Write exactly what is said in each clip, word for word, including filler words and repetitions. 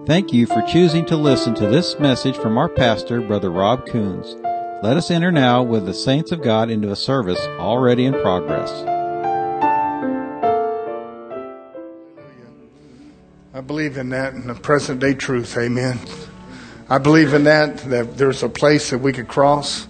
Thank you for choosing to listen to this message from our pastor, Brother Rob Coons. Let us enter now with the saints of God into a service already in progress. I believe in that, in the present day truth, amen. I believe in that, that there's a place that we could cross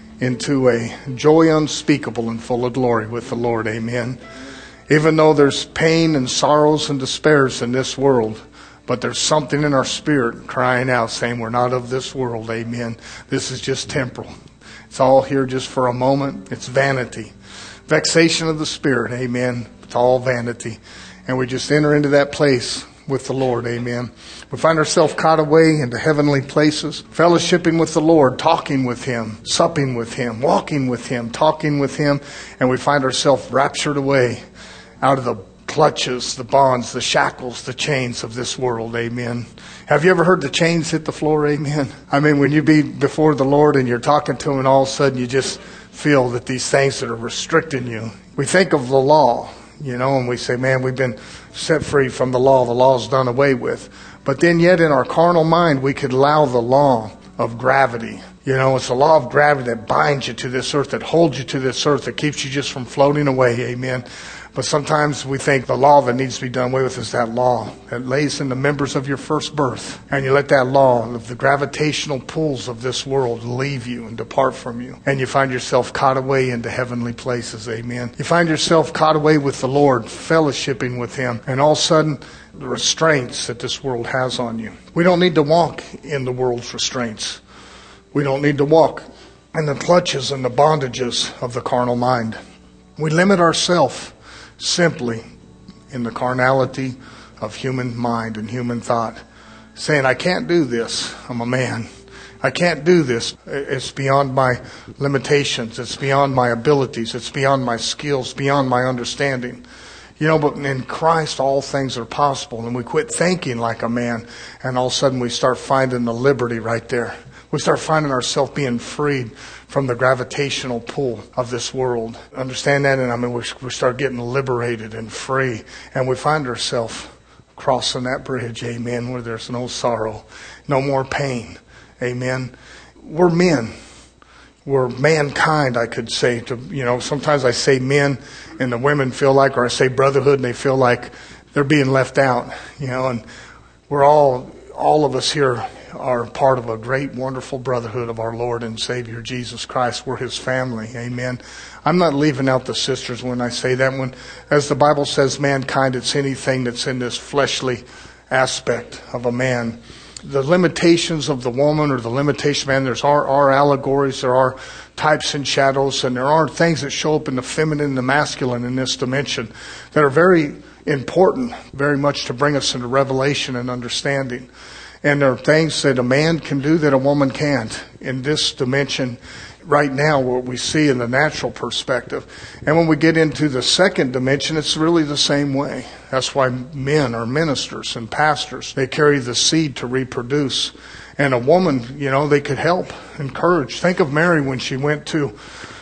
into a joy unspeakable and full of glory with the Lord, amen. Even though there's pain and sorrows and despairs in this world, but there's something in our spirit crying out, saying we're not of this world, amen. This is just temporal. It's all here just for a moment. It's vanity. Vexation of the spirit, amen. It's all vanity. And we just enter into that place with the Lord, amen. We find ourselves caught away into heavenly places, fellowshipping with the Lord, talking with Him, supping with Him, walking with Him, talking with Him, and we find ourselves raptured away out of the clutches, the bonds, the shackles, the chains of this world, amen. Have you ever heard the chains hit the floor, amen? I mean, when you be before the Lord and you're talking to Him and all of a sudden you just feel that these things that are restricting you. We think of the law, you know, and we say, man, we've been set free from the law. The law's done away with. But then yet in our carnal mind, we could allow the law of gravity. You know, it's the law of gravity that binds you to this earth, that holds you to this earth, that keeps you just from floating away, amen. But sometimes we think the law that needs to be done away with is that law that lays in the members of your first birth. And you let that law of the gravitational pulls of this world leave you and depart from you. And you find yourself caught away into heavenly places, amen. You find yourself caught away with the Lord, fellowshipping with Him. And all of a sudden, the restraints that this world has on you. We don't need to walk in the world's restraints. We don't need to walk in the clutches and the bondages of the carnal mind. We limit ourselves simply in the carnality of human mind and human thought, saying, I can't do this. I'm a man. I can't do this. It's beyond my limitations. It's beyond my abilities. It's beyond my skills, beyond my understanding. You know, but in Christ, all things are possible. And we quit thinking like a man, and all of a sudden we start finding the liberty right there. We start finding ourselves being freed from the gravitational pull of this world. Understand that? And I mean, we, we start getting liberated and free. And we find ourselves crossing that bridge, amen, where there's no sorrow, no more pain, amen. We're men. We're mankind, I could say. To you know, sometimes I say men and the women feel like, or I say brotherhood and they feel like they're being left out, you know, and we're all, all of us here are part of a great, wonderful brotherhood of our Lord and Savior, Jesus Christ. We're His family. Amen. I'm not leaving out the sisters when I say that. When, as the Bible says, mankind, it's anything that's in this fleshly aspect of a man. The limitations of the woman or the limitation of man, there's are, are allegories, there are types and shadows, and there are things that show up in the feminine and the masculine in this dimension that are very important, very much to bring us into revelation and understanding. And there are things that a man can do that a woman can't in this dimension right now, what we see in the natural perspective. And when we get into the second dimension, it's really the same way. That's why men are ministers and pastors. They carry the seed to reproduce. And a woman, you know, they could help, encourage. Think of Mary when she went to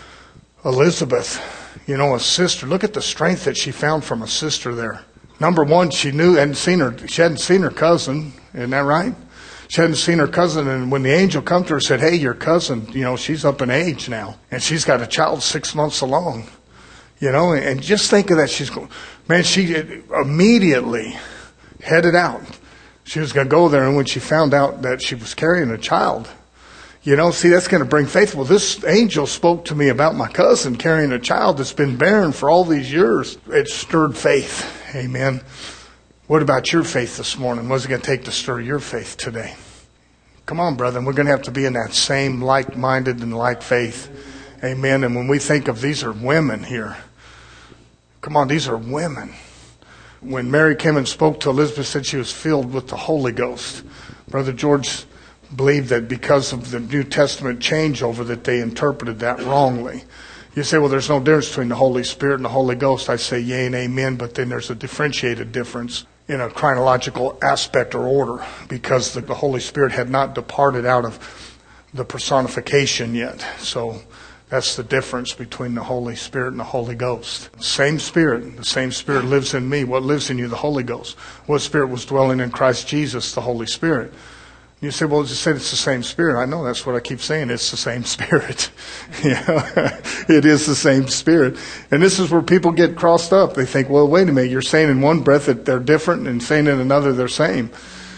Elizabeth, you know, a sister. Look at the strength that she found from a sister there. Number one, she knew, hadn't seen her, she hadn't seen her cousin. Isn't that right? She hadn't seen her cousin, and when the angel come to her and said, hey, your cousin, you know, she's up in age now, and she's got a child six months along, you know, and just think of that. She's going, man, she immediately headed out. She was going to go there, and when she found out that she was carrying a child, you know, see, that's going to bring faith. Well, this angel spoke to me about my cousin carrying a child that's been barren for all these years. It stirred faith. Amen. What about your faith this morning? What's it going to take to stir your faith today? Come on, brother. We're going to have to be in that same like-minded and like faith. Amen. And when we think of these are women here. Come on, these are women. When Mary came and spoke to Elizabeth, said she was filled with the Holy Ghost. Brother George believed that because of the New Testament changeover that they interpreted that wrongly. You say, well, there's no difference between the Holy Spirit and the Holy Ghost. I say yea and amen, but then there's a differentiated difference in a chronological aspect or order because the, the Holy Spirit had not departed out of the personification yet. So That's the difference between the Holy Spirit and the Holy Ghost. Same Spirit. The same Spirit lives in me. What lives in you? The Holy Ghost. What Spirit was dwelling in Christ Jesus? The Holy Spirit. You say, well, just say it's the same Spirit. I know, that's what I keep saying. It's the same Spirit. Yeah, it is the same Spirit. And this is where people get crossed up. They think, well, wait a minute. You're saying in one breath that they're different and saying in another they're same.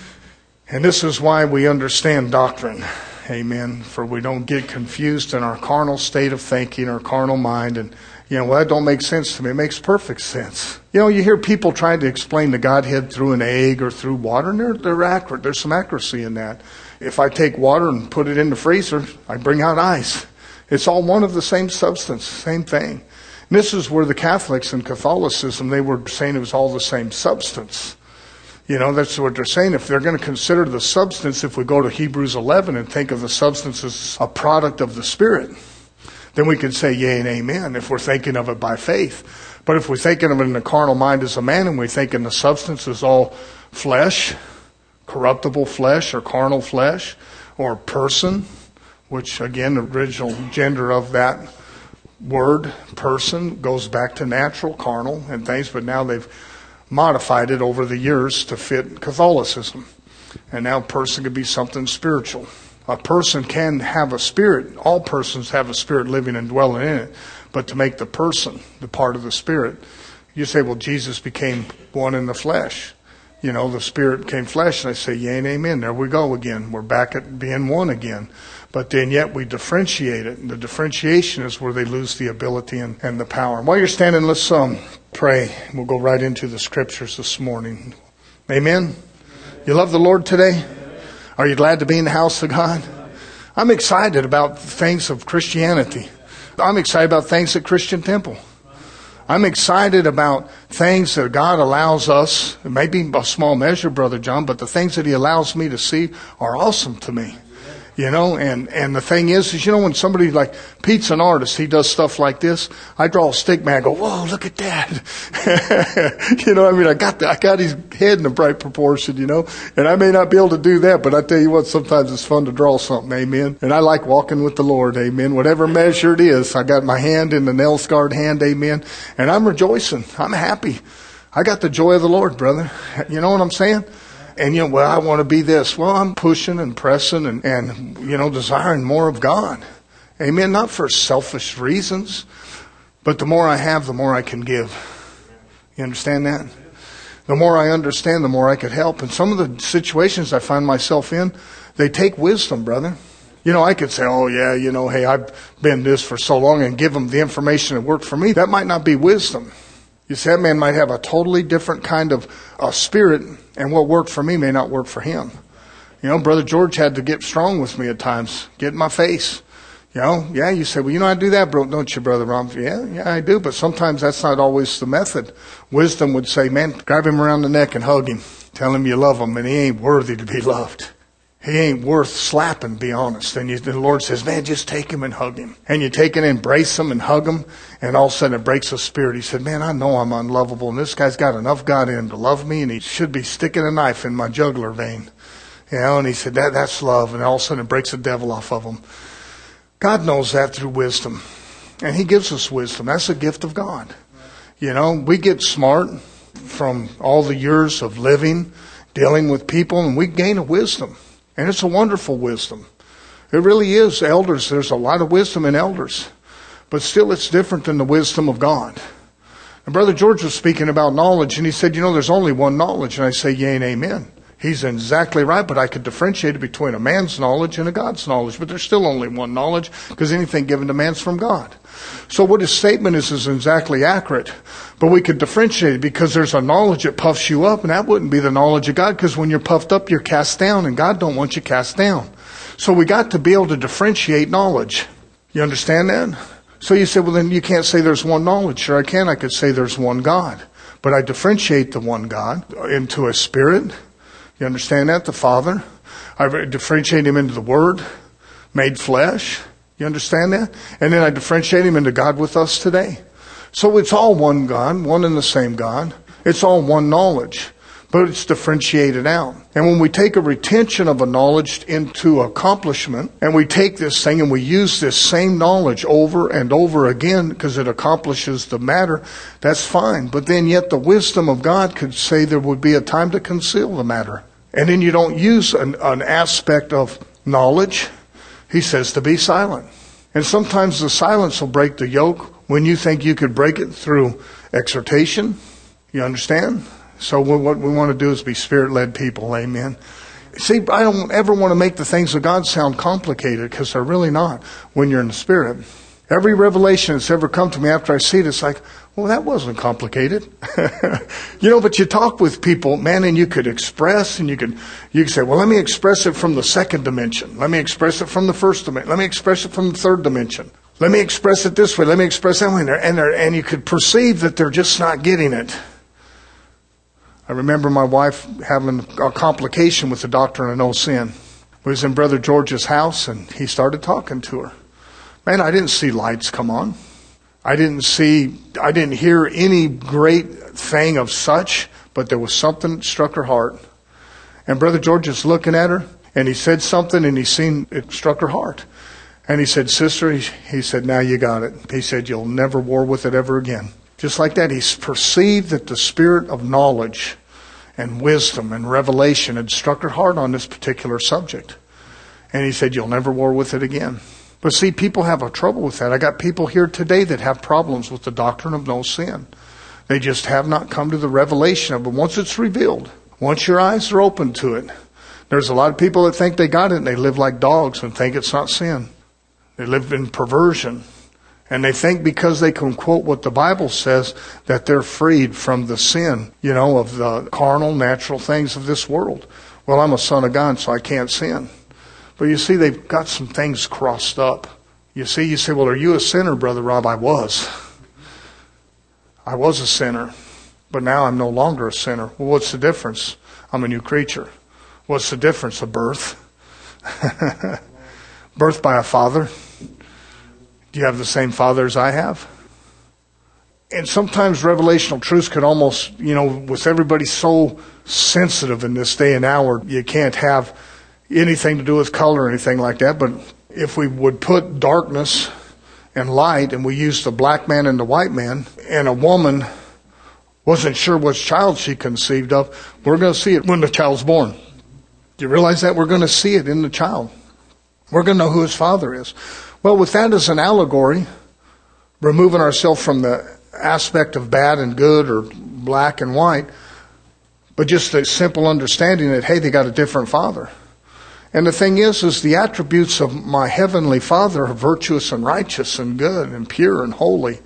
And this is why we understand doctrine. Amen. For we don't get confused in our carnal state of thinking, our carnal mind. And, you know, well, that don't make sense to me. It makes perfect sense. You know, you hear people trying to explain the Godhead through an egg or through water, and they're, they're accurate. There's some accuracy in that. If I take water and put it in the freezer, I bring out ice. It's all one of the same substance, same thing. And this is where the Catholics and Catholicism, they were saying it was all the same substance. You know, that's what they're saying. If they're going to consider the substance, if we go to Hebrews eleven and think of the substance as a product of the Spirit, then we can say yea and amen if we're thinking of it by faith. But if we're thinking of it in the carnal mind as a man and we're thinking the substance is all flesh, corruptible flesh or carnal flesh or person, which again, the original gender of that word, person, goes back to natural, carnal and things, but now they've modified it over the years to fit Catholicism. And now a person could be something spiritual. A person can have a spirit. All persons have a spirit living and dwelling in it. But to make the person the part of the Spirit, you say, well, Jesus became one in the flesh. You know, the Spirit became flesh. And I say, yea and amen. There we go again. We're back at being one again. But then yet we differentiate it. And the differentiation is where they lose the ability and, and the power. While you're standing, let's um, pray. We'll go right into the Scriptures this morning. Amen? You love the Lord today? Are you glad to be in the house of God? I'm excited about things of Christianity. I'm excited about things at Christian Temple. I'm excited about things that God allows us. It may be a small measure, Brother John, but the things that He allows me to see are awesome to me. You know, and, and the thing is, is, you know, when somebody like Pete's an artist, he does stuff like this. I draw a stick man, I go, whoa, look at that. You know, I mean, I got the, I got his head in the right proportion, you know, and I may not be able to do that, but I tell you what, sometimes it's fun to draw something. Amen. And I like walking with the Lord. Amen. Whatever measure it is, I got my hand in the nail scarred hand. Amen. And I'm rejoicing. I'm happy. I got the joy of the Lord, brother. You know what I'm saying? And, you know, well, I want to be this. Well, I'm pushing and pressing and, and, you know, desiring more of God. Amen. Not for selfish reasons, but the more I have, the more I can give. You understand that? The more I understand, the more I could help. And some of the situations I find myself in, they take wisdom, brother. You know, I could say, oh, yeah, you know, hey, I've been this for so long and give them the information that worked for me. That might not be wisdom. You see, that man might have a totally different kind of uh, spirit, and what worked for me may not work for him. You know, Brother George had to get strong with me at times, get in my face. You know, yeah, you say, well, you know, I do that, bro, don't you, Brother Ron? Yeah, yeah, I do, but sometimes that's not always the method. Wisdom would say, man, grab him around the neck and hug him. Tell him you love him, and he ain't worthy to be loved. He ain't worth slapping, be honest. And you, the Lord says, man, just take him and hug him. And you take it and embrace him and hug him. And all of a sudden it breaks his spirit. He said, man, I know I'm unlovable. And this guy's got enough God in him to love me. And he should be sticking a knife in my jugular vein. You know, and he said, that that's love. And all of a sudden it breaks the devil off of him. God knows that through wisdom. And He gives us wisdom. That's a gift of God. You know, we get smart from all the years of living, dealing with people, and we gain a wisdom. And it's a wonderful wisdom. It really is. Elders, there's a lot of wisdom in elders. But still it's different than the wisdom of God. And Brother George was speaking about knowledge, and he said, you know, there's only one knowledge. And I say, yea and amen. He's exactly right, but I could differentiate it between a man's knowledge and a God's knowledge. But there's still only one knowledge, because anything given to man's from God. So what his statement is is exactly accurate. But we could differentiate it because there's a knowledge that puffs you up, and that wouldn't be the knowledge of God, because when you're puffed up, you're cast down, and God don't want you cast down. So we got to be able to differentiate knowledge. You understand that? So you say, well, then you can't say there's one knowledge. Sure I can. I could say there's one God. But I differentiate the one God into a spirit. You understand that? The Father. I differentiate Him into the Word, made flesh. You understand that? And then I differentiate Him into God with us today. So it's all one God, one and the same God. It's all one knowledge. but it's differentiated out. And when we take a retention of a knowledge into accomplishment, and we take this thing and we use this same knowledge over and over again because it accomplishes the matter, that's fine. But then yet the wisdom of God could say there would be a time to conceal the matter. And then you don't use an, an aspect of knowledge. He says to be silent. And sometimes the silence will break the yoke when you think you could break it through exhortation. You understand? So what we want to do is be Spirit-led people. Amen. See, I don't ever want to make the things of God sound complicated because they're really not when you're in the Spirit. Every revelation that's ever come to me after I see it, it's like, well, that wasn't complicated. You know, but you talk with people, man, and you could express and you could, you could say, well, let me express it from the second dimension. Let me express it from the first dimension. Let me express it from the third dimension. Let me express it this way. Let me express that way. And, they're, and, they're, and you could perceive that they're just not getting it. I remember my wife having a complication with the doctrine of no sin. We was in Brother George's house and he started talking to her. Man, I didn't see lights come on. I didn't see, I didn't hear any great thing of such, but there was something that struck her heart. And Brother George is looking at her and he said something and he seen it struck her heart. And he said, sister, he, he said, now you got it. He said, you'll never war with it ever again. Just like that, he's perceived that the spirit of knowledge and wisdom and revelation had struck her heart on this particular subject. And he said, you'll never war with it again. But see, people have a trouble with that. I got people here today that have problems with the doctrine of no sin. They just have not come to the revelation of it. Once it's revealed, once your eyes are open to it, there's a lot of people that think they got it and they live like dogs and think it's not sin. They live in perversion. And they think because they can quote what the Bible says that they're freed from the sin, you know, of the carnal, natural things of this world. Well, I'm a son of God, so I can't sin. But you see, they've got some things crossed up. You see, you say, well, are you a sinner, Brother Rob? I was. I was a sinner. But now I'm no longer a sinner. Well, what's the difference? I'm a new creature. What's the difference? A birth. Birth by a father. Do you have the same father as I have? And sometimes revelational truths could almost, you know, with everybody so sensitive in this day and hour, you can't have anything to do with color or anything like that. But if we would put darkness and light, and we used the black man and the white man, and a woman wasn't sure which child she conceived of, we're going to see it when the child's born. Do you realize that? We're going to see it in the child. We're going to know who his father is. Well, with that as an allegory, removing ourselves from the aspect of bad and good or black and white, but just a simple understanding that, hey, they got a different father. And the thing is, is the attributes of my heavenly Father are virtuous and righteous and good and pure and holy.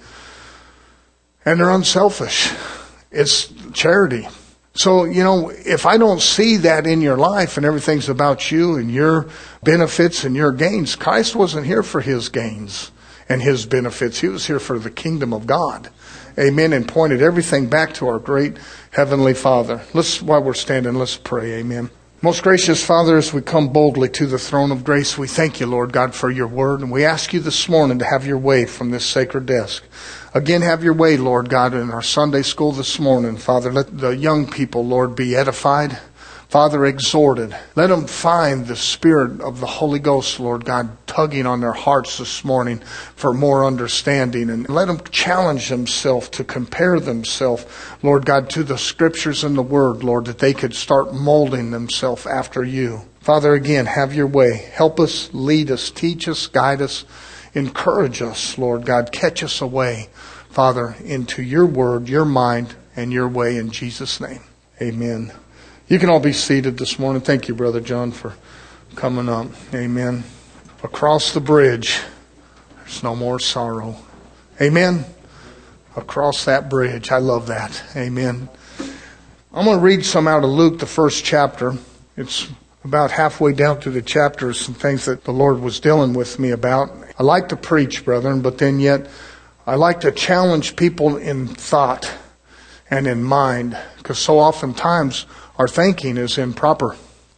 And they're unselfish. It's charity. So, you know, if I don't see that in your life and everything's about you and your benefits and your gains, Christ wasn't here for his gains and his benefits. He was here for the kingdom of God. Amen. And pointed everything back to our great heavenly Father. Let's, while we're standing, let's pray. Amen. Most gracious Father, as we come boldly to the throne of grace, we thank you, Lord God, for your word. And we ask you this morning to have your way from this sacred desk. Again, have your way, Lord God, in our Sunday school this morning. Father, let the young people, Lord, be edified. Father, exhorted. Let them find the Spirit of the Holy Ghost, Lord God, tugging on their hearts this morning for more understanding. And let them challenge themselves to compare themselves, Lord God, to the Scriptures and the Word, Lord, that they could start molding themselves after you. Father, again, have your way. Help us, lead us, teach us, guide us, encourage us, Lord God. Catch us away, Father, into your Word, your mind, and your way in Jesus' name. Amen. You can all be seated this morning. Thank you, Brother John, for coming up. Amen. Across the bridge, there's no more sorrow. Amen. Across that bridge. I love that. Amen. I'm going to read some out of Luke, the first chapter. It's about halfway down through the chapter, some things that the Lord was dealing with me about. I like to preach, brethren, but then yet I like to challenge people in thought and in mind, because so oftentimes our thinking is improper.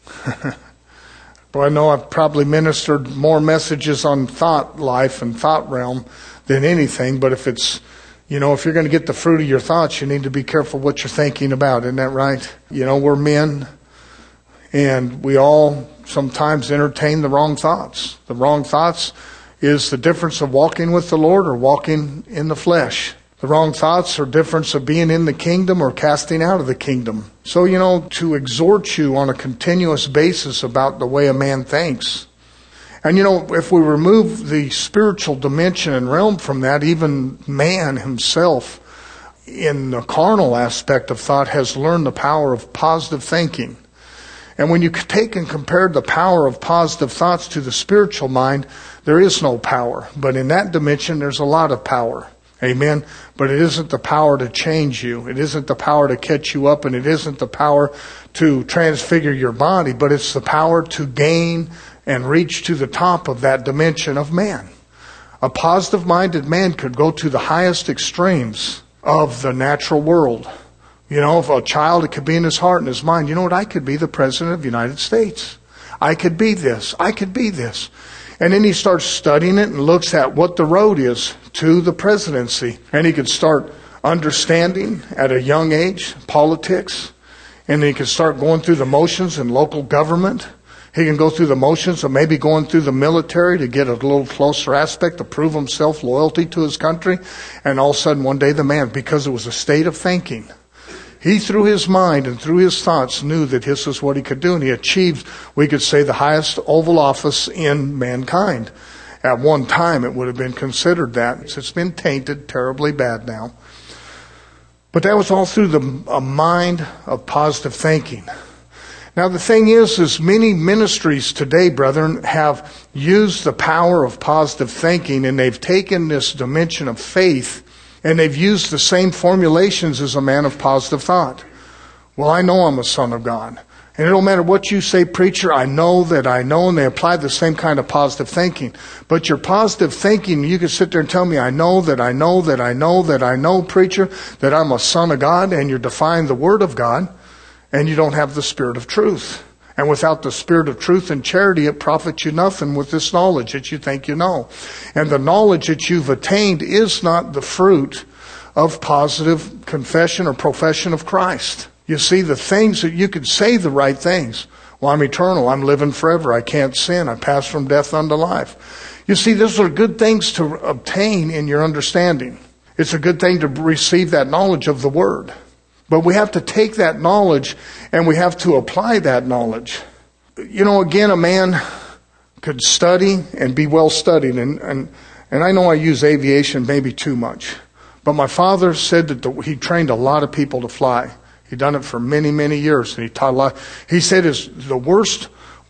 But I know I've probably ministered more messages on thought life and thought realm than anything. But if it's You know, if you're going to get the fruit of your thoughts, you need to be careful what you're thinking about. Isn't that right? You know, we're men, and we all sometimes entertain the wrong thoughts. The wrong thoughts is the difference of walking with the Lord or walking in the flesh. The wrong thoughts are difference of being in the kingdom or casting out of the kingdom. So, you know, to exhort you on a continuous basis about the way a man thinks. And, you know, if we remove the spiritual dimension and realm from that, even man himself in the carnal aspect of thought has learned the power of positive thinking. And when you take and compare the power of positive thoughts to the spiritual mind, there is no power. But in that dimension, there's a lot of power. Amen. But it isn't the power to change you. It isn't the power to catch you up, and it isn't the power to transfigure your body, but it's the power to gain and reach to the top of that dimension of man. A positive-minded man could go to the highest extremes of the natural world. You know, if a child, it could be in his heart and his mind, you know what, I could be the President of the United States. I could be this. I could be this. And then he starts studying it and looks at what the road is to the presidency. And he could start understanding at a young age politics. And then he could start going through the motions in local government. He can go through the motions of maybe going through the military to get a little closer aspect to prove himself loyalty to his country. And all of a sudden one day the man, because it was a state of thinking, he through his mind and through his thoughts knew that this is what he could do. And he achieved, we could say, the highest Oval Office in mankind. At one time it would have been considered that. It's been tainted terribly bad now. But that was all through the a mind of positive thinking. Now the thing is, is many ministries today, brethren, have used the power of positive thinking, and they've taken this dimension of faith and they've used the same formulations as a man of positive thought. Well, I know I'm a son of God. And it don't matter what you say, preacher, I know that I know, and they apply the same kind of positive thinking. But your positive thinking, you can sit there and tell me, I know that I know that I know that I know, preacher, that I'm a son of God, and you're defying the Word of God, and you don't have the Spirit of truth. And without the Spirit of truth and charity, it profits you nothing with this knowledge that you think you know. And the knowledge that you've attained is not the fruit of positive confession or profession of Christ. You see, the things that you could say the right things. Well, I'm eternal. I'm living forever. I can't sin. I pass from death unto life. You see, those are good things to obtain in your understanding. It's a good thing to receive that knowledge of the Word. But we have to take that knowledge and we have to apply that knowledge. You know, again, a man could study and be well studied. And, and, and I know I use aviation maybe too much. But my father said that the, he trained a lot of people to fly. He'd done it for many, many years. And he taught a lot. He said is the worst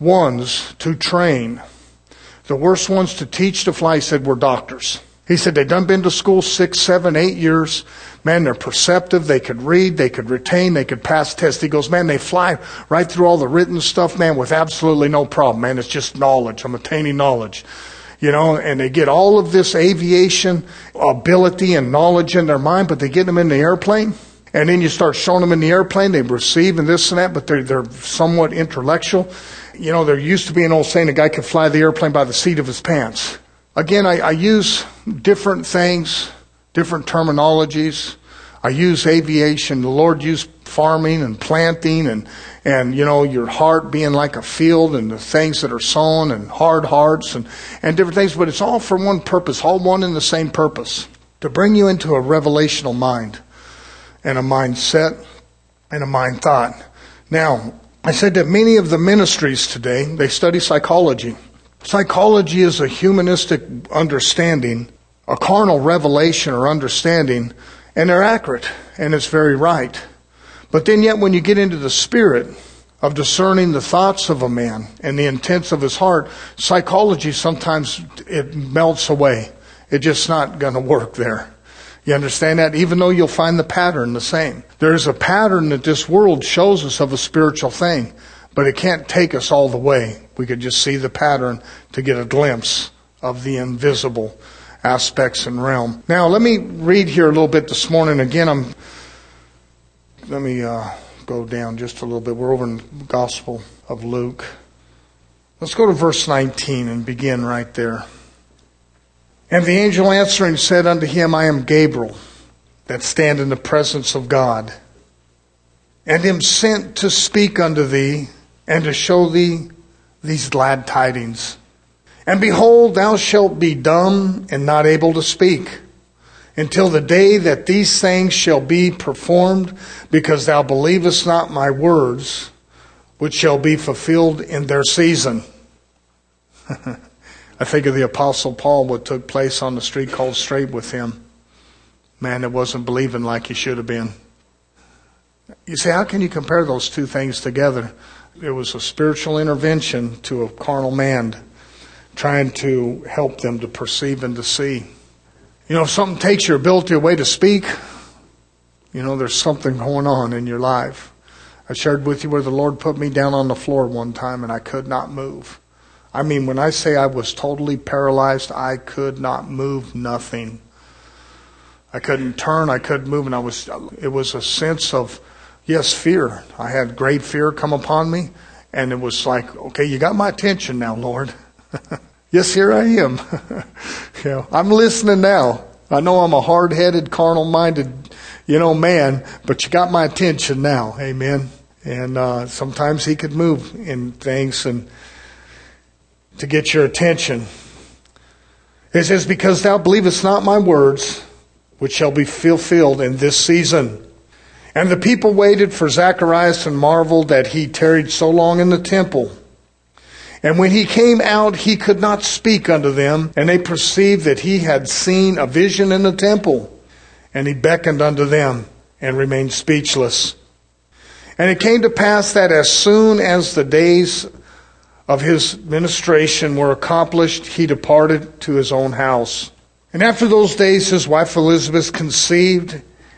ones to train, the worst ones to teach to fly, he said, were doctors. He said they'd done been to school six, seven, eight years. Man, they're perceptive. They could read. They could retain. They could pass tests. He goes, man, they fly right through all the written stuff, man, with absolutely no problem. Man, it's just knowledge. I'm attaining knowledge. You know, and they get all of this aviation ability and knowledge in their mind, but they get them in the airplane. And then you start showing them in the airplane. They receive and this and that, but they're, they're somewhat intellectual. You know, there used to be an old saying, a guy could fly the airplane by the seat of his pants. Again, I, I use different things, different terminologies. I use aviation. The Lord used farming and planting and, and, you know, your heart being like a field and the things that are sown and hard hearts and, and different things. But it's all for one purpose, all one and the same purpose, to bring you into a revelational mind and a mindset and a mind thought. Now, I said that many of the ministries today, they study psychology. Psychology is a humanistic understanding, a carnal revelation or understanding, and they're accurate, and it's very right. But then yet when you get into the spirit of discerning the thoughts of a man and the intents of his heart, psychology sometimes it melts away. It's just not going to work there. You understand that? Even though you'll find the pattern the same. There's a pattern that this world shows us of a spiritual thing. But it can't take us all the way. We could just see the pattern to get a glimpse of the invisible aspects and realm. Now, let me read here a little bit this morning. Again, I'm. Let me uh, go down just a little bit. We're over in the Gospel of Luke. Let's go to verse nineteen and begin right there. And the angel answering said unto him, I am Gabriel, that stand in the presence of God, and him sent to speak unto thee, and to show thee these glad tidings. And behold, thou shalt be dumb and not able to speak, until the day that these things shall be performed, because thou believest not my words, which shall be fulfilled in their season. I think of the Apostle Paul, what took place on the street called Straight with him. Man that wasn't believing like he should have been. You say, how can you compare those two things together? It was a spiritual intervention to a carnal man, trying to help them to perceive and to see. You know, if something takes your ability away to speak, you know, there's something going on in your life. I shared with you where the Lord put me down on the floor one time and I could not move. I mean, when I say I was totally paralyzed, I could not move nothing. I couldn't turn, I couldn't move, and I was, it was a sense of, yes, fear. I had great fear come upon me, and it was like, okay, you got my attention now, Lord. Yes, here I am. You know, I'm listening now. I know I'm a hard-headed, carnal-minded, you know, man, but you got my attention now. Amen. And uh, sometimes he could move in things and to get your attention. It says, because thou believest not my words, which shall be fulfilled in this season. And the people waited for Zacharias and marveled that he tarried so long in the temple. And when he came out, he could not speak unto them, and they perceived that he had seen a vision in the temple. And he beckoned unto them and remained speechless. And it came to pass that as soon as the days of his ministration were accomplished, he departed to his own house. And after those days his wife Elizabeth conceived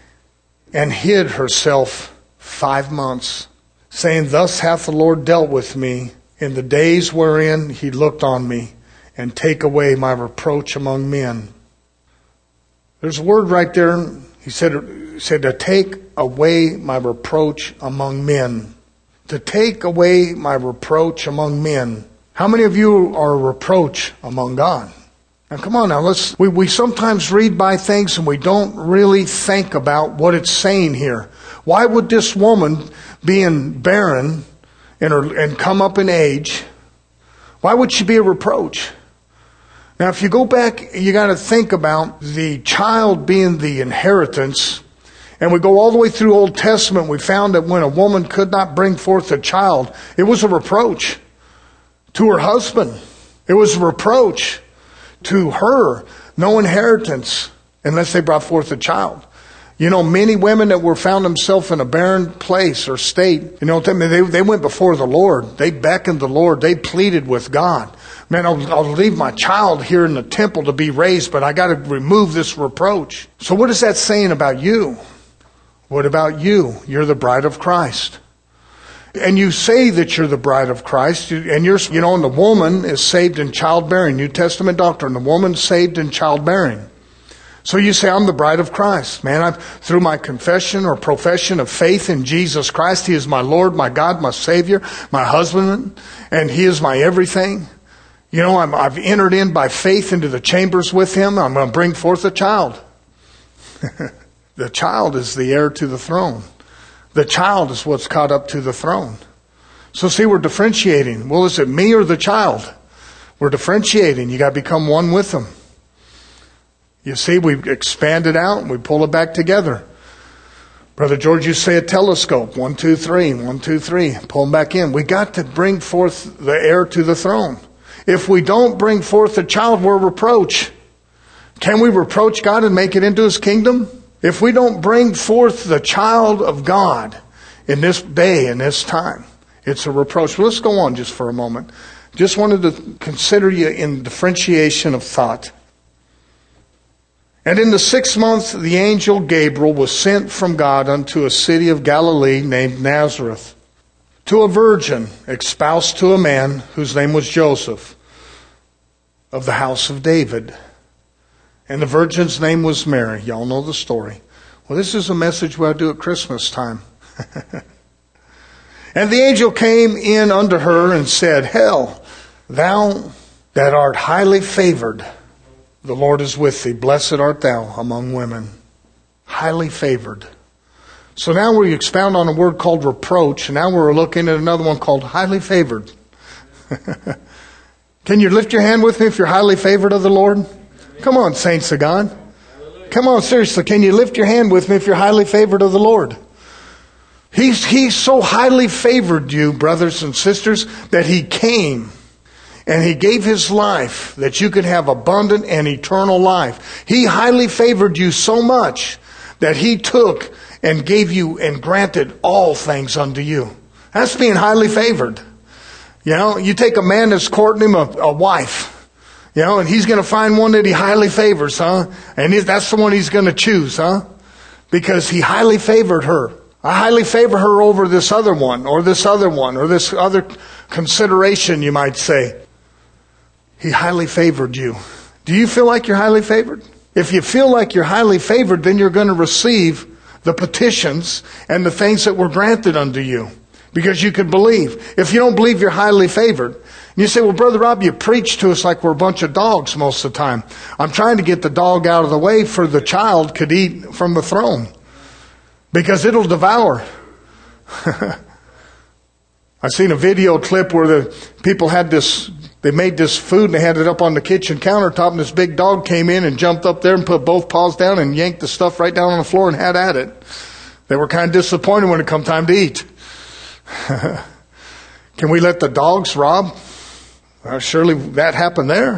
and hid herself five months, saying, Thus hath the Lord dealt with me in the days wherein he looked on me, and take away my reproach among men. There's a word right there. He said, he said to take away my reproach among men. To take away my reproach among men. How many of you are a reproach among God? Now come on now, let's, we, we sometimes read by things and we don't really think about what it's saying here. Why would this woman, being barren and, her, and come up in age, why would she be a reproach? Now if you go back, you got to think about the child being the inheritance. And we go all the way through Old Testament, we found that when a woman could not bring forth a child, it was a reproach to her husband. It was a reproach to her. No inheritance unless they brought forth a child. You know, many women that were found themselves in a barren place or state, you know, they, they went before the Lord. They beckoned the Lord. They pleaded with God. Man, I'll, I'll leave my child here in the temple to be raised, but I got to remove this reproach. So what is that saying about you? What about you? You're the bride of Christ. And you say that you're the bride of Christ, and you're, you know, and the woman is saved in childbearing. New Testament doctrine, the woman's saved in childbearing. So you say, I'm the bride of Christ. Man, I've, through my confession or profession of faith in Jesus Christ, He is my Lord, my God, my Savior, my husband, and He is my everything. You know, I'm, I've entered in by faith into the chambers with Him. I'm going to bring forth a child. The child is the heir to the throne. The child is what's caught up to the throne. So see, we're differentiating. Well, is it me or the child? We're differentiating. You got to become one with them. You see, we expand it out and we pull it back together. Brother George, you say a telescope. One, two, three. One, two, three. Pull them back in. We got to bring forth the heir to the throne. If we don't bring forth the child, we're a reproach. Can we reproach God and make it into His kingdom? If we don't bring forth the child of God in this day, in this time, it's a reproach. Well, let's go on just for a moment. Just wanted to consider you in differentiation of thought. And in the sixth month, the angel Gabriel was sent from God unto a city of Galilee named Nazareth, to a virgin espoused to a man whose name was Joseph, of the house of David. And the virgin's name was Mary. Y'all know the story. Well, this is a message we do at Christmas time. And the angel came in unto her and said, Hail, thou that art highly favored, the Lord is with thee. Blessed art thou among women. Highly favored. So now we expound on a word called reproach, and now we're looking at another one called highly favored. Can you lift your hand with me if you're highly favored of the Lord? Come on, saints of God. Come on, seriously, can you lift your hand with me if you're highly favored of the Lord? He's, he's so highly favored you, brothers and sisters, that He came and He gave His life that you could have abundant and eternal life. He highly favored you so much that He took and gave you and granted all things unto you. That's being highly favored. You know, you take a man that's courting him a, a wife, you know, and he's going to find one that he highly favors, huh? And he, that's the one he's going to choose, huh? Because he highly favored her. I highly favor her over this other one, or this other one, or this other consideration, you might say. He highly favored you. Do you feel like you're highly favored? If you feel like you're highly favored, then you're going to receive the petitions and the things that were granted unto you. Because you could believe. If you don't believe you're highly favored, and you say, well, Brother Rob, you preach to us like we're a bunch of dogs most of the time. I'm trying to get the dog out of the way for the child could eat from the throne. Because it'll devour. I seen a video clip where the people had this, they made this food and they had it up on the kitchen countertop, and this big dog came in and jumped up there and put both paws down and yanked the stuff right down on the floor and had at it. They were kind of disappointed when it come time to eat. Can we let the dogs rob? Well, surely that happened there.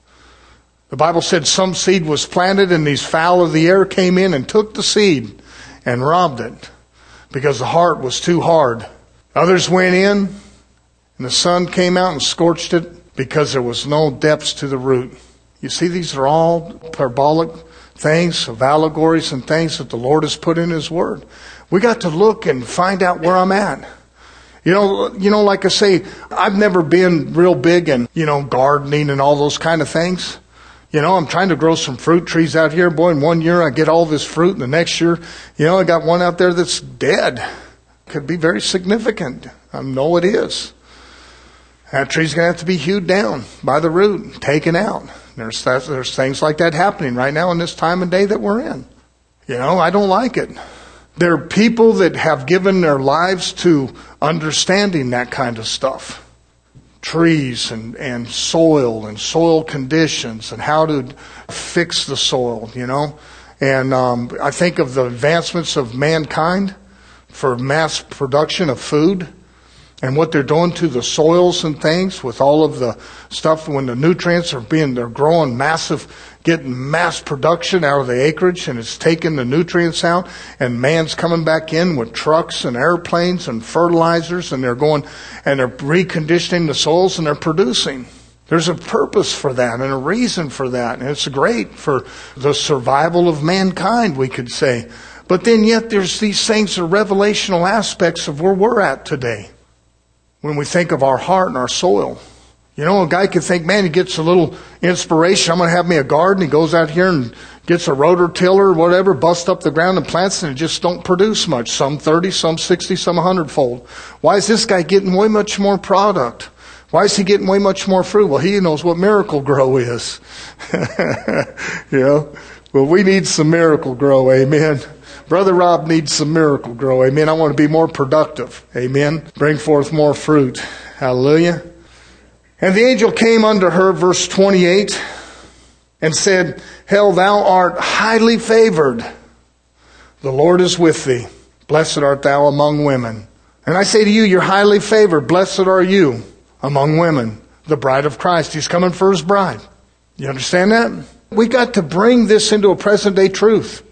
The Bible said some seed was planted and these fowl of the air came in and took the seed and robbed it because the heart was too hard. Others went in and the sun came out and scorched it because there was no depths to the root. You see, these are all parabolic things of allegories and things that the Lord has put in His Word. We got to look and find out where I'm at. You know, you know, like I say, I've never been real big in, you know, gardening and all those kind of things. You know, I'm trying to grow some fruit trees out here. Boy, in one year I get all this fruit, and the next year, you know, I got one out there that's dead. Could be very significant. I know it is. That tree's going to have to be hewed down by the root, taken out. There's there's things like that happening right now in this time and day that we're in. You know, I don't like it. There are people that have given their lives to understanding that kind of stuff. Trees and, and soil and soil conditions and how to fix the soil, you know. And um, I think of the advancements of mankind for mass production of food and what they're doing to the soils and things with all of the stuff when the nutrients are being, they're growing massive, getting mass production out of the acreage, and it's taking the nutrients out, and man's coming back in with trucks and airplanes and fertilizers, and they're going and they're reconditioning the soils and they're producing. There's a purpose for that and a reason for that, and it's great for the survival of mankind, we could say. But then yet there's these things, the revelational aspects of where we're at today. When we think of our heart and our soil. You know, a guy could think, man, he gets a little inspiration. I'm going to have me a garden. He goes out here and gets a rototiller or whatever, busts up the ground and plants, and it just don't produce much. Some thirty, some sixty, some one hundred fold. Why is this guy getting way much more product? Why is he getting way much more fruit? Well, he knows what Miracle Grow is. You know, well, we need some Miracle Grow, amen. Brother Rob needs some Miracle Grow. Amen. I want to be more productive. Amen. Bring forth more fruit. Hallelujah. And the angel came unto her, verse twenty-eight, and said, Hail, thou art highly favored. The Lord is with thee. Blessed art thou among women. And I say to you, you're highly favored. Blessed are you among women. The bride of Christ. He's coming for His bride. You understand that? We got to bring this into a present day truth.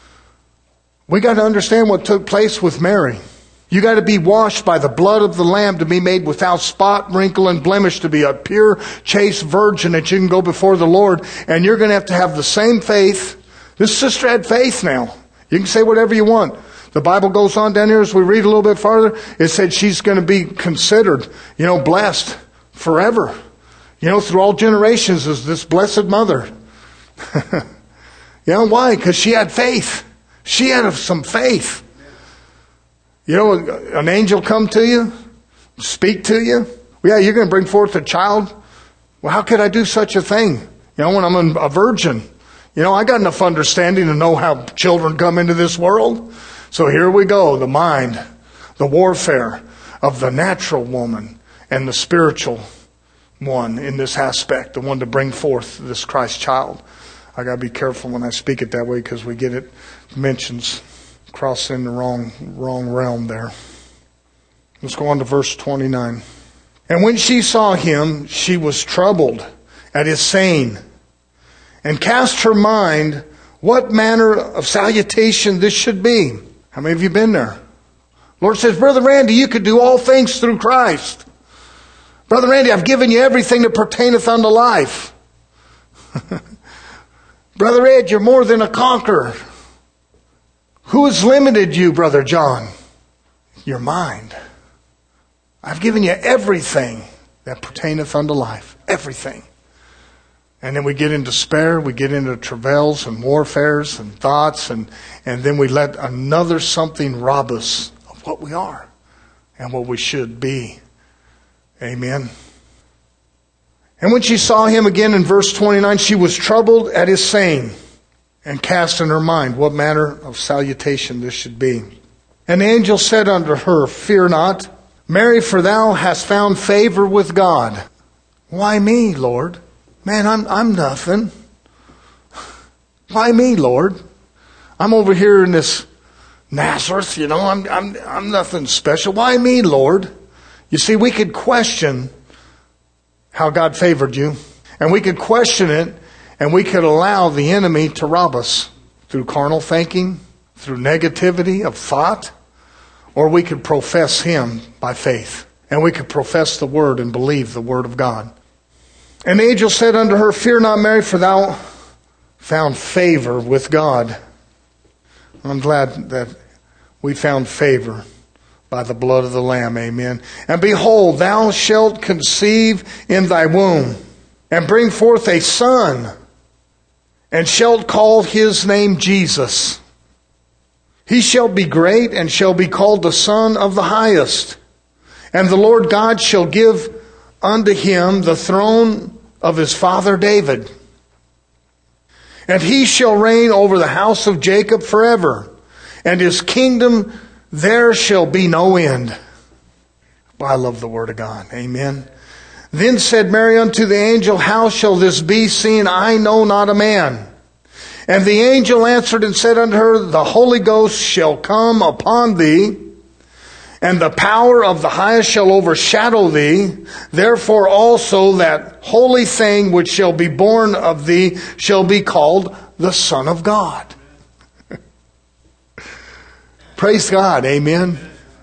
We got to understand what took place with Mary. You got to be washed by the blood of the Lamb to be made without spot, wrinkle, and blemish, to be a pure, chaste virgin that you can go before the Lord. And you're going to have to have the same faith. This sister had faith now. You can say whatever you want. The Bible goes on down here as we read a little bit farther. It said she's going to be considered, you know, blessed forever. You know, through all generations as this blessed mother. You know why? Because she had faith. She had some faith. You know, an angel come to you, speak to you. Well, yeah, you're going to bring forth a child. Well, how could I do such a thing? You know, when I'm a virgin. You know, I got enough understanding to know how children come into this world. So here we go, the mind, the warfare of the natural woman and the spiritual one in this aspect, the one to bring forth this Christ child. I got to be careful when I speak it that way because we get it mentions cross in the wrong wrong realm there. Let's go on to verse twenty-nine. And when she saw him, she was troubled at his saying, and cast her mind what manner of salutation this should be. How many of you been there? Lord says, Brother Randy, you could do all things through Christ. Brother Randy, I've given you everything that pertaineth unto life. Brother Ed, you're more than a conqueror. Who has limited you, Brother John? Your mind. I've given you everything that pertaineth unto life. Everything. And then we get into despair, we get into travails and warfares and thoughts, and, and then we let another something rob us of what we are and what we should be. Amen. And when she saw him again in verse twenty-nine, she was troubled at his saying, and cast in her mind what manner of salutation this should be. And the angel said unto her, Fear not, Mary, for thou hast found favor with God. Why me, Lord? Man, I'm I'm nothing. Why me, Lord? I'm over here in this Nazareth, you know, I'm I'm I'm nothing special. Why me, Lord? You see, we could question how God favored you, and we could question it, and we could allow the enemy to rob us through carnal thinking, through negativity of thought, or we could profess him by faith, and we could profess the word and believe the word of God. And the angel said unto her, Fear not, Mary, for thou found favor with God. I'm glad that we found favor by the blood of the Lamb. Amen. And behold, thou shalt conceive in thy womb, and bring forth a son, and shalt call his name Jesus. He shall be great, and shall be called the Son of the Highest. And the Lord God shall give unto him the throne of his father David. And he shall reign over the house of Jacob forever, and his kingdom there shall be no end. Well, I love the word of God. Amen. Then said Mary unto the angel, How shall this be, seeing I know not a man? And the angel answered and said unto her, The Holy Ghost shall come upon thee, and the power of the highest shall overshadow thee. Therefore also that holy thing which shall be born of thee shall be called the Son of God. Praise God. Amen.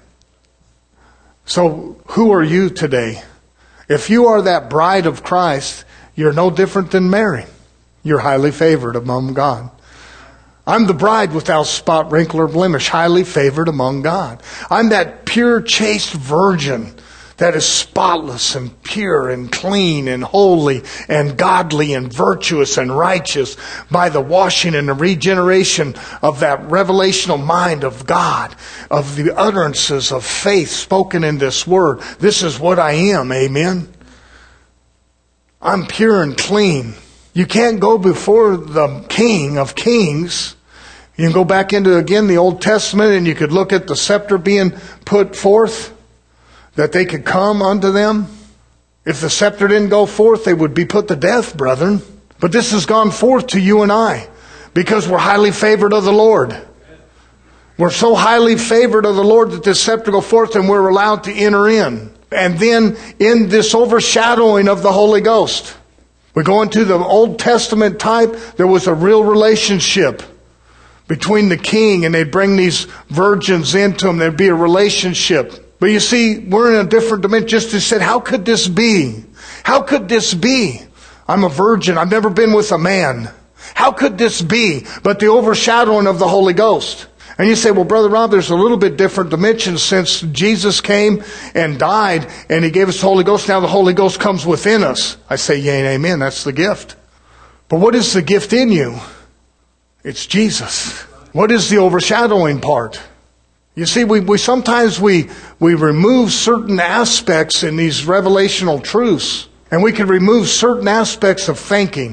So who are you today? If you are that bride of Christ, you're no different than Mary. You're highly favored among God. I'm the bride without spot, wrinkle, or blemish, highly favored among God. I'm that pure, chaste virgin that is spotless and pure and clean and holy and godly and virtuous and righteous by the washing and the regeneration of that revelational mind of God, of the utterances of faith spoken in this word. This is what I am. Amen. I'm pure and clean. You can't go before the King of Kings. You can go back into, again, the Old Testament, and you could look at the scepter being put forth, that they could come unto them. If the scepter didn't go forth, they would be put to death, brethren. But this has gone forth to you and I, because we're highly favored of the Lord. We're so highly favored of the Lord that this scepter go forth, and we're allowed to enter in. And then in this overshadowing of the Holy Ghost, we go into the Old Testament type. There was a real relationship between the king, and they'd bring these virgins into him. There'd be a relationship. But you see, we're in a different dimension. Just as said, how could this be? How could this be? I'm a virgin. I've never been with a man. How could this be? But the overshadowing of the Holy Ghost. And you say, well, Brother Rob, there's a little bit different dimension since Jesus came and died and He gave us the Holy Ghost. Now the Holy Ghost comes within us. I say, yea and amen. That's the gift. But what is the gift in you? It's Jesus. What is the overshadowing part? You see, we, we sometimes we, we remove certain aspects in these revelational truths. And we can remove certain aspects of thinking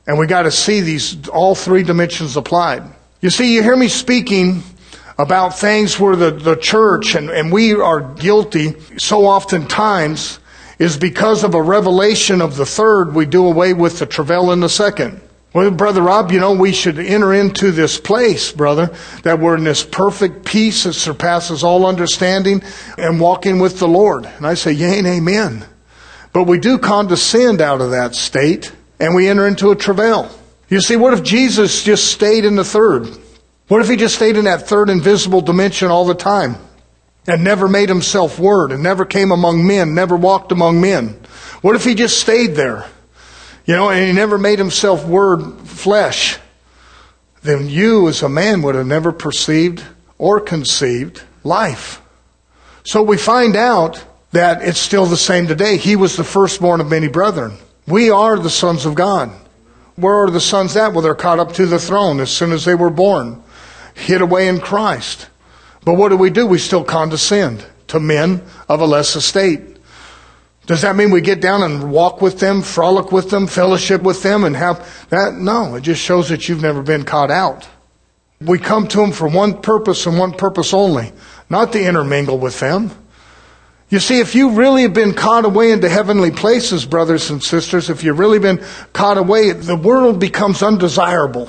And we got to see these, all three dimensions applied. You see, you hear me speaking about things where the, the church, and, and we are guilty so oftentimes, is because of a revelation of the third, we do away with the travail in the second. Well, Brother Rob, you know, we should enter into this place, brother, that we're in this perfect peace that surpasses all understanding and walking with the Lord. And I say, yea and amen. But we do condescend out of that state, and we enter into a travail. You see, what if Jesus just stayed in the third? What if he just stayed in that third invisible dimension all the time and never made himself word and never came among men, never walked among men? What if he just stayed there? You know, and he never made himself word flesh. Then you as a man would have never perceived or conceived life. So we find out that it's still the same today. He was the firstborn of many brethren. We are the sons of God. Where are the sons at? Well, they're caught up to the throne as soon as they were born, hid away in Christ. But what do we do? We still condescend to men of a less estate. Does that mean we get down and walk with them, frolic with them, fellowship with them, and have that? No, it just shows that you've never been caught out. We come to them for one purpose and one purpose only, not to intermingle with them. You see, if you really have been caught away into heavenly places, brothers and sisters, if you've really been caught away, the world becomes undesirable.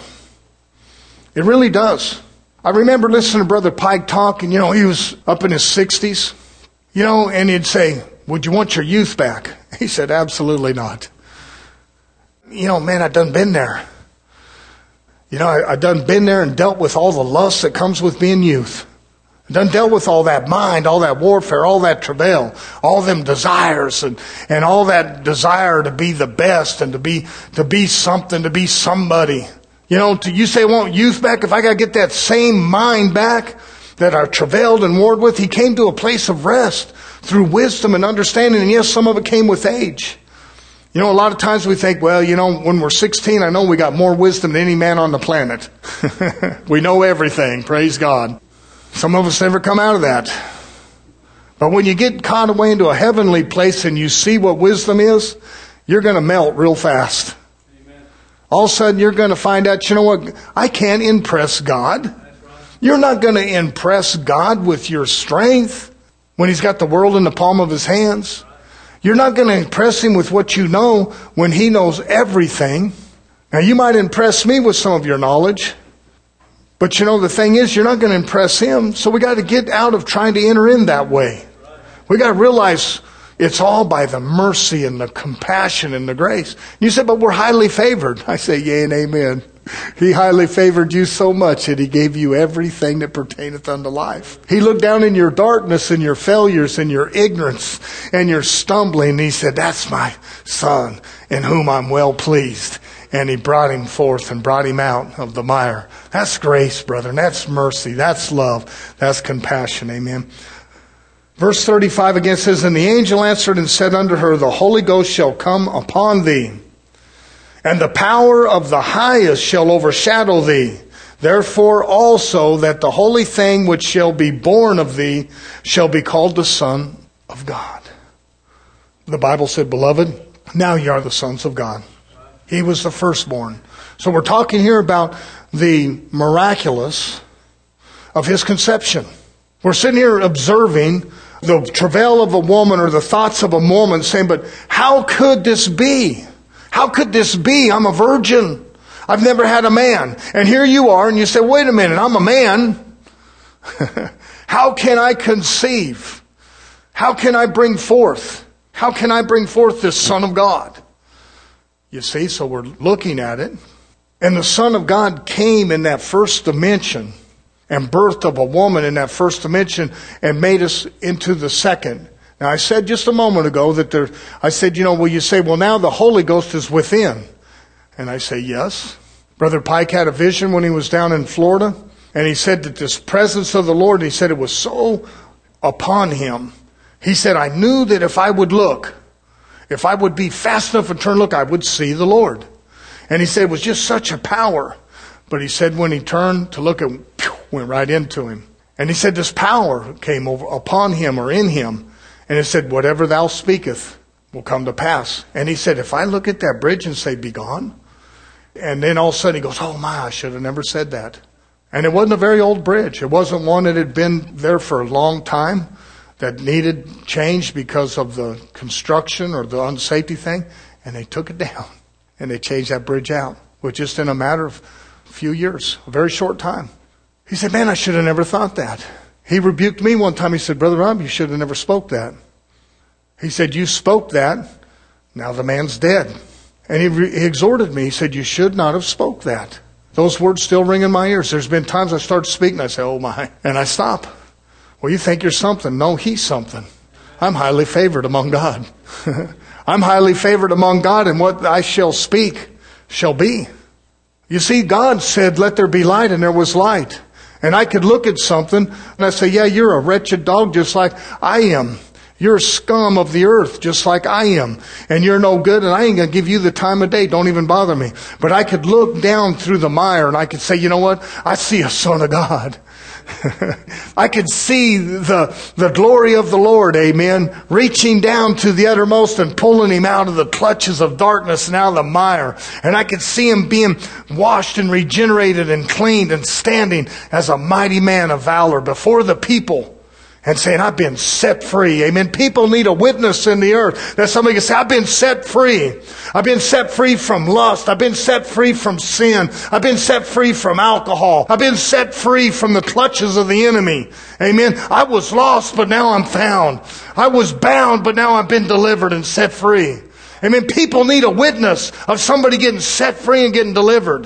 It really does. I remember listening to Brother Pike talk, and you know, he was up in his sixties, you know, and he'd say, would you want your youth back? He said, absolutely not. You know, man, I done been there. You know, I, I done been there and dealt with all the lust that comes with being youth. I done dealt with all that mind, all that warfare, all that travail, all them desires, and, and all that desire to be the best and to be to be something, to be somebody. You know, to, you say, I want youth back. If I got to get that same mind back that I travailed and warred with, he came to a place of rest through wisdom and understanding. And yes, some of it came with age. You know, a lot of times we think, well, you know, when we're sixteen, I know we got more wisdom than any man on the planet. We know everything. Praise God. Some of us never come out of that. But when you get caught away into a heavenly place and you see what wisdom is, you're going to melt real fast. Amen. All of a sudden you're going to find out, you know what, I can't impress God. Right. You're not going to impress God with your strength when He's got the world in the palm of His hands. You're not going to impress Him with what you know when He knows everything. Now you might impress me with some of your knowledge. But you know, the thing is, you're not going to impress Him. So we got to get out of trying to enter in that way. We got to realize it's all by the mercy and the compassion and the grace. You said, but we're highly favored. I say, yea and amen. He highly favored you so much that He gave you everything that pertaineth unto life. He looked down in your darkness and your failures and your ignorance and your stumbling. And He said, that's my son in whom I'm well pleased. And He brought him forth and brought him out of the mire. That's grace, brethren. That's mercy. That's love. That's compassion. Amen. Verse thirty-five again says, and the angel answered and said unto her, the Holy Ghost shall come upon thee, and the power of the highest shall overshadow thee. Therefore also that the holy thing which shall be born of thee shall be called the Son of God. The Bible said, beloved, now ye are the sons of God. He was the firstborn. So we're talking here about the miraculous of His conception. We're sitting here observing the travail of a woman or the thoughts of a woman saying, but how could this be? How could this be? I'm a virgin. I've never had a man. And here you are and you say, wait a minute, I'm a man. How can I conceive? How can I bring forth? How can I bring forth this Son of God? You see, so we're looking at it. And the Son of God came in that first dimension and birthed of a woman in that first dimension and made us into the second. Now, I said just a moment ago that there, I said, you know, well, you say, well, now the Holy Ghost is within. And I say, yes. Brother Pike had a vision when he was down in Florida. And he said that this presence of the Lord, he said it was so upon him. He said, I knew that if I would look, if I would be fast enough and turn look, I would see the Lord. And he said it was just such a power. But he said when he turned to look, it went right into him. And he said this power came over upon him or in him. And it said, whatever thou speaketh will come to pass. And he said, if I look at that bridge and say, be gone, And then all of a sudden he goes, oh my, I should have never said that. And it wasn't a very old bridge. It wasn't one that had been there for a long time, that needed change because of the construction or the unsafety thing. And they took it down. And they changed that bridge out. With just in a matter of a few years, a very short time. He said, man, I should have never thought that. He rebuked me one time. He said, Brother Rob, you should have never spoke that. He said, you spoke that. Now the man's dead. And he, re- he exhorted me. He said, you should not have spoke that. Those words still ring in my ears. There's been times I start speaking, I say, oh my, and I stop. Well, you think you're something. No, he's something. I'm highly favored among God. I'm highly favored among God, and what I shall speak shall be. You see, God said, let there be light, and there was light. And I could look at something, and I say, yeah, you're a wretched dog just like I am. You're scum of the earth just like I am. And you're no good, and I ain't going to give you the time of day. Don't even bother me. But I could look down through the mire, and I could say, you know what? I see a son of God. I could see the, the glory of the Lord, amen, reaching down to the uttermost and pulling him out of the clutches of darkness and out of the mire. And I could see him being washed and regenerated and cleaned and standing as a mighty man of valor before the people and saying, I've been set free. Amen. People need a witness in the earth that somebody can say, I've been set free. I've been set free from lust. I've been set free from sin. I've been set free from alcohol. I've been set free from the clutches of the enemy. Amen. I was lost, but now I'm found. I was bound, but now I've been delivered and set free. Amen. People need a witness of somebody getting set free and getting delivered.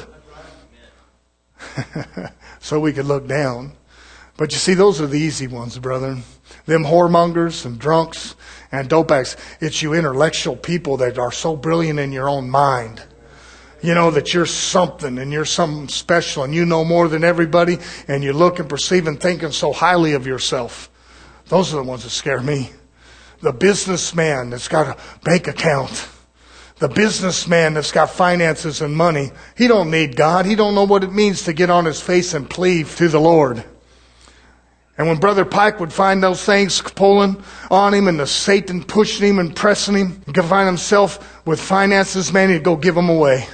So we could look down. But you see, those are the easy ones, brethren. Them whoremongers and drunks and dope addicts. It's you intellectual people that are so brilliant in your own mind. You know that you're something and you're something special and you know more than everybody and you look and perceive and thinking so highly of yourself. Those are the ones that scare me. The businessman that's got a bank account. The businessman that's got finances and money. He don't need God. He don't know what it means to get on his face and plead to the Lord. And when Brother Pike would find those things pulling on him and the Satan pushing him and pressing him, he could find himself with finances, man, he'd go give them away.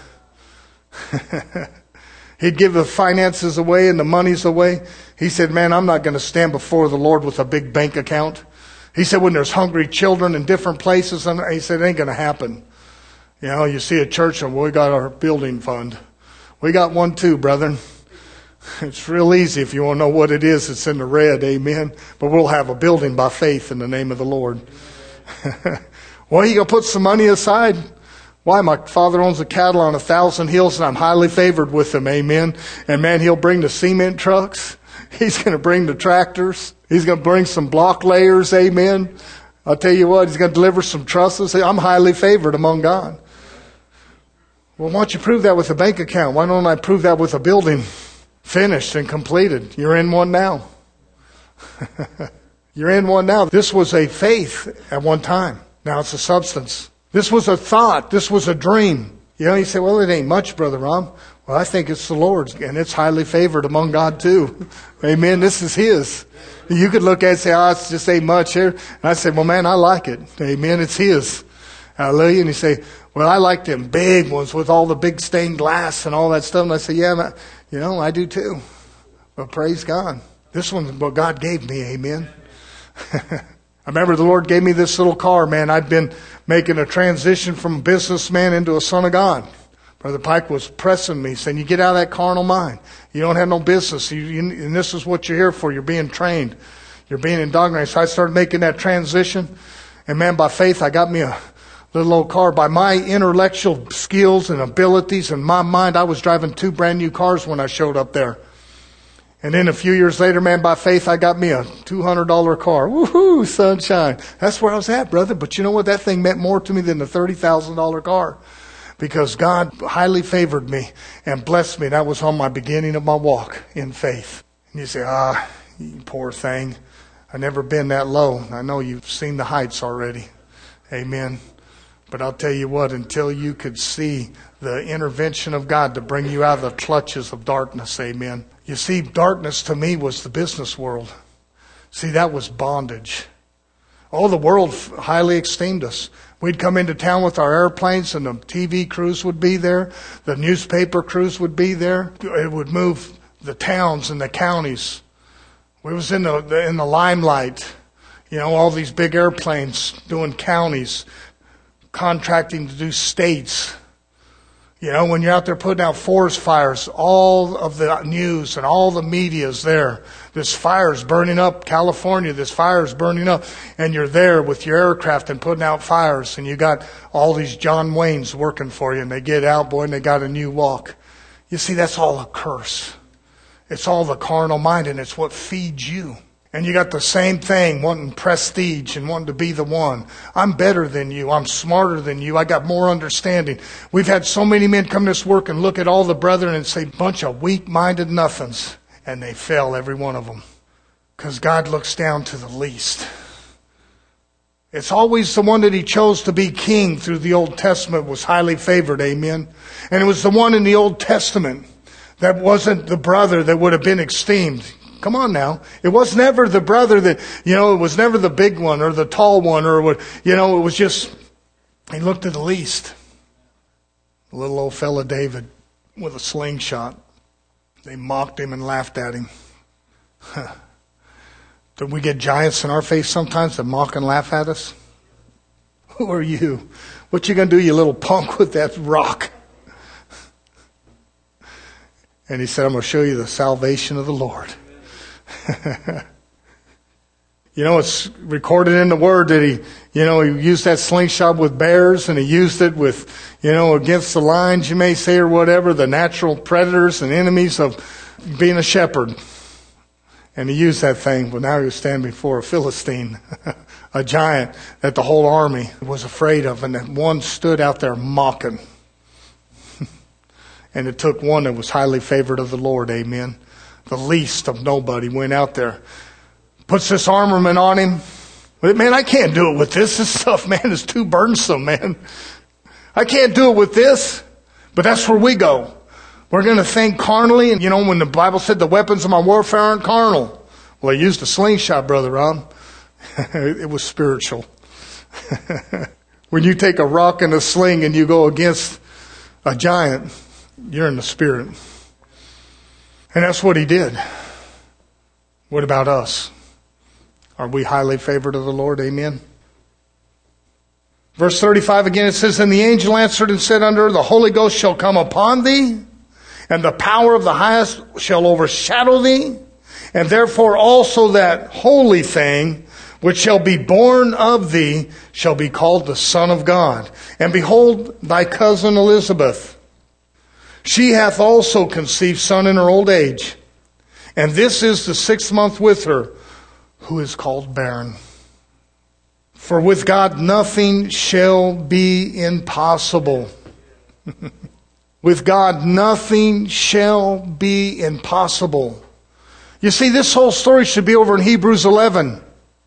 He'd give the finances away and the monies away. He said, man, I'm not going to stand before the Lord with a big bank account. He said, when there's hungry children in different places, and he said, it ain't going to happen. You know, you see a church and we got our building fund. We got one too, brethren. It's real easy if you want to know what it is. It's in the red, amen. But we'll have a building by faith in the name of the Lord. Well, you going to put some money aside? Why? My father owns the cattle on a thousand hills and I'm highly favored with him, amen. And man, he'll bring the cement trucks. He's going to bring the tractors. He's going to bring some block layers, amen. I'll tell you what, he's going to deliver some trusses. I'm highly favored among God. Well, why don't you prove that with a bank account? Why don't I prove that with a building? Finished and completed. You're in one now. You're in one now. This was a faith at one time. Now it's a substance. This was a thought. This was a dream. You know, you say, well, it ain't much, Brother Rom. Well, I think it's the Lord's, and it's highly favored among God too. Amen. This is His. You could look at it and say, oh, it's just ain't much here. And I say, well, man, I like it. Amen. It's His. Hallelujah. And you say, well, I like them big ones with all the big stained glass and all that stuff. And I say, yeah, man, you know, I do too. But praise God. This one's what God gave me. Amen. I remember the Lord gave me this little car, man. I'd been making a transition from a businessman into a son of God. Brother Pike was pressing me, saying, you get out of that carnal mind. You don't have no business. You, you, and this is what you're here for. You're being trained. You're being indoctrinated. So I started making that transition. And man, by faith, I got me a little old car. By my intellectual skills and abilities and my mind, I was driving two brand new cars when I showed up there. And then a few years later, man, by faith, I got me a two hundred dollars car. Woohoo, sunshine. That's where I was at, brother. But you know what? That thing meant more to me than the thirty thousand dollars car. Because God highly favored me and blessed me. That was on my beginning of my walk in faith. And you say, ah, you poor thing. I've never been that low. I know you've seen the heights already. Amen. But I'll tell you what, until you could see the intervention of God to bring you out of the clutches of darkness, amen. You see, darkness to me was the business world. See, that was bondage. Oh, the world highly esteemed us. We'd come into town with our airplanes and the T V crews would be there. The newspaper crews would be there. It would move the towns and the counties. We was in the in the limelight. You know, all these big airplanes doing counties, contracting to do states. You know, when you're out there putting out forest fires, all of the news and all the media is there. This fire's burning up California. This fire's burning up. And you're there with your aircraft and putting out fires. And you got all these John Waynes working for you. And they get out, boy, and they got a new walk. You see, that's all a curse. It's all the carnal mind, and it's what feeds you. And you got the same thing, wanting prestige and wanting to be the one. I'm better than you. I'm smarter than you. I got more understanding. We've had so many men come to this work and look at all the brethren and say, bunch of weak-minded nothings. And they fail, every one of them. Because God looks down to the least. It's always the one that He chose to be king through the Old Testament was highly favored, amen. And it was the one in the Old Testament that wasn't the brother that would have been esteemed. Come on now. It was never the brother that, you know, it was never the big one or the tall one or what, you know, it was just, he looked at the least. The little old fella David with a slingshot. They mocked him and laughed at him. Don't we get giants in our face sometimes that mock and laugh at us? Who are you? What you gonna do, you little punk, with that rock? And he said, I'm going to show you the salvation of the Lord. You know, it's recorded in the Word that he, you know, he used that slingshot with bears, and he used it with, you know, against the lions, you may say, or whatever, the natural predators and enemies of being a shepherd. And he used that thing, but now he was standing before a Philistine, a giant that the whole army was afraid of, and that one stood out there mocking. And it took one that was highly favored of the Lord, amen. The least of nobody went out there. Puts this armament on him. Man, I can't do it with this. This stuff, man, is too burdensome, man. I can't do it with this. But that's where we go. We're going to think carnally. And you know, when the Bible said the weapons of my warfare aren't carnal. Well, I used a slingshot, Brother Rob. It was spiritual. When you take a rock and a sling and you go against a giant, you're in the Spirit. And that's what he did. What about us? Are we highly favored of the Lord? Amen. Verse thirty-five again, it says, And the angel answered and said unto her, The Holy Ghost shall come upon thee, and the power of the highest shall overshadow thee. And therefore also that holy thing which shall be born of thee shall be called the Son of God. And behold, thy cousin Elizabeth, she hath also conceived son in her old age. And this is the sixth month with her, who is called barren. For with God nothing shall be impossible. With God nothing shall be impossible. You see, this whole story should be over in Hebrews eleven.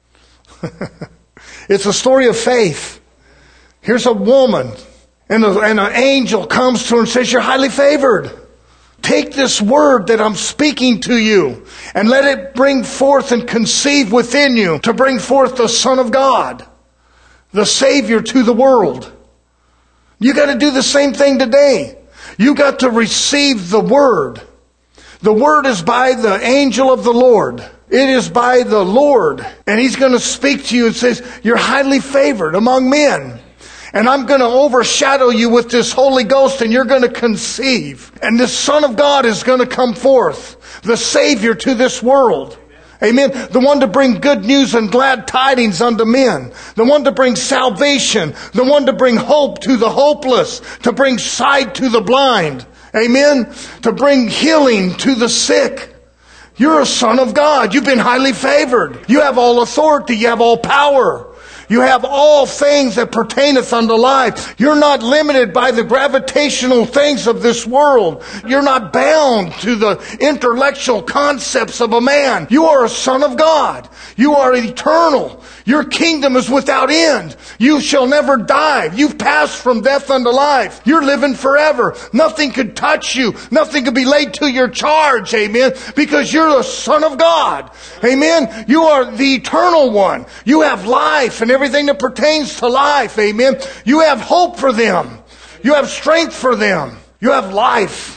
It's a story of faith. Here's a woman. And, a, and an angel comes to her and says, You're highly favored. Take this word that I'm speaking to you and let it bring forth and conceive within you to bring forth the Son of God, the Savior to the world. You got to do the same thing today. You got to receive the word. The word is by the angel of the Lord. It is by the Lord. And He's going to speak to you and says, You're highly favored among men. And I'm going to overshadow you with this Holy Ghost, and you're going to conceive. And the Son of God is going to come forth, the Savior to this world. Amen. The one to bring good news and glad tidings unto men. The one to bring salvation. The one to bring hope to the hopeless. To bring sight to the blind. Amen. To bring healing to the sick. You're a son of God. You've been highly favored. You have all authority. You have all power. You have all things that pertaineth unto life. You're not limited by the gravitational things of this world. You're not bound to the intellectual concepts of a man. You are a son of God. You are eternal. Your kingdom is without end. You shall never die. You've passed from death unto life. You're living forever. Nothing could touch you. Nothing could be laid to your charge. Amen. Because you're the Son of God. Amen. You are the eternal one. You have life and everything that pertains to life. Amen. You have hope for them. You have strength for them. You have life.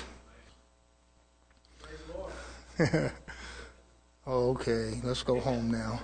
Okay, let's go home now.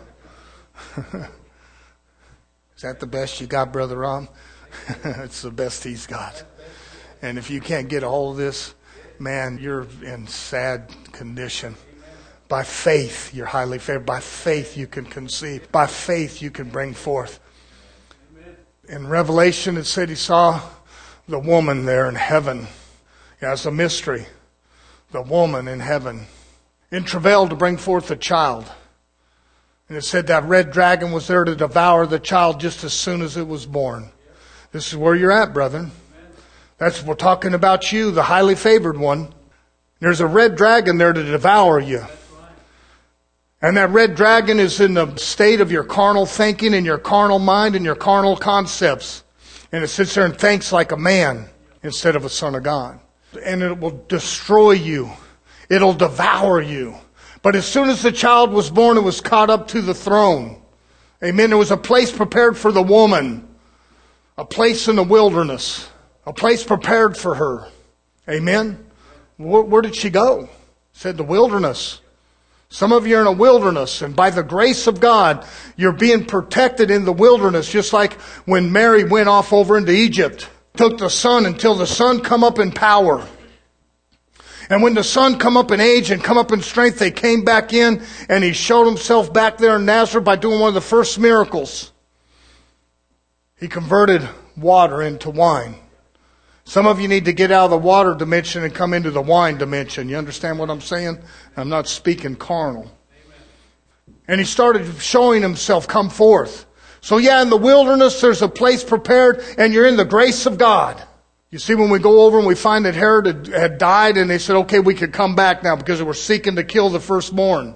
Is that the best you got, Brother Rob? It's the best he's got. And if you can't get a hold of this, man, you're in sad condition. By faith, you're highly favored. By faith, you can conceive. By faith, you can bring forth. In Revelation, it said he saw the woman there in heaven. Yeah, it's a mystery. The woman in heaven. In travail to bring forth a child. And it said that red dragon was there to devour the child just as soon as it was born. This is where you're at, brethren. That's we're talking about you, the highly favored one. There's a red dragon there to devour you. And that red dragon is in the state of your carnal thinking and your carnal mind and your carnal concepts. And it sits there and thinks like a man instead of a son of God. And it will destroy you. It'll devour you. But as soon as the child was born, it was caught up to the throne. Amen. There was a place prepared for the woman. A place in the wilderness. A place prepared for her. Amen. Where, where did she go? It said the wilderness. Some of you are in a wilderness, and by the grace of God, you're being protected in the wilderness, just like when Mary went off over into Egypt. Took the son until the son come up in power. And when the son come up in age and come up in strength, they came back in, and he showed himself back there in Nazareth by doing one of the first miracles. He converted water into wine. Some of you need to get out of the water dimension and come into the wine dimension. You understand what I'm saying? I'm not speaking carnal. Amen. And he started showing himself come forth. So yeah, in the wilderness there's a place prepared and you're in the grace of God. You see, when we go over and we find that Herod had, had died and they said, okay, we could come back now because they were seeking to kill the firstborn.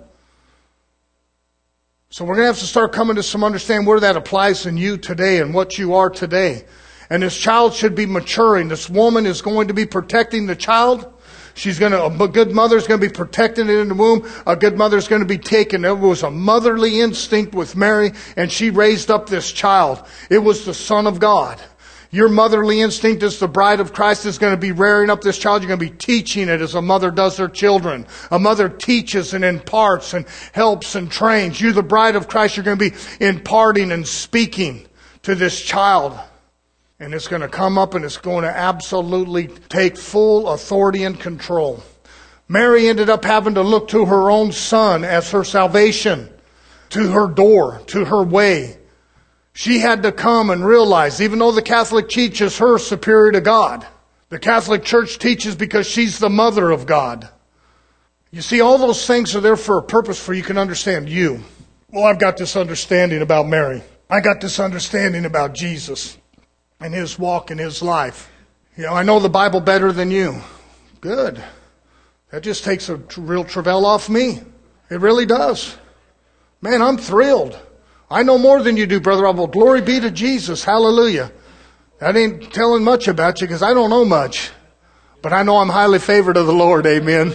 So we're going to have to start coming to some understanding where that applies in you today and what you are today. And this child should be maturing. This woman is going to be protecting the child. She's going to, a good mother is going to be protecting it in the womb. A good mother is going to be taken. It was a motherly instinct with Mary, and she raised up this child. It was the Son of God. Your motherly instinct as the bride of Christ is going to be rearing up this child. You're going to be teaching it as a mother does her children. A mother teaches and imparts and helps and trains. You, the bride of Christ, you're going to be imparting and speaking to this child. And it's going to come up and it's going to absolutely take full authority and control. Mary ended up having to look to her own son as her salvation, to her door, to her way. She had to come and realize, even though the Catholic teaches her superior to God, the Catholic Church teaches because she's the mother of God. You see, all those things are there for a purpose for you can understand you. Well, I've got this understanding about Mary. I got this understanding about Jesus. And his walk and his life. You know, I know the Bible better than you. Good. That just takes a real travail off me. It really does. Man, I'm thrilled. I know more than you do, Brother Rob. Well, glory be to Jesus. Hallelujah. That ain't telling much about you because I don't know much. But I know I'm highly favored of the Lord. Amen.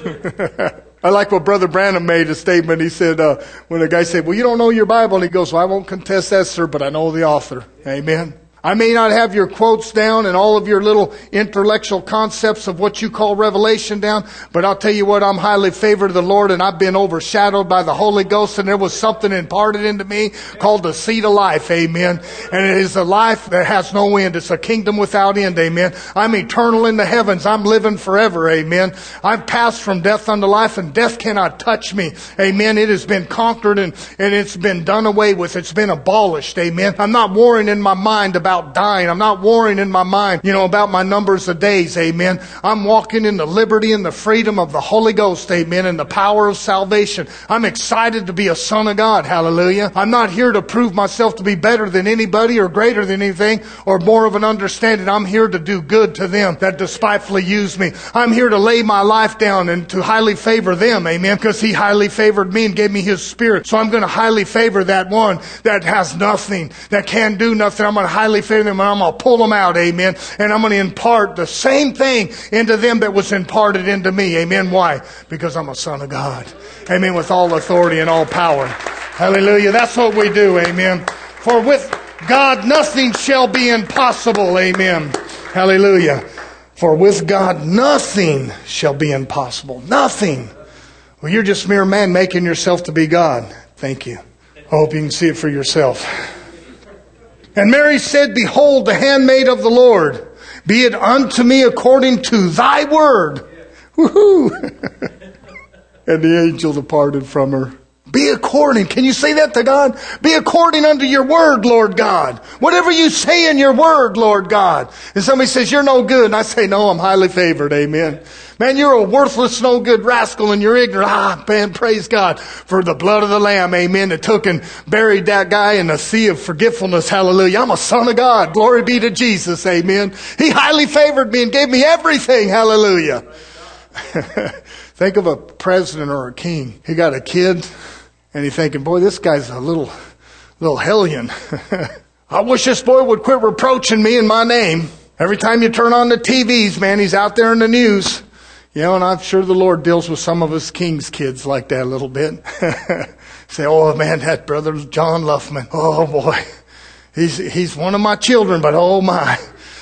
I like what Brother Branham made a statement. He said, uh, when a guy said, well, you don't know your Bible. And he goes, well, I won't contest that, sir, but I know the author. Amen. I may not have your quotes down and all of your little intellectual concepts of what you call revelation down, but I'll tell you what, I'm highly favored of the Lord and I've been overshadowed by the Holy Ghost, and there was something imparted into me called the seed of life, amen. And it is a life that has no end. It's a kingdom without end, amen. I'm eternal in the heavens. I'm living forever, amen. I've passed from death unto life and death cannot touch me, amen. It has been conquered and, and it's been done away with. It's been abolished, amen. I'm not warring in my mind about dying. I'm not warring in my mind, you know, about my numbers of days. Amen. I'm walking in the liberty and the freedom of the Holy Ghost. Amen. And the power of salvation. I'm excited to be a son of God. Hallelujah. I'm not here to prove myself to be better than anybody or greater than anything or more of an understanding. I'm here to do good to them that despitefully use me. I'm here to lay my life down and to highly favor them. Amen. Because he highly favored me and gave me his spirit. So I'm going to highly favor that one that has nothing, that can do nothing. I'm going to highly favor them and I'm going to pull them out, amen. And I'm going to impart the same thing into them that was imparted into me, amen. Why? Because I'm a son of God, amen, with all authority and all power. Hallelujah. That's what we do, amen. For with God, nothing shall be impossible. Amen. Hallelujah. For with God, nothing shall be impossible. Nothing. Well, you're just mere man making yourself to be God. Thank you. I hope you can see it for yourself. And Mary said, behold, the handmaid of the Lord, be it unto me according to thy word. Woohoo! And the angel departed from her. Be according. Can you say that to God? Be according unto your word, Lord God. Whatever you say in your word, Lord God. And somebody says, you're no good. And I say, no, I'm highly favored. Amen. Man, you're a worthless, no good rascal and you're ignorant. Ah, man, praise God for the blood of the Lamb. Amen. That took and buried that guy in a sea of forgetfulness. Hallelujah. I'm a son of God. Glory be to Jesus. Amen. He highly favored me and gave me everything. Hallelujah. Think of a president or a king. He got a kid. And you're thinking, boy, this guy's a little, little hellion. I wish this boy would quit reproaching me in my name. Every time you turn on the T Vs, man, he's out there in the news. You know, and I'm sure the Lord deals with some of his king's kids like that a little bit. Say, oh man, that brother John Luffman. Oh boy, he's, he's one of my children, but oh my.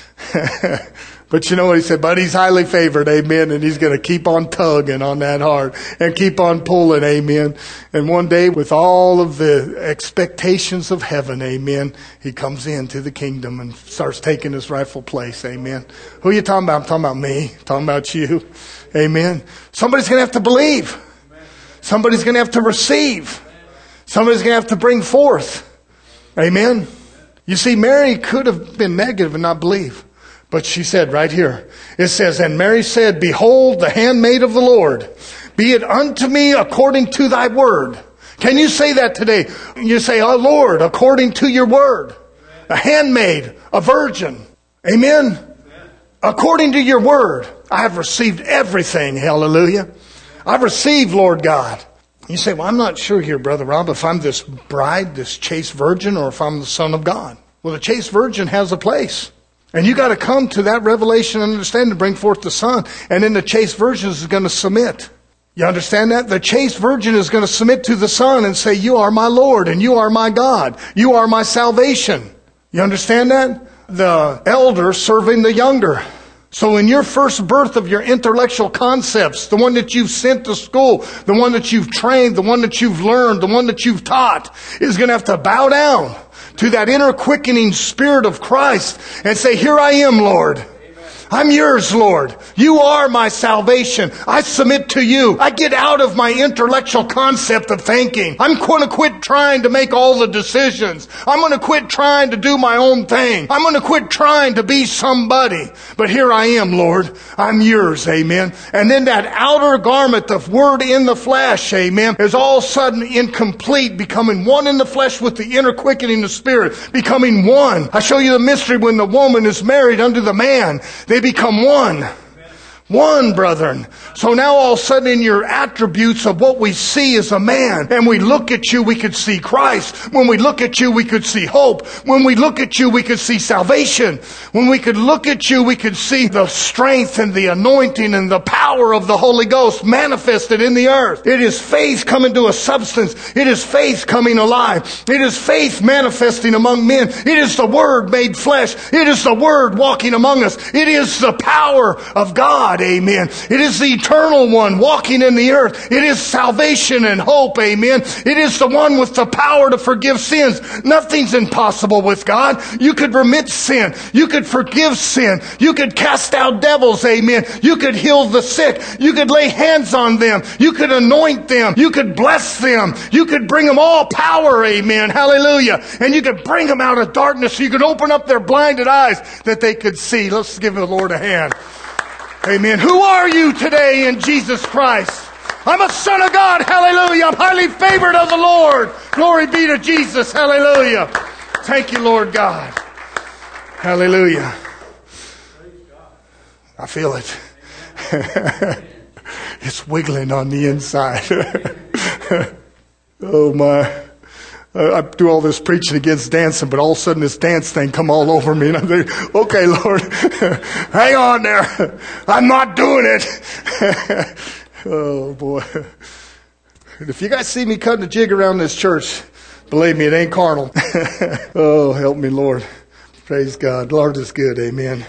But you know what he said? But he's highly favored, amen. And he's going to keep on tugging on that heart and keep on pulling, amen. And one day with all of the expectations of heaven, amen, he comes into the kingdom and starts taking his rightful place, amen. Who are you talking about? I'm talking about me. I'm talking about you, amen. Somebody's going to have to believe. Somebody's going to have to receive. Somebody's going to have to bring forth, amen. You see, Mary could have been negative and not believe. But she said right here, it says, and Mary said, behold, the handmaid of the Lord, be it unto me according to thy word. Can you say that today? You say, oh Lord, according to your word. A handmaid, a virgin. Amen? Amen. According to your word, I have received everything. Hallelujah. I've received, Lord God. You say, well, I'm not sure here, Brother Rob, if I'm this bride, this chaste virgin, or if I'm the son of God. Well, the chaste virgin has a place. And you got to come to that revelation and understand to bring forth the Son. And then the chaste virgin is going to submit. You understand that? The chaste virgin is going to submit to the Son and say, you are my Lord and you are my God. You are my salvation. You understand that? The elder serving the younger. So in your first birth of your intellectual concepts, the one that you've sent to school, the one that you've trained, the one that you've learned, the one that you've taught, is going to have to bow down to that inner quickening spirit of Christ and say, here I am, Lord. I'm yours, Lord. You are my salvation. I submit to you. I get out of my intellectual concept of thinking. I'm going to quit trying to make all the decisions. I'm going to quit trying to do my own thing. I'm going to quit trying to be somebody. But here I am, Lord. I'm yours, amen. And then that outer garment of word in the flesh, amen, is all of a sudden incomplete, becoming one in the flesh with the inner quickening of spirit, becoming one. I show you the mystery when the woman is married unto the man. They become one. One, brethren. So now all of a sudden in your attributes of what we see as a man, and we look at you, we could see Christ. When we look at you, we could see hope. When we look at you, we could see salvation. When we could look at you, we could see the strength and the anointing and the power of the Holy Ghost manifested in the earth. It is faith coming to a substance. It is faith coming alive. It is faith manifesting among men. It is the Word made flesh. It is the Word walking among us. It is the power of God. Amen. It is the eternal one walking in the earth. It is salvation and hope. Amen. It is the one with the power to forgive sins. Nothing's impossible with God. You could remit sin. You could forgive sin. You could cast out devils. Amen. You could heal the sick. You could lay hands on them. You could anoint them. You could bless them. You could bring them all power. Amen. Hallelujah. And you could bring them out of darkness. You could open up their blinded eyes that they could see. Let's give the Lord a hand. Amen. Who are you today in Jesus Christ? I'm a son of God. Hallelujah. I'm highly favored of the Lord. Glory be to Jesus. Hallelujah. Thank you, Lord God. Hallelujah. I feel it. It's wiggling on the inside. Oh my. Uh, I do all this preaching against dancing, but all of a sudden this dance thing come all over me. And I think, okay, Lord, hang on there. I'm not doing it. Oh, boy. And if you guys see me cutting a jig around this church, Believe me, it ain't carnal. Oh, help me, Lord. Praise God. Lord is good. Amen.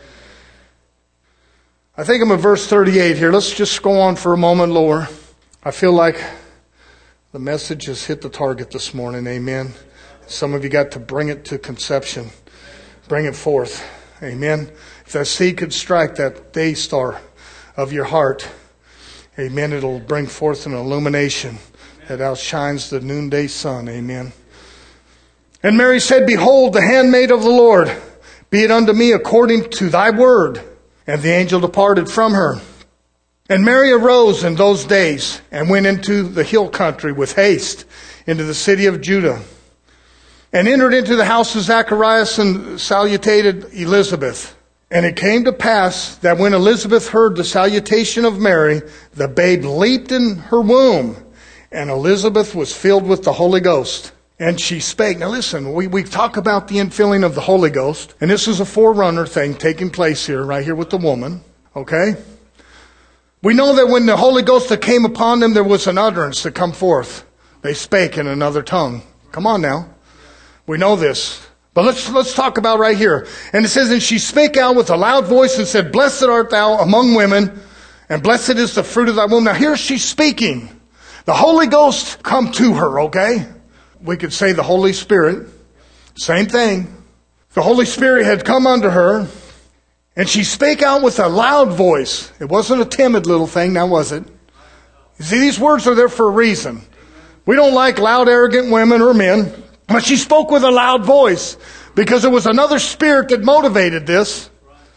I think I'm in verse thirty-eight here. Let's just go on for a moment lower. I feel like the message has hit the target this morning. Amen. Some of you got to bring it to conception. Bring it forth. Amen. If that seed could strike that day star of your heart, amen, it'll bring forth an illumination that outshines the noonday sun. Amen. And Mary said, Behold, the handmaid of the Lord, be it unto me according to thy word. And the angel departed from her. And Mary arose in those days and went into the hill country with haste into the city of Judah, and entered into the house of Zacharias and salutated Elizabeth. And it came to pass that when Elizabeth heard the salutation of Mary, the babe leaped in her womb, and Elizabeth was filled with the Holy Ghost. And she spake. Now listen, we, we talk about the infilling of the Holy Ghost, and this is a forerunner thing taking place here, right here with the woman. Okay? We know that when the Holy Ghost that came upon them, there was an utterance that come forth. They spake in another tongue. Come on now. We know this. But let's let's talk about right here. And it says, And she spake out with a loud voice and said, Blessed art thou among women, and blessed is the fruit of thy womb. Now here she's speaking. The Holy Ghost come to her, okay? We could say the Holy Spirit. Same thing. The Holy Spirit had come unto her, and she spake out with a loud voice. It wasn't a timid little thing, now was it? You see, these words are there for a reason. We don't like loud, arrogant women or men. But she spoke with a loud voice because it was another spirit that motivated this.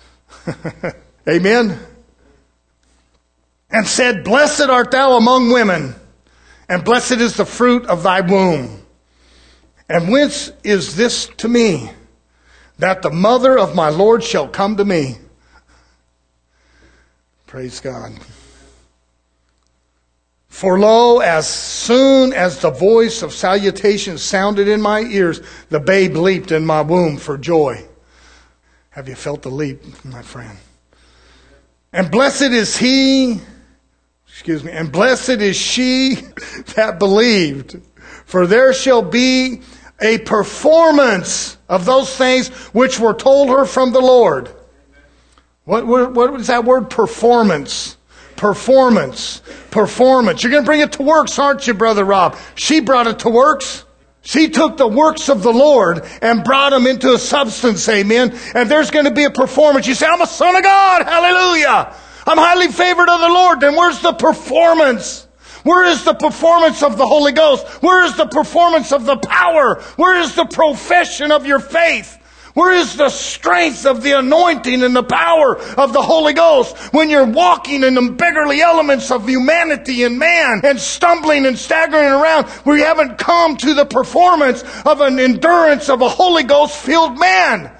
Amen. And said, Blessed art thou among women, and blessed is the fruit of thy womb. And whence is this to me, that the mother of my Lord shall come to me? Praise God. For lo, as soon as the voice of salutation sounded in my ears, the babe leaped in my womb for joy. Have you felt the leap, my friend? And blessed is he, excuse me, and blessed is she that believed, for there shall be a performance of those things which were told her from the Lord. What, what, what is that word? Performance. Performance. Performance. You're going to bring it to works, aren't you, Brother Rob? She brought it to works. She took the works of the Lord and brought them into a substance, amen. And there's going to be a performance. You say, I'm a son of God. Hallelujah. I'm highly favored of the Lord. Then where's the performance? Where is the performance of the Holy Ghost? Where is the performance of the power? Where is the profession of your faith? Where is the strength of the anointing and the power of the Holy Ghost when you're walking in the beggarly elements of humanity and man and stumbling and staggering around? We haven't come to the performance of an endurance of a Holy Ghost filled man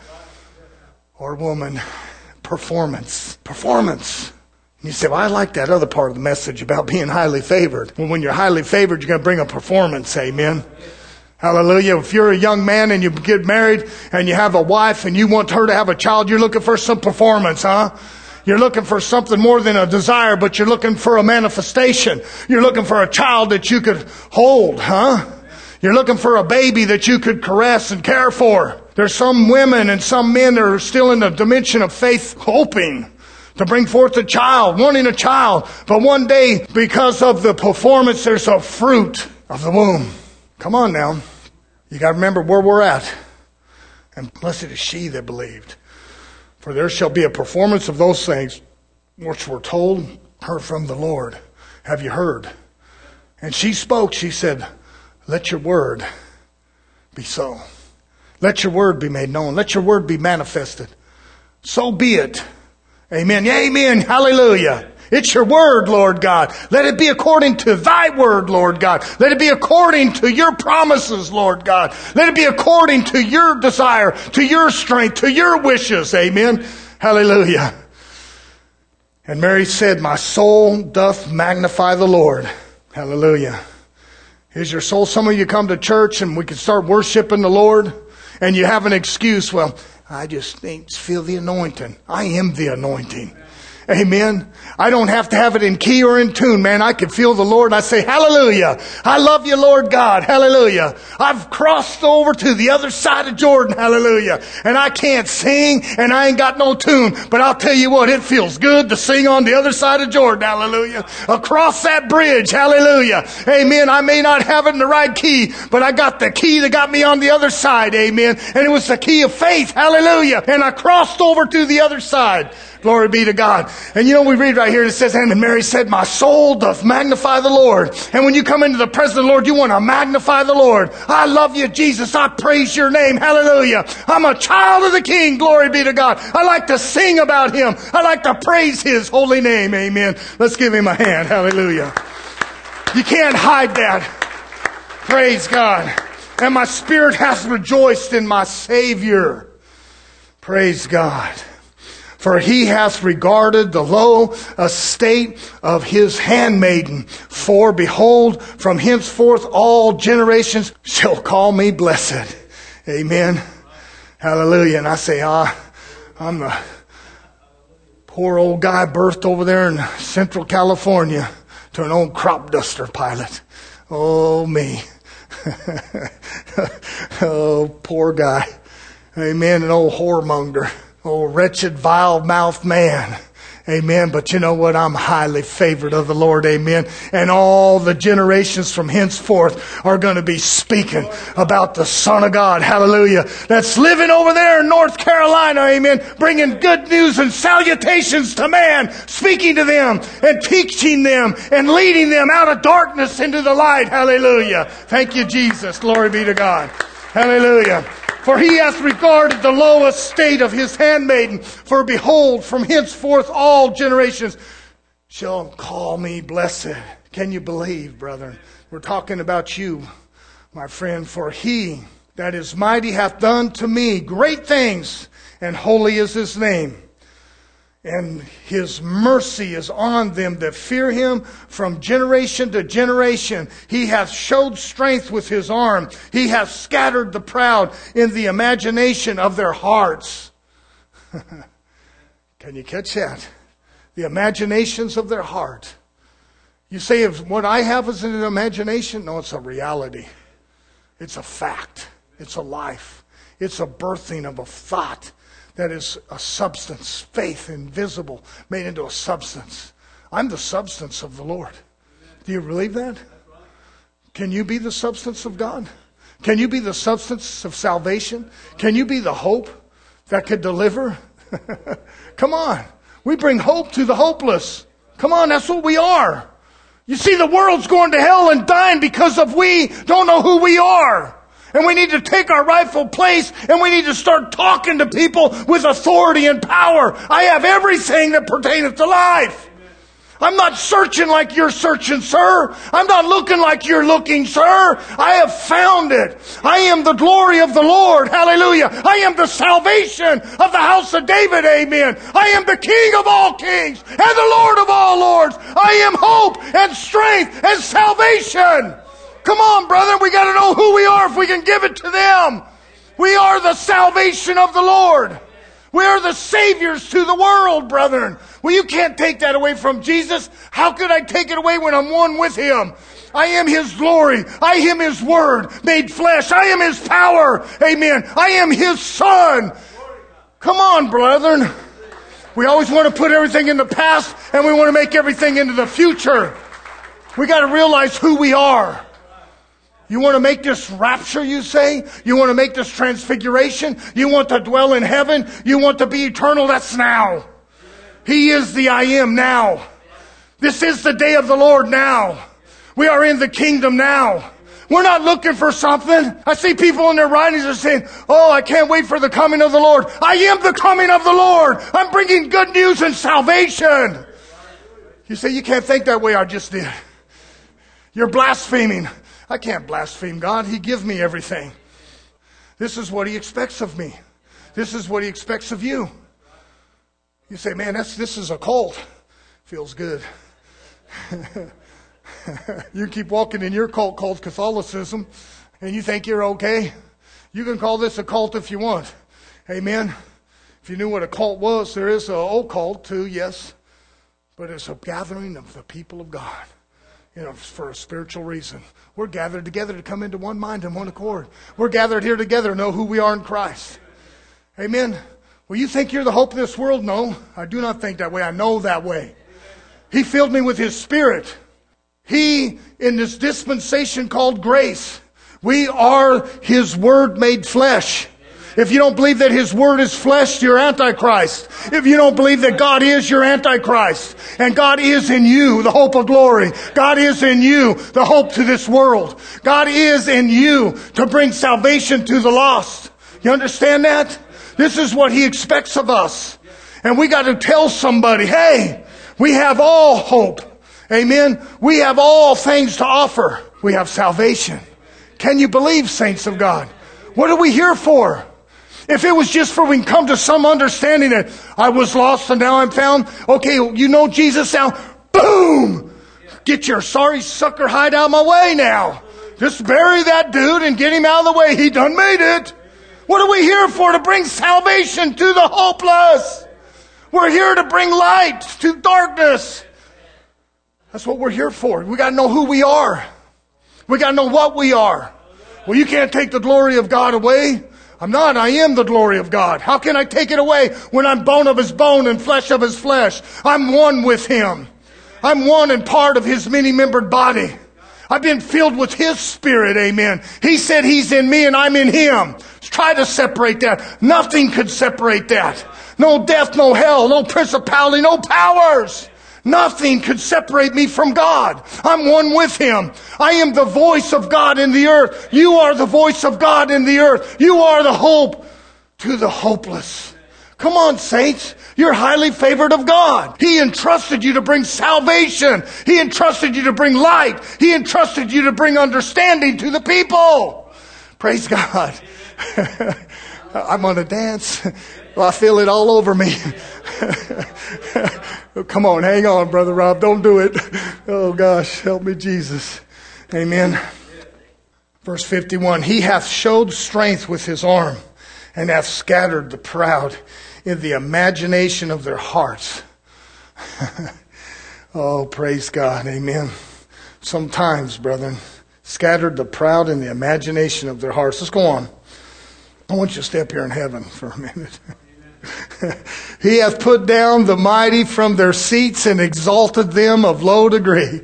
or woman. Performance. Performance. And you say, well, I like that other part of the message about being highly favored. Well, when you're highly favored, you're going to bring a performance. Amen. Hallelujah. If you're a young man and you get married and you have a wife and you want her to have a child, you're looking for some performance, huh? You're looking for something more than a desire, but you're looking for a manifestation. You're looking for a child that you could hold, huh? You're looking for a baby that you could caress and care for. There's some women and some men that are still in the dimension of faith, hoping to bring forth a child, wanting a child. But one day, because of the performance, there's a fruit of the womb. Come on now. You got to remember where we're at. And blessed is she that believed. For there shall be a performance of those things which were told her from the Lord. Have you heard? And she spoke, she said, let your word be so. Let your word be made known. Let your word be manifested. So be it. Amen. Amen. Hallelujah. It's your word, Lord God. Let it be according to thy word, Lord God. Let it be according to your promises, Lord God. Let it be according to your desire, to your strength, to your wishes. Amen. Hallelujah. And Mary said, my soul doth magnify the Lord. Hallelujah. Is your soul? Some of you come to church and we can start worshiping the Lord and you have an excuse. Well, I just feel the anointing. I am the anointing. Amen. I don't have to have it in key or in tune, man. I can feel the Lord. I say, hallelujah. I love you, Lord God. Hallelujah. I've crossed over to the other side of Jordan. Hallelujah. And I can't sing and I ain't got no tune. But I'll tell you what, it feels good to sing on the other side of Jordan. Hallelujah. Across that bridge. Hallelujah. Amen. I may not have it in the right key, but I got the key that got me on the other side. Amen. And it was the key of faith. Hallelujah. And I crossed over to the other side. Glory be to God. And you know, we read right here, it says, and Mary said, my soul doth magnify the Lord. And when you come into the presence of the Lord, you want to magnify the Lord. I love you, Jesus. I praise your name. Hallelujah. I'm a child of the King. Glory be to God. I like to sing about him. I like to praise his holy name. Amen. Let's give him a hand. Hallelujah. You can't hide that. Praise God. And my spirit has rejoiced in my Savior. Praise God. For he hath regarded the low estate of his handmaiden. For behold, from henceforth all generations shall call me blessed. Amen. Hallelujah. And I say, ah, I'm the poor old guy birthed over there in Central California to an old crop duster pilot. Oh, me. Oh, poor guy. Amen. An old whoremonger. Oh, wretched, vile-mouthed man. Amen. But you know what? I'm highly favored of the Lord. Amen. And all the generations from henceforth are going to be speaking about the Son of God. Hallelujah. That's living over there in North Carolina. Amen. Bringing good news and salutations to man. Speaking to them and teaching them and leading them out of darkness into the light. Hallelujah. Thank you, Jesus. Glory be to God. Hallelujah. For he hath regarded the low estate of his handmaiden. For behold, from henceforth all generations shall call me blessed. Can you believe, brethren? We're talking about you, my friend. For he that is mighty hath done to me great things, and holy is his name. And his mercy is on them that fear him from generation to generation. He hath showed strength with his arm. He hath scattered the proud in the imagination of their hearts. Can you catch that? The imaginations of their heart. You say, if what I have is an imagination? No, it's a reality. It's a fact. It's a life. It's a birthing of a thought. That is a substance, faith invisible, made into a substance. I'm the substance of the Lord. Do you believe that? Can you be the substance of God? Can you be the substance of salvation? Can you be the hope that could deliver? Come on. We bring hope to the hopeless. Come on, that's what we are. You see, the world's going to hell and dying because of we don't know who we are. And we need to take our rightful place, and we need to start talking to people with authority and power. I have everything that pertaineth to life. I'm not searching like you're searching, sir. I'm not looking like you're looking, sir. I have found it. I am the glory of the Lord. Hallelujah. I am the salvation of the house of David. Amen. I am the King of all kings and the Lord of all lords. I am hope and strength and salvation. Come on, brother. We got to know who we are if we can give it to them. We are the salvation of the Lord. We are the saviors to the world, brethren. Well, you can't take that away from Jesus. How could I take it away when I'm one with him? I am his glory. I am his word made flesh. I am his power. Amen. I am his son. Come on, brethren. We always want to put everything in the past and we want to make everything into the future. We got to realize who we are. You want to make this rapture, you say? You want to make this transfiguration? You want to dwell in heaven? You want to be eternal? That's now. He is the I am now. This is the day of the Lord now. We are in the kingdom now. We're not looking for something. I see people in their writings are saying, oh, I can't wait for the coming of the Lord. I am the coming of the Lord. I'm bringing good news and salvation. You say, you can't think that way. I just did. You're blaspheming. I can't blaspheme God. He gives me everything. This is what he expects of me. This is what he expects of you. You say, man, that's this is a cult. Feels good. You keep walking in your cult called Catholicism, and you think you're okay. You can call this a cult if you want. Amen. If you knew what a cult was, there is an occult too, yes. but it's a gathering of the people of God. You know, for a spiritual reason. We're gathered together to come into one mind and one accord. We're gathered here together to know who we are in Christ. Amen. Well, you think you're the hope of this world? No, I do not think that way. I know that way. He filled me with His Spirit. He, in this dispensation called grace, we are His Word made flesh. If you don't believe that His Word is flesh, you're Antichrist. If you don't believe that God is, you're Antichrist. And God is in you, the hope of glory. God is in you, the hope to this world. God is in you to bring salvation to the lost. You understand that? This is what He expects of us. And we got to tell somebody, hey, we have all hope. Amen. We have all things to offer. We have salvation. Can you believe, saints of God? What are we here for? If it was just for we can come to some understanding that I was lost and now I'm found. Okay, you know Jesus now. Boom! Get your sorry sucker hide out of my way now. Just bury that dude and get him out of the way. He done made it. What are we here for? To bring salvation to the hopeless. We're here to bring light to darkness. That's what we're here for. We got to know who we are. We got to know what we are. Well, you can't take the glory of God away. I'm not. I am the glory of God. How can I take it away when I'm bone of His bone and flesh of His flesh? I'm one with Him. I'm one and part of His many-membered body. I've been filled with His Spirit, amen. He said He's in me and I'm in Him. Try to separate that. Nothing could separate that. No death, no hell, no principality, no powers. Nothing could separate me from God. I'm one with Him. I am the voice of God in the earth. You are the voice of God in the earth. You are the hope to the hopeless. Come on, saints. You're highly favored of God. He entrusted you to bring salvation. He entrusted you to bring light. He entrusted you to bring understanding to the people. Praise God. I'm going to dance. Well, I feel it all over me. Come on, hang on, Brother Rob. Don't do it. Oh, gosh, help me, Jesus. Amen. Verse fifty-one, He hath showed strength with His arm, and hath scattered the proud in the imagination of their hearts. Oh, praise God. Amen. Sometimes, brethren, scattered the proud in the imagination of their hearts. Let's go on. I want you to stay up here in heaven for a minute. He hath put down the mighty from their seats and exalted them of low degree.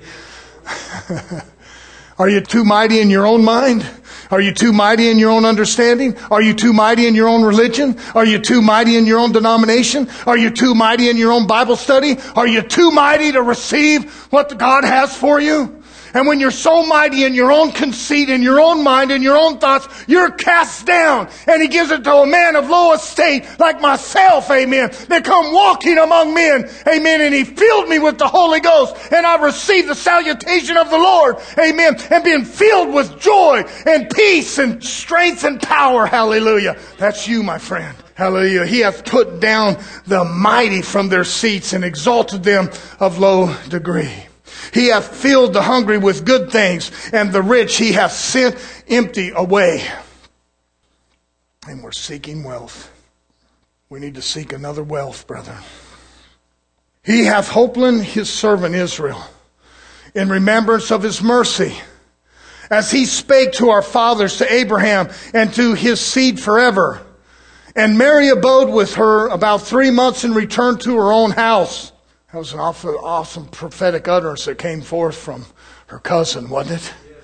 Are you too mighty in your own mind? Are you too mighty in your own understanding? Are you too mighty in your own religion? Are you too mighty in your own denomination? Are you too mighty in your own Bible study? Are you too mighty to receive what God has for you? And when you're so mighty in your own conceit, in your own mind, in your own thoughts, you're cast down. And He gives it to a man of low estate like myself, amen, that come walking among men, amen. And He filled me with the Holy Ghost. And I received the salutation of the Lord, amen. And being filled with joy and peace and strength and power, hallelujah. That's you, my friend. Hallelujah. He hath put down the mighty from their seats and exalted them of low degree. He hath filled the hungry with good things, and the rich He hath sent empty away. And we're seeking wealth. We need to seek another wealth, brethren. He hath holpen His servant Israel in remembrance of His mercy, as He spake to our fathers, to Abraham, and to his seed forever. And Mary abode with her about three months and returned to her own house. That was an awful, awesome prophetic utterance that came forth from her cousin, wasn't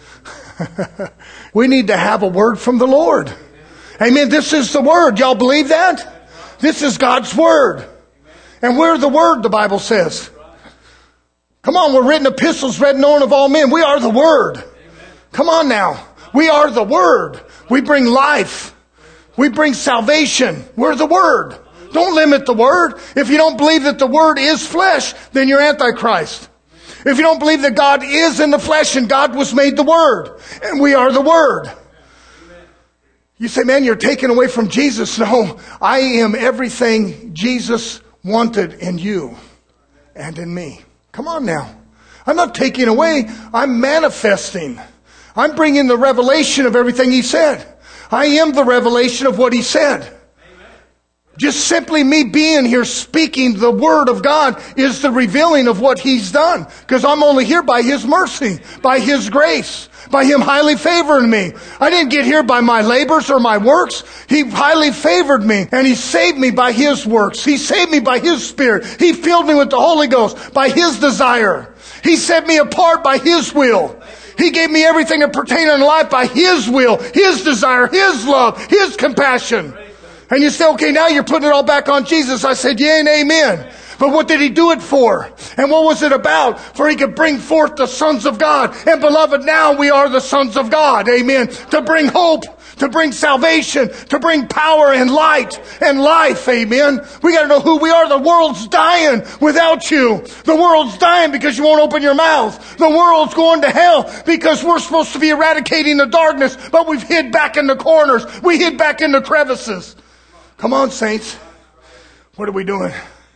it? We need to have a word from the Lord. Amen. This is the word. Y'all believe that? This is God's word. And we're the word, the Bible says. Come on, we're written epistles read and known of all men. We are the word. Come on now. We are the word. We bring life. We bring salvation. We're the word. Don't limit the word. If you don't believe that the word is flesh, then you're Antichrist. If you don't believe that God is in the flesh and God was made the word, and we are the word. You say, man, you're taken away from Jesus. No, I am everything Jesus wanted in you and in me. Come on now. I'm not taking away. I'm manifesting. I'm bringing the revelation of everything He said. I am the revelation of what He said. Just simply me being here speaking the Word of God is the revealing of what He's done. Because I'm only here by His mercy, by His grace, by Him highly favoring me. I didn't get here by my labors or my works. He highly favored me, and He saved me by His works. He saved me by His Spirit. He filled me with the Holy Ghost by His desire. He set me apart by His will. He gave me everything that pertained in life by His will, His desire, His love, His compassion. And you say, okay, now you're putting it all back on Jesus. I said, yeah and amen. But what did He do it for? And what was it about? For He could bring forth the sons of God. And beloved, now we are the sons of God. Amen. To bring hope, to bring salvation, to bring power and light and life. Amen. We got to know who we are. The world's dying without you. The world's dying because you won't open your mouth. The world's going to hell because we're supposed to be eradicating the darkness, but we've hid back in the corners. We hid back in the crevices. Come on, saints. What are we doing?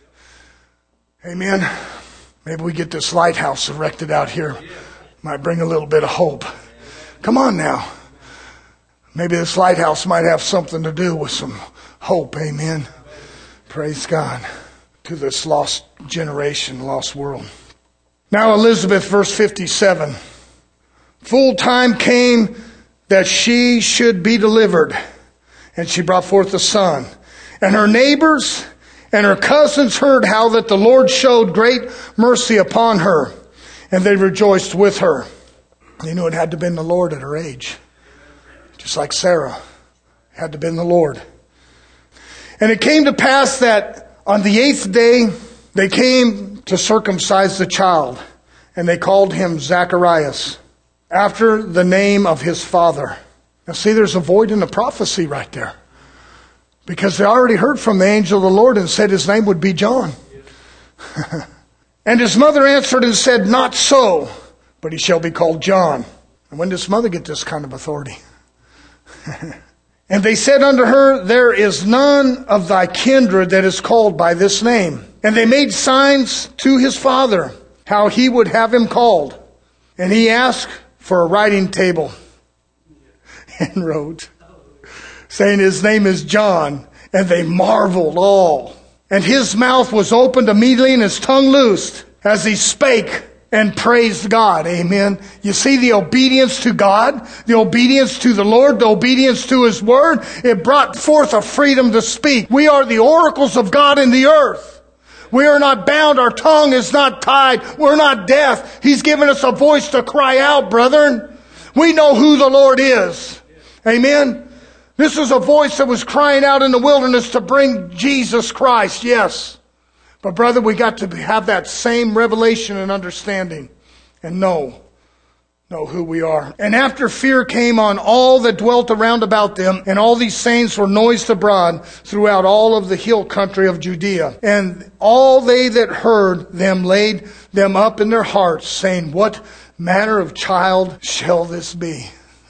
Amen. Maybe we get this lighthouse erected out here. Might bring a little bit of hope. Come on now. Maybe this lighthouse might have something to do with some hope. Amen. Praise God. To this lost generation, lost world. Now Elizabeth, verse fifty-seven. Full time came that she should be delivered. And she brought forth a son. And her neighbors and her cousins heard how that the Lord showed great mercy upon her. And they rejoiced with her. They knew it had to have been the Lord at her age. Just like Sarah. It had to have been the Lord. And it came to pass that on the eighth day they came to circumcise the child. And they called him Zacharias, after the name of his father. Now see, there's a void in the prophecy right there. Because they already heard from the angel of the Lord and said his name would be John. And his mother answered and said, not so, but he shall be called John. And when does his mother get this kind of authority? And they said unto her, there is none of thy kindred that is called by this name. And they made signs to his father, how he would have him called. And he asked for a writing table and wrote, saying his name is John. And they marveled all. And his mouth was opened immediately and his tongue loosed as he spake and praised God. Amen. You see the obedience to God, the obedience to the Lord, the obedience to His Word. It brought forth a freedom to speak. We are the oracles of God in the earth. We are not bound. Our tongue is not tied. We're not deaf. He's given us a voice to cry out, brethren. We know who the Lord is. Amen. This is a voice that was crying out in the wilderness to bring Jesus Christ. Yes. But brother, we got to have that same revelation and understanding and know, know who we are. And after fear came on all that dwelt around about them, and all these sayings were noised abroad throughout all of the hill country of Judea. And all they that heard them laid them up in their hearts, saying, what manner of child shall this be?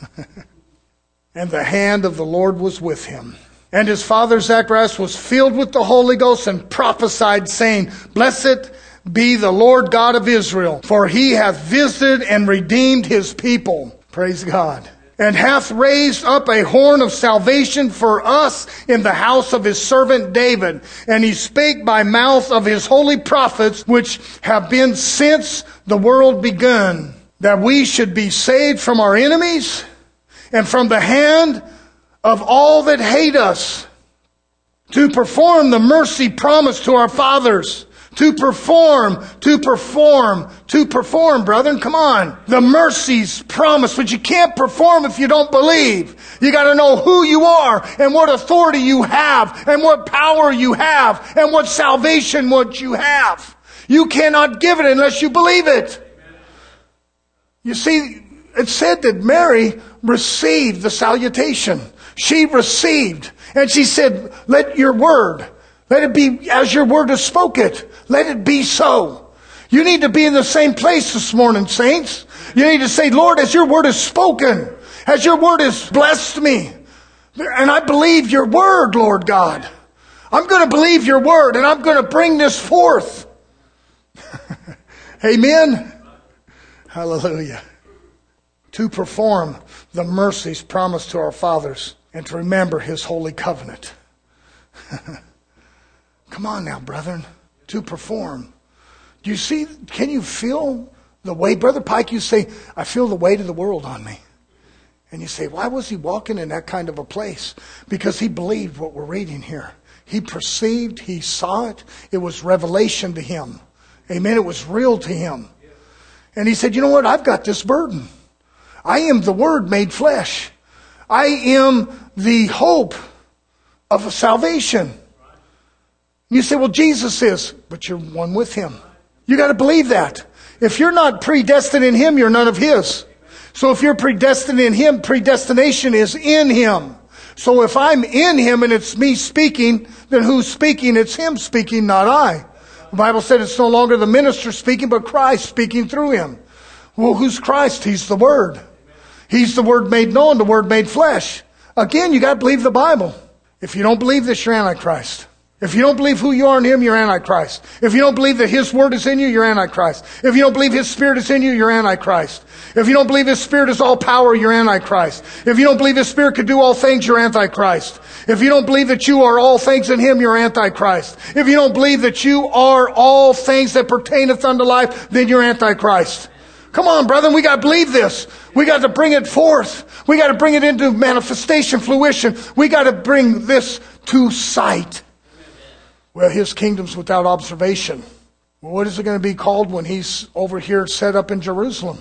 And the hand of the Lord was with him. And his father Zacharias was filled with the Holy Ghost and prophesied, saying, blessed be the Lord God of Israel, for He hath visited and redeemed His people. Praise God. And hath raised up a horn of salvation for us in the house of His servant David. And He spake by mouth of His holy prophets, which have been since the world begun, that we should be saved from our enemies and from the hand of all that hate us, to perform the mercy promised to our fathers. To perform, to perform, to perform, brethren. Come on. The mercies promised, but you can't perform if you don't believe. You got to know who you are and what authority you have and what power you have and what salvation what you have. You cannot give it unless you believe it. You see, it said that Mary received the salutation. She received. And she said, let your word, let it be as your word has spoke it. Let it be so. You need to be in the same place this morning, saints. You need to say, Lord, as your word is spoken, as your word has blessed me, and I believe your word, Lord God. I'm going to believe your word, and I'm going to bring this forth. Amen. Hallelujah. To perform the mercies promised to our fathers and to remember His holy covenant. Come on now, brethren, to perform. Do you see, can you feel the weight? Brother Pike, you say, I feel the weight of the world on me. And you say, why was he walking in that kind of a place? Because he believed what we're reading here. He perceived, he saw it. It was revelation to him. Amen. It was real to him. And he said, you know what? I've got this burden. I am the Word made flesh. I am the hope of salvation. You say, well, Jesus is, but you're one with Him. You got to believe that. If you're not predestined in Him, you're none of His. So if you're predestined in Him, predestination is in Him. So if I'm in Him and it's me speaking, then who's speaking? It's Him speaking, not I. The Bible said it's no longer the minister speaking, but Christ speaking through him. Well, who's Christ? He's the Word. He's the Word made known, the Word made flesh. Again, you got to believe the Bible. If you don't believe this, you're Antichrist. If you don't believe who you are in Him, you're Antichrist. If you don't believe that His Word is in you, you're Antichrist. If you don't believe His Spirit is in you, you're Antichrist. If you don't believe His Spirit is all power, you're Antichrist. If you don't believe His Spirit could do all things, you're Antichrist. If you don't believe that you are all things in Him, you're Antichrist. If you don't believe that you are all things that pertaineth unto life, then you're Antichrist. Come on, brethren, we got to believe this. We got to bring it forth. We got to bring it into manifestation, fruition. We got to bring this to sight. Well, His kingdom's without observation. Well, what is it going to be called when He's over here set up in Jerusalem?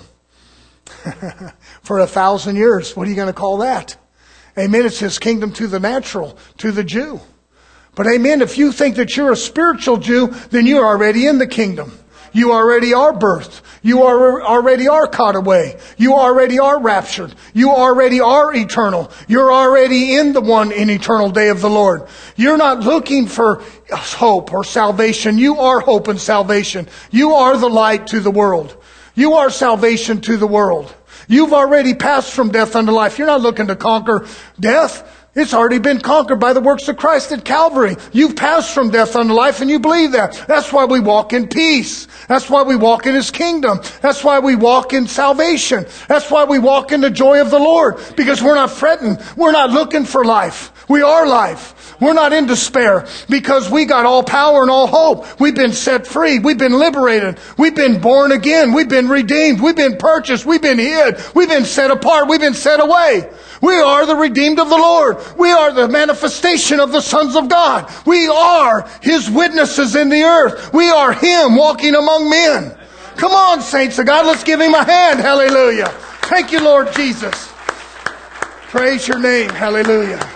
For a thousand years. What are you going to call that? Amen. It's His kingdom to the natural, to the Jew. But amen, if you think that you're a spiritual Jew, then you're already in the kingdom. You already are birthed. You are already are caught away. You already are raptured. You already are eternal. You're already in the one in eternal day of the Lord. You're not looking for hope or salvation. You are hope and salvation. You are the light to the world. You are salvation to the world. You've already passed from death unto life. You're not looking to conquer death. It's already been conquered by the works of Christ at Calvary. You've passed from death unto life and you believe that. That's why we walk in peace. That's why we walk in His kingdom. That's why we walk in salvation. That's why we walk in the joy of the Lord. Because we're not fretting. We're not looking for life. We are life. We're not in despair because we got all power and all hope. We've been set free. We've been liberated. We've been born again. We've been redeemed. We've been purchased. We've been hid. We've been set apart. We've been set away. We are the redeemed of the Lord. We are the manifestation of the sons of God. We are His witnesses in the earth. We are Him walking among men. Come on, saints of God. Let's give Him a hand. Hallelujah. Thank you, Lord Jesus. Praise your name. Hallelujah.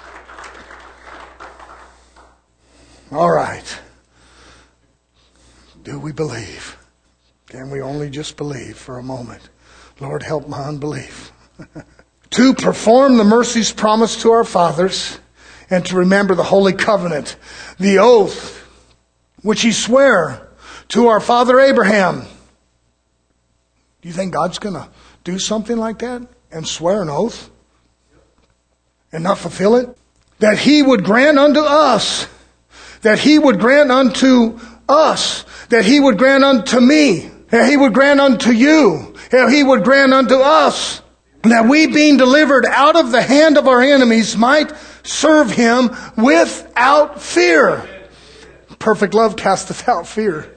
All right. Do we believe? Can we only just believe for a moment? Lord, help my unbelief. To perform the mercies promised to our fathers and to remember the holy covenant, the oath which He sware to our father Abraham. Do you think God's going to do something like that and swear an oath and not fulfill it? That He would grant unto us, that He would grant unto us, that He would grant unto me, that He would grant unto you, that He would grant unto us, that we, being delivered out of the hand of our enemies, might serve Him without fear. Perfect love casteth out fear.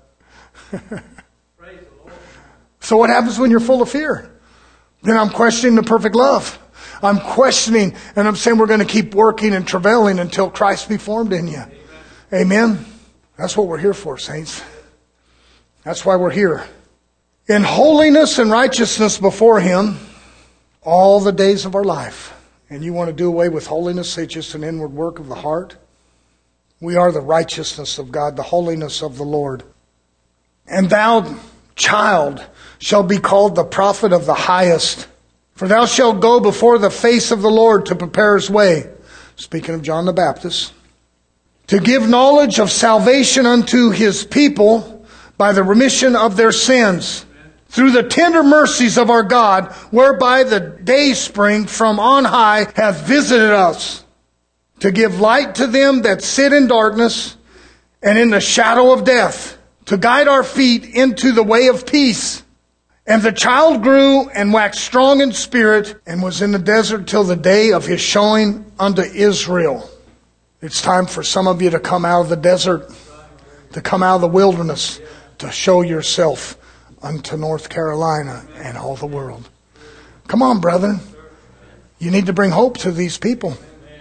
So what happens when you're full of fear? Then I'm questioning the perfect love. I'm questioning, and I'm saying we're going to keep working and travailing until Christ be formed in you. Amen. That's what we're here for, saints. That's why we're here. In holiness and righteousness before Him all the days of our life. And you want to do away with holiness, say just an inward work of the heart? We are the righteousness of God, the holiness of the Lord. And thou, child, shalt be called the prophet of the highest. For thou shalt go before the face of the Lord to prepare His way. Speaking of John the Baptist. To give knowledge of salvation unto His people by the remission of their sins, through the tender mercies of our God, whereby the dayspring from on high hath visited us, to give light to them that sit in darkness and in the shadow of death, to guide our feet into the way of peace. And the child grew and waxed strong in spirit, and was in the desert till the day of his showing unto Israel. It's time for some of you to come out of the desert, to come out of the wilderness, to show yourself unto North Carolina and all the world. Come on, brethren. You need to bring hope to these people.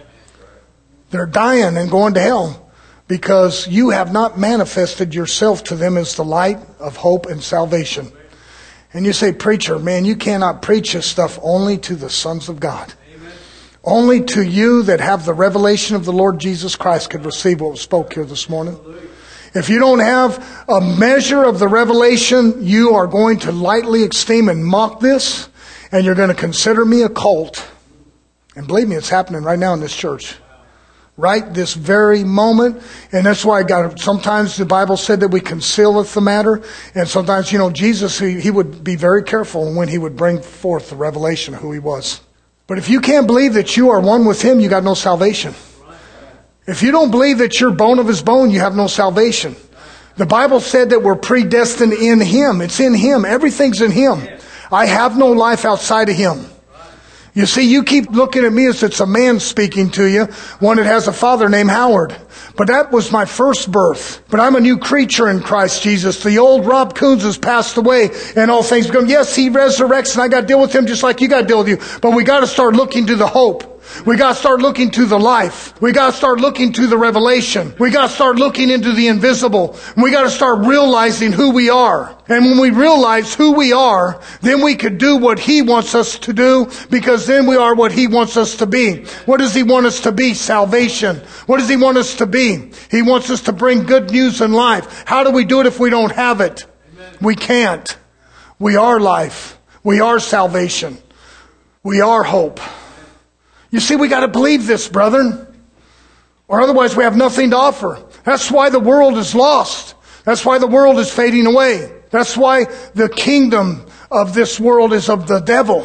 They're dying and going to hell because you have not manifested yourself to them as the light of hope and salvation. And you say, preacher, man, you cannot preach this stuff only to the sons of God. Amen. Only to you that have the revelation of the Lord Jesus Christ could receive what was spoke here this morning. If you don't have a measure of the revelation, you are going to lightly esteem and mock this, and you're going to consider me a cult. And believe me, it's happening right now in this church. Right this very moment. And that's why God, sometimes the Bible said that we concealeth the matter. And sometimes, you know, Jesus, he, he would be very careful when he would bring forth the revelation of who he was. But if you can't believe that you are one with him, you got no salvation. If you don't believe that you're bone of his bone, you have no salvation. The Bible said that we're predestined in him. It's in him. Everything's in him. I have no life outside of him. You see, you keep looking at me as it's a man speaking to you, one that has a father named Howard. But that was my first birth. But I'm a new creature in Christ Jesus. The old Rob Coons has passed away and all things become. Yes, he resurrects and I got to deal with him just like you got to deal with you. But we got to start looking to the hope. We got to start looking to the life. We got to start looking to the revelation. We got to start looking into the invisible. We got to start realizing who we are. And when we realize who we are, then we could do what he wants us to do, because then we are what he wants us to be. What does he want us to be? Salvation. What does he want us to be? He wants us to bring good news in life. How do we do it if we don't have it? Amen. We can't. We are life. We are salvation. We are hope. You see, we got to believe this, brethren, or otherwise we have nothing to offer. That's why the world is lost. That's why the world is fading away. That's why the kingdom of this world is of the devil,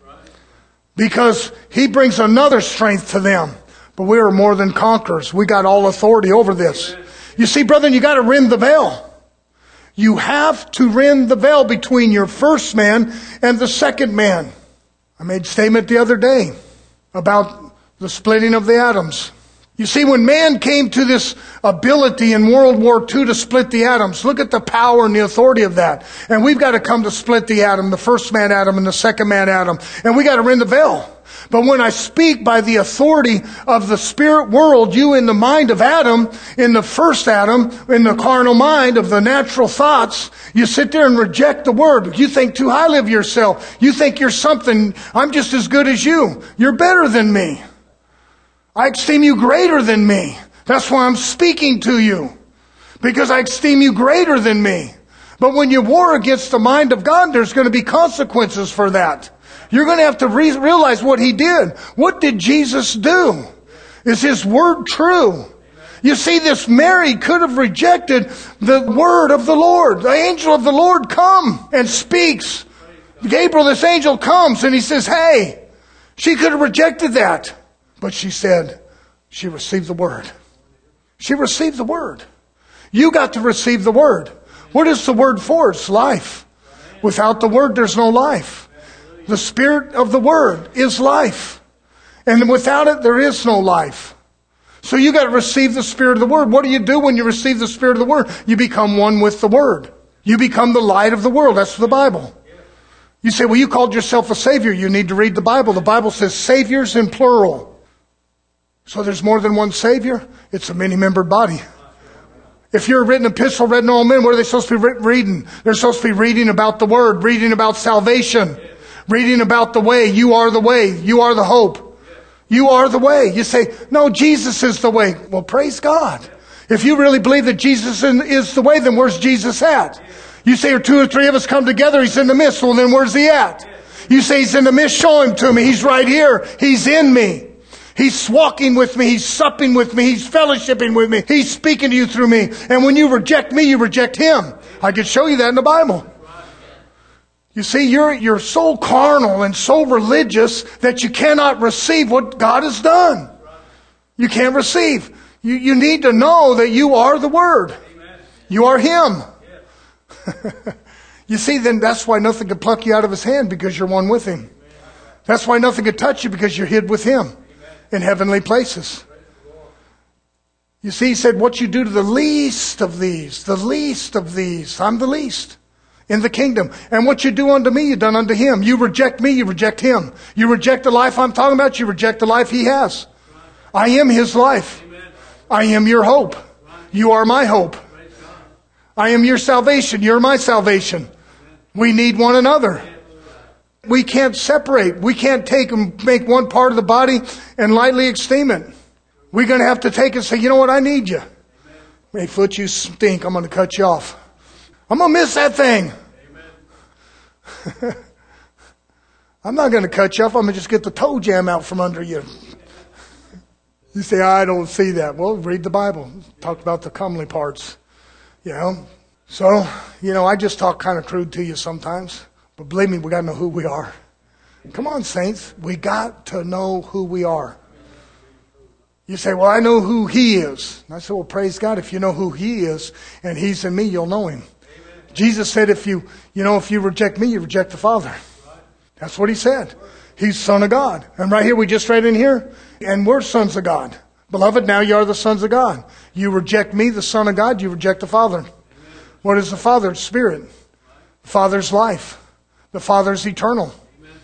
because he brings another strength to them. But we are more than conquerors. We got all authority over this. You see, brethren, you got to rend the veil. You have to rend the veil between your first man and the second man. I made a statement the other day about the splitting of the atoms. You see, when man came to this ability in World War Two to split the atoms, look at the power and the authority of that. And we've got to come to split the atom, the first man atom and the second man atom. And we got to rend the veil. But when I speak by the authority of the spirit world, you in the mind of Adam, in the first Adam, in the carnal mind of the natural thoughts, you sit there and reject the word. You think too highly of yourself. You think you're something. I'm just as good as you. You're better than me. I esteem you greater than me. That's why I'm speaking to you. Because I esteem you greater than me. But when you war against the mind of God, there's going to be consequences for that. You're going to have to re- realize what he did. What did Jesus do? Is his word true? You see, this Mary could have rejected the word of the Lord. The angel of the Lord comes and speaks. Gabriel, this angel, comes and he says, hey, she could have rejected that. But she said, she received the word. She received the word. You got to receive the word. What is the word for? It's life. Without the word, there's no life. The spirit of the word is life. And without it, there is no life. So you got to receive the spirit of the word. What do you do when you receive the spirit of the word? You become one with the word. You become the light of the world. That's the Bible. You say, well, you called yourself a savior. You need to read the Bible. The Bible says saviors in plural. So there's more than one savior. It's a many-membered body. If you're a written epistle read in all men, what are they supposed to be reading? They're supposed to be reading about the word, reading about salvation, reading about the way. You are the way. You are the hope. You are the way. You say, no, Jesus is the way. Well, praise God. If you really believe that Jesus is the way, then where's Jesus at? You say, or two or three of us come together, he's in the midst. Well, then where's he at? You say he's in the midst, show him to me. He's right here. He's in me. He's walking with me. He's supping with me. He's fellowshipping with me. He's speaking to you through me. And when you reject me, you reject him. I could show you that in the Bible. You see, you're, you're so carnal and so religious that you cannot receive what God has done. You can't receive. You, you need to know that you are the Word. You are Him. You see, then that's why nothing can pluck you out of His hand, because you're one with Him. That's why nothing can touch you, because you're hid with Him in heavenly places. You see, he said, what you do to the least of these, the least of these, I'm the least in the kingdom. And what you do unto me, you done unto him. You reject me, you reject him. You reject the life I'm talking about, you reject the life he has. I am his life. I am your hope. You are my hope. I am your salvation. You're my salvation. We need one another. We can't separate. We can't take and make one part of the body and lightly esteem it. We're going to have to take it and say, you know what, I need you. Hey, foot, you stink. I'm going to cut you off. I'm going to miss that thing. I'm not going to cut you off. I'm going to just get the toe jam out from under you. You say, I don't see that. Well, read the Bible. Talk about the comely parts. You know. So, you know, I just talk kind of crude to you sometimes. But believe me, we got to know who we are. Come on, saints. We got to know who we are. You say, well, I know who he is. And I said, well, praise God. If you know who he is and he's in me, you'll know him. Amen. Jesus said, if you, you know, if you reject me, you reject the Father. Right. That's what he said. He's Son of God. And right here, we just read in here, and we're sons of God. Beloved, now you are the sons of God. You reject me, the Son of God, you reject the Father. Amen. What is the Father? It's Spirit. The Father's life. The Father's eternal.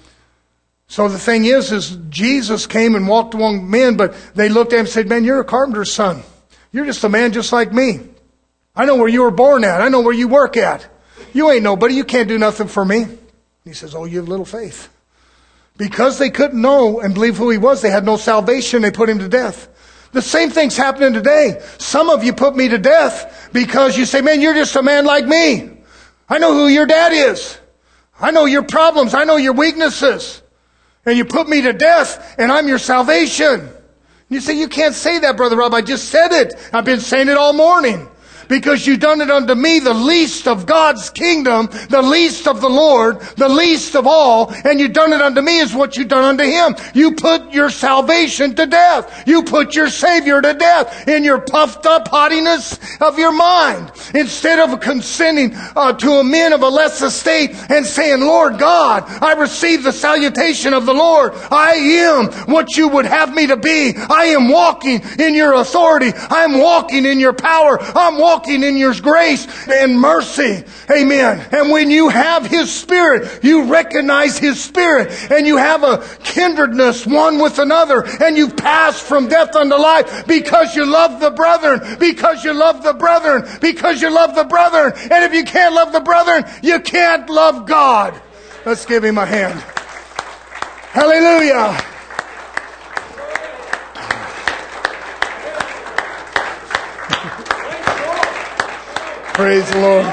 So the thing is, is Jesus came and walked among men, but they looked at him and said, man, you're a carpenter's son. You're just a man just like me. I know where you were born at. I know where you work at. You ain't nobody. You can't do nothing for me. He says, oh, you have little faith. Because they couldn't know and believe who he was, they had no salvation. They put him to death. The same thing's happening today. Some of you put me to death because you say, man, you're just a man like me. I know who your dad is. I know your problems. I know your weaknesses. And you put me to death, and I'm your salvation. You say, you can't say that, Brother Rob. I just said it. I've been saying it all morning. Because you've done it unto me, the least of God's kingdom, the least of the Lord, the least of all, and you've done it unto me is what you've done unto him. You put your salvation to death. You put your Savior to death in your puffed up haughtiness of your mind. Instead of consenting uh, to a man of a less estate and saying, Lord God, I receive the salutation of the Lord. I am what you would have me to be. I am walking in your authority. I'm walking in your power. I'm walking in your grace and mercy. Amen. And when you have his Spirit, you recognize his Spirit, and you have a kindredness one with another, and you've passed from death unto life because you love the brethren, because you love the brethren, because you love the brethren. And if you can't love the brethren, you can't love God. Let's give him a hand. Hallelujah. Praise the Lord.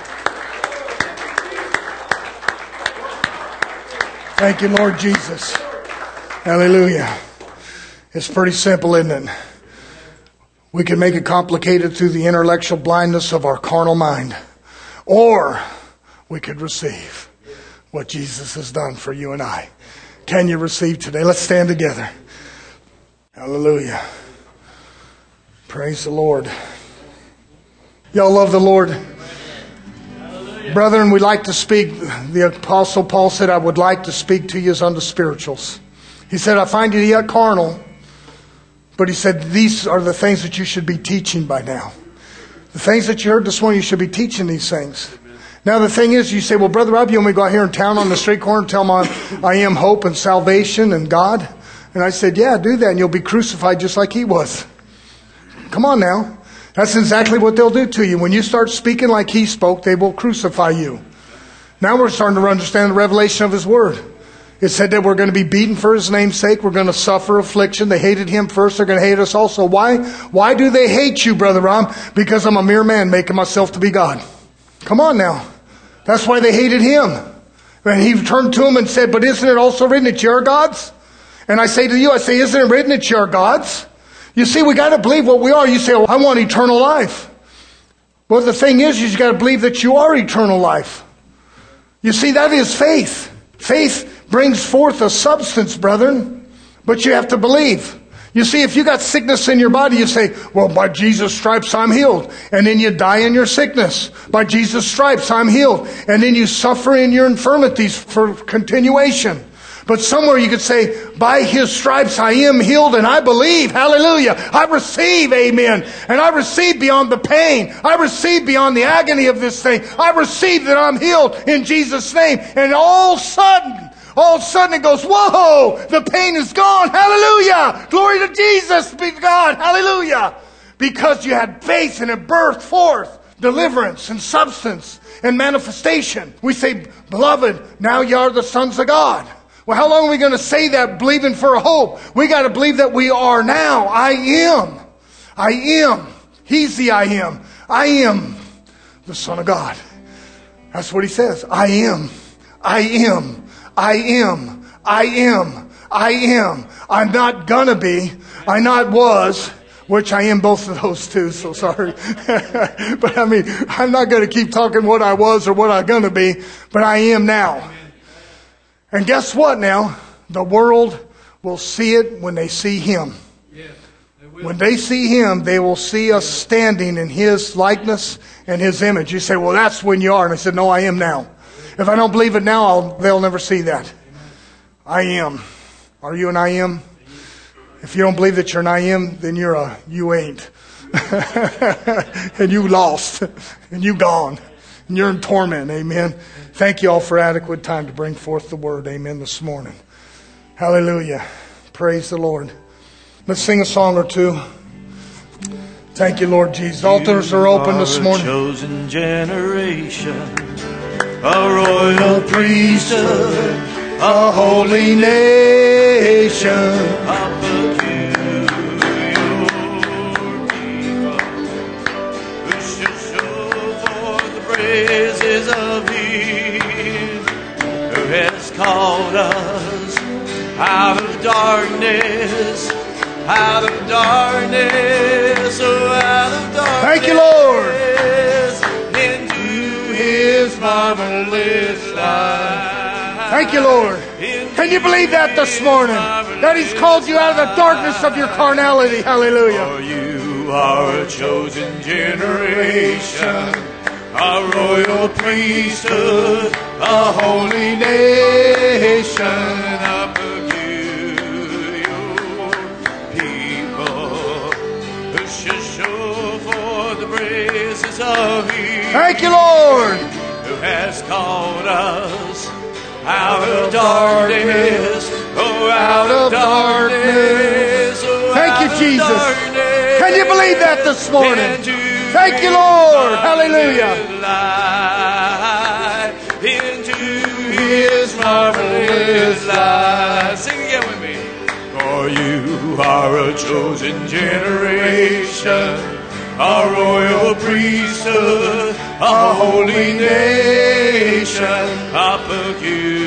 Thank you, Lord Jesus. Hallelujah. It's pretty simple, isn't it? We can make it complicated through the intellectual blindness of our carnal mind. Or we could receive what Jesus has done for you and I. Can you receive today? Let's stand together. Hallelujah. Praise the Lord. Y'all love the Lord. Hallelujah. Brethren, we like to speak. The Apostle Paul said, I would like to speak to you as unto spirituals. He said, I find you yet carnal. But he said, these are the things that you should be teaching by now. The things that you heard this morning, you should be teaching these things. Amen. Now the thing is, you say, well, Brother Rob, you want me to go out here in town on the street corner and tell them I'm, I am hope and salvation and God? And I said, yeah, do that and you'll be crucified just like he was. Come on now. That's exactly what they'll do to you. When you start speaking like he spoke, they will crucify you. Now we're starting to understand the revelation of his word. It said that we're going to be beaten for his name's sake. We're going to suffer affliction. They hated him first. They're going to hate us also. Why? Why do they hate you, Brother Ram? Because I'm a mere man making myself to be God. Come on now. That's why they hated him. And he turned to him and said, but isn't it also written that you are gods? And I say to you, I say, isn't it written that you are gods? You see, we got to believe what we are. You say, well, I want eternal life. Well, the thing is, you got to believe that you are eternal life. You see, that is faith. Faith brings forth a substance, brethren, but you have to believe. You see, if you got sickness in your body, you say, well, by Jesus' stripes, I'm healed. And then you die in your sickness. By Jesus' stripes, I'm healed. And then you suffer in your infirmities for continuation. But somewhere you could say, by His stripes I am healed and I believe. Hallelujah. I receive, amen. And I receive beyond the pain. I receive beyond the agony of this thing. I receive that I'm healed in Jesus' name. And all of a sudden, all of a sudden it goes, whoa, the pain is gone. Hallelujah. Glory to Jesus, be God. Hallelujah. Because you had faith and it birthed forth deliverance and substance and manifestation. We say, beloved, now you are the sons of God. Well, how long are we going to say that, believing for a hope? We got to believe that we are now. I am. I am. He's the I am. I am the Son of God. That's what He says. I am. I am. I am. I am. I am. I'm not gonna be. I not was. Which I am both of those two, so sorry. But I mean, I'm not going to keep talking what I was or what I'm going to be, but I am now. And guess what now? The world will see it when they see Him. Yes, they will. When they see Him, they will see us standing in His likeness and His image. You say, well, that's when you are. And I said, no, I am now. If I don't believe it now, I'll, they'll never see that. I am. Are you an I am? If you don't believe that you're an I am, then you're a you ain't. And you lost. And you gone. And you're in torment. Amen. Thank you all for adequate time to bring forth the word. Amen this morning. Hallelujah. Praise the Lord. Let's sing a song or two. Thank you, Lord Jesus. Altars are open this morning. You are a chosen generation, a royal priesthood, A holy nation. a peculiar people, who shall show forth the praises of Him who has called us out of darkness, out of darkness, oh, out of darkness. Thank you, Lord. Into His marvelous light. Thank you, Lord. Can you believe that this morning? That He's called you out of the darkness of your carnality. Hallelujah. For you are a chosen generation, a royal priesthood, a holy nation, a peculiar people, who shall show forth the praises of Him. Thank you, Lord. Who has called us out of darkness, oh, out of darkness, oh, Thank you, out of Jesus. darkness, Can you believe that this morning? into Thank you, His Lord. Hallelujah. light, into His marvelous light. Sing again with me. For you are a chosen generation, a royal priesthood, a holy nation, a peculiar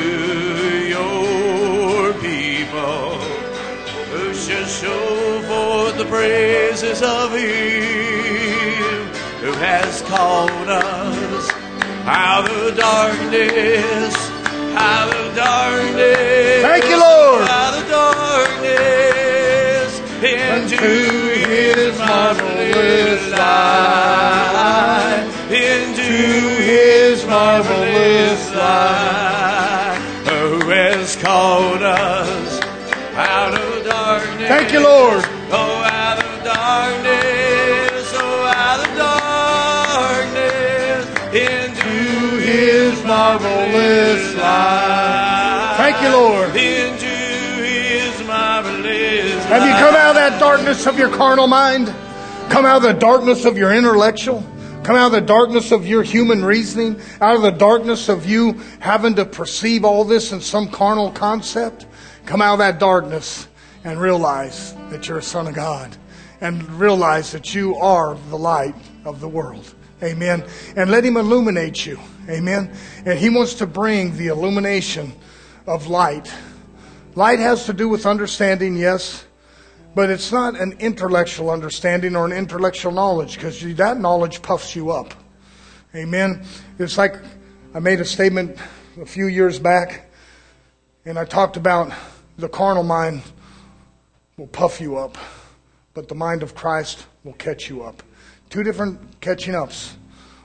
people, who shall show forth the praises of Him who has called us out of darkness, out of darkness. Thank you, Lord. Out of darkness into His marvelous light, into His marvelous light, who has called us out of darkness. Thank you, Lord. Oh, out of darkness, oh, out of darkness, into His marvelous light. Thank you, Lord. Into His marvelous light. Have you come out of that darkness of your carnal mind? Come out of the darkness of your intellectual? Come out of the darkness of your human reasoning? Out of the darkness of you having to perceive all this in some carnal concept? Come out of that darkness and realize that you're a son of God. And realize that you are the light of the world. Amen. And let Him illuminate you. Amen. And He wants to bring the illumination of light. Light has to do with understanding, yes. But it's not an intellectual understanding or an intellectual knowledge, because that knowledge puffs you up. Amen. It's like I made a statement a few years back, and I talked about the carnal mind will puff you up, but the mind of Christ will catch you up. Two different catching ups.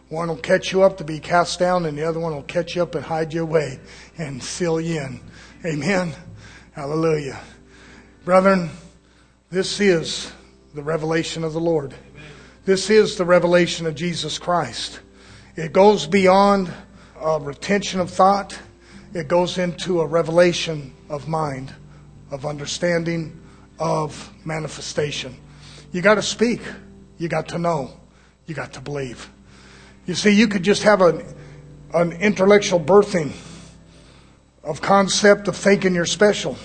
One will catch you up to be cast down, and the other one will catch you up and hide you away and seal you in. Amen. Hallelujah. Brethren, this is the revelation of the Lord. This is the revelation of Jesus Christ. It goes beyond a retention of thought. It goes into a revelation of mind, of understanding, of manifestation. You got to speak. You got to know. You got to believe. You see, you could just have an, an intellectual birthing of concept of thinking you're special.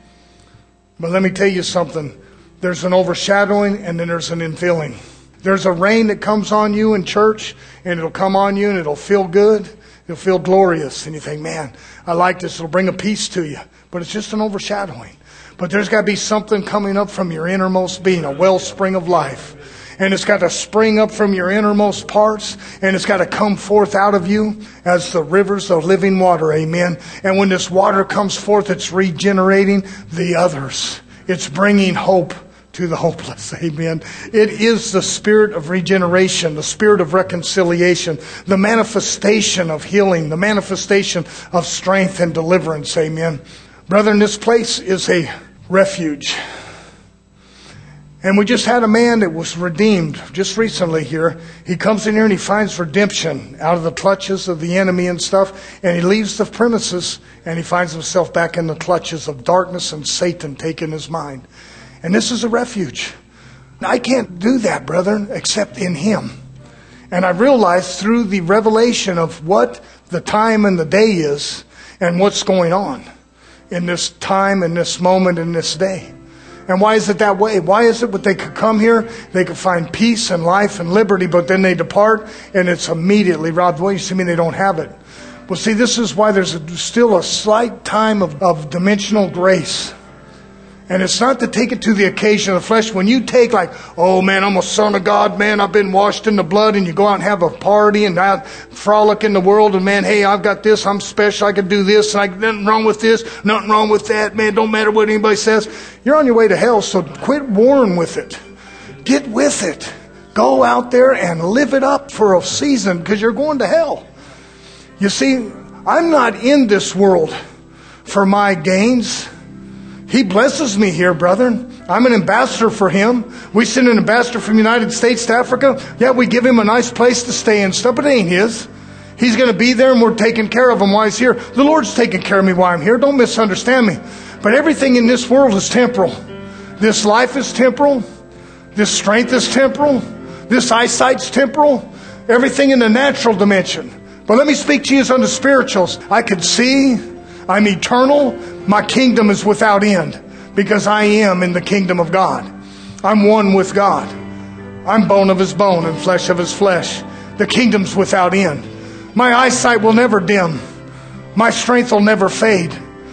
But let me tell you something. There's an overshadowing and then there's an infilling. There's a rain that comes on you in church, and it'll come on you and it'll feel good. It'll feel glorious. And you think, man, I like this. It'll bring a peace to you. But it's just an overshadowing. But there's got to be something coming up from your innermost being, a wellspring of life. And it's got to spring up from your innermost parts, and it's got to come forth out of you as the rivers of living water. Amen. And when this water comes forth, it's regenerating the others. It's bringing hope to the hopeless. Amen. It is the spirit of regeneration, the spirit of reconciliation, the manifestation of healing, the manifestation of strength and deliverance. Amen. Brethren, this place is a refuge. And we just had a man that was redeemed just recently here. He comes in here and he finds redemption out of the clutches of the enemy and stuff. And he leaves the premises and he finds himself back in the clutches of darkness and Satan taking his mind. And this is a refuge. Now, I can't do that, brethren, except in Him. And I realized through the revelation of what the time and the day is and what's going on in this time, in this moment, in this day. And why is it that way? Why is it that they could come here, they could find peace and life and liberty, but then they depart and it's immediately robbed away? You see, I mean, they don't have it. Well, see, this is why there's a, still a slight time of, of dimensional grace. And it's not to take it to the occasion of the flesh. When you take like, oh man, I'm a son of God, man, I've been washed in the blood, and you go out and have a party and out frolic in the world, and man, hey, I've got this, I'm special, I can do this, and I nothing wrong with this, nothing wrong with that, man, don't matter what anybody says. You're on your way to hell, so quit warring with it. Get with it. Go out there and live it up for a season, because you're going to hell. You see, I'm not in this world for my gains. He blesses me here, brethren. I'm an ambassador for Him. We send an ambassador from the United States to Africa. Yeah, we give him a nice place to stay and stuff, but it ain't his. He's going to be there and we're taking care of him while he's here. The Lord's taking care of me while I'm here. Don't misunderstand me. But everything in this world is temporal. This life is temporal. This strength is temporal. This eyesight's temporal. Everything in the natural dimension. But let me speak to you as unto spirituals. I can see. I'm eternal. My kingdom is without end because I am in the kingdom of God. I'm one with God. I'm bone of His bone and flesh of His flesh. The kingdom's without end. My eyesight will never dim. My strength will never fade.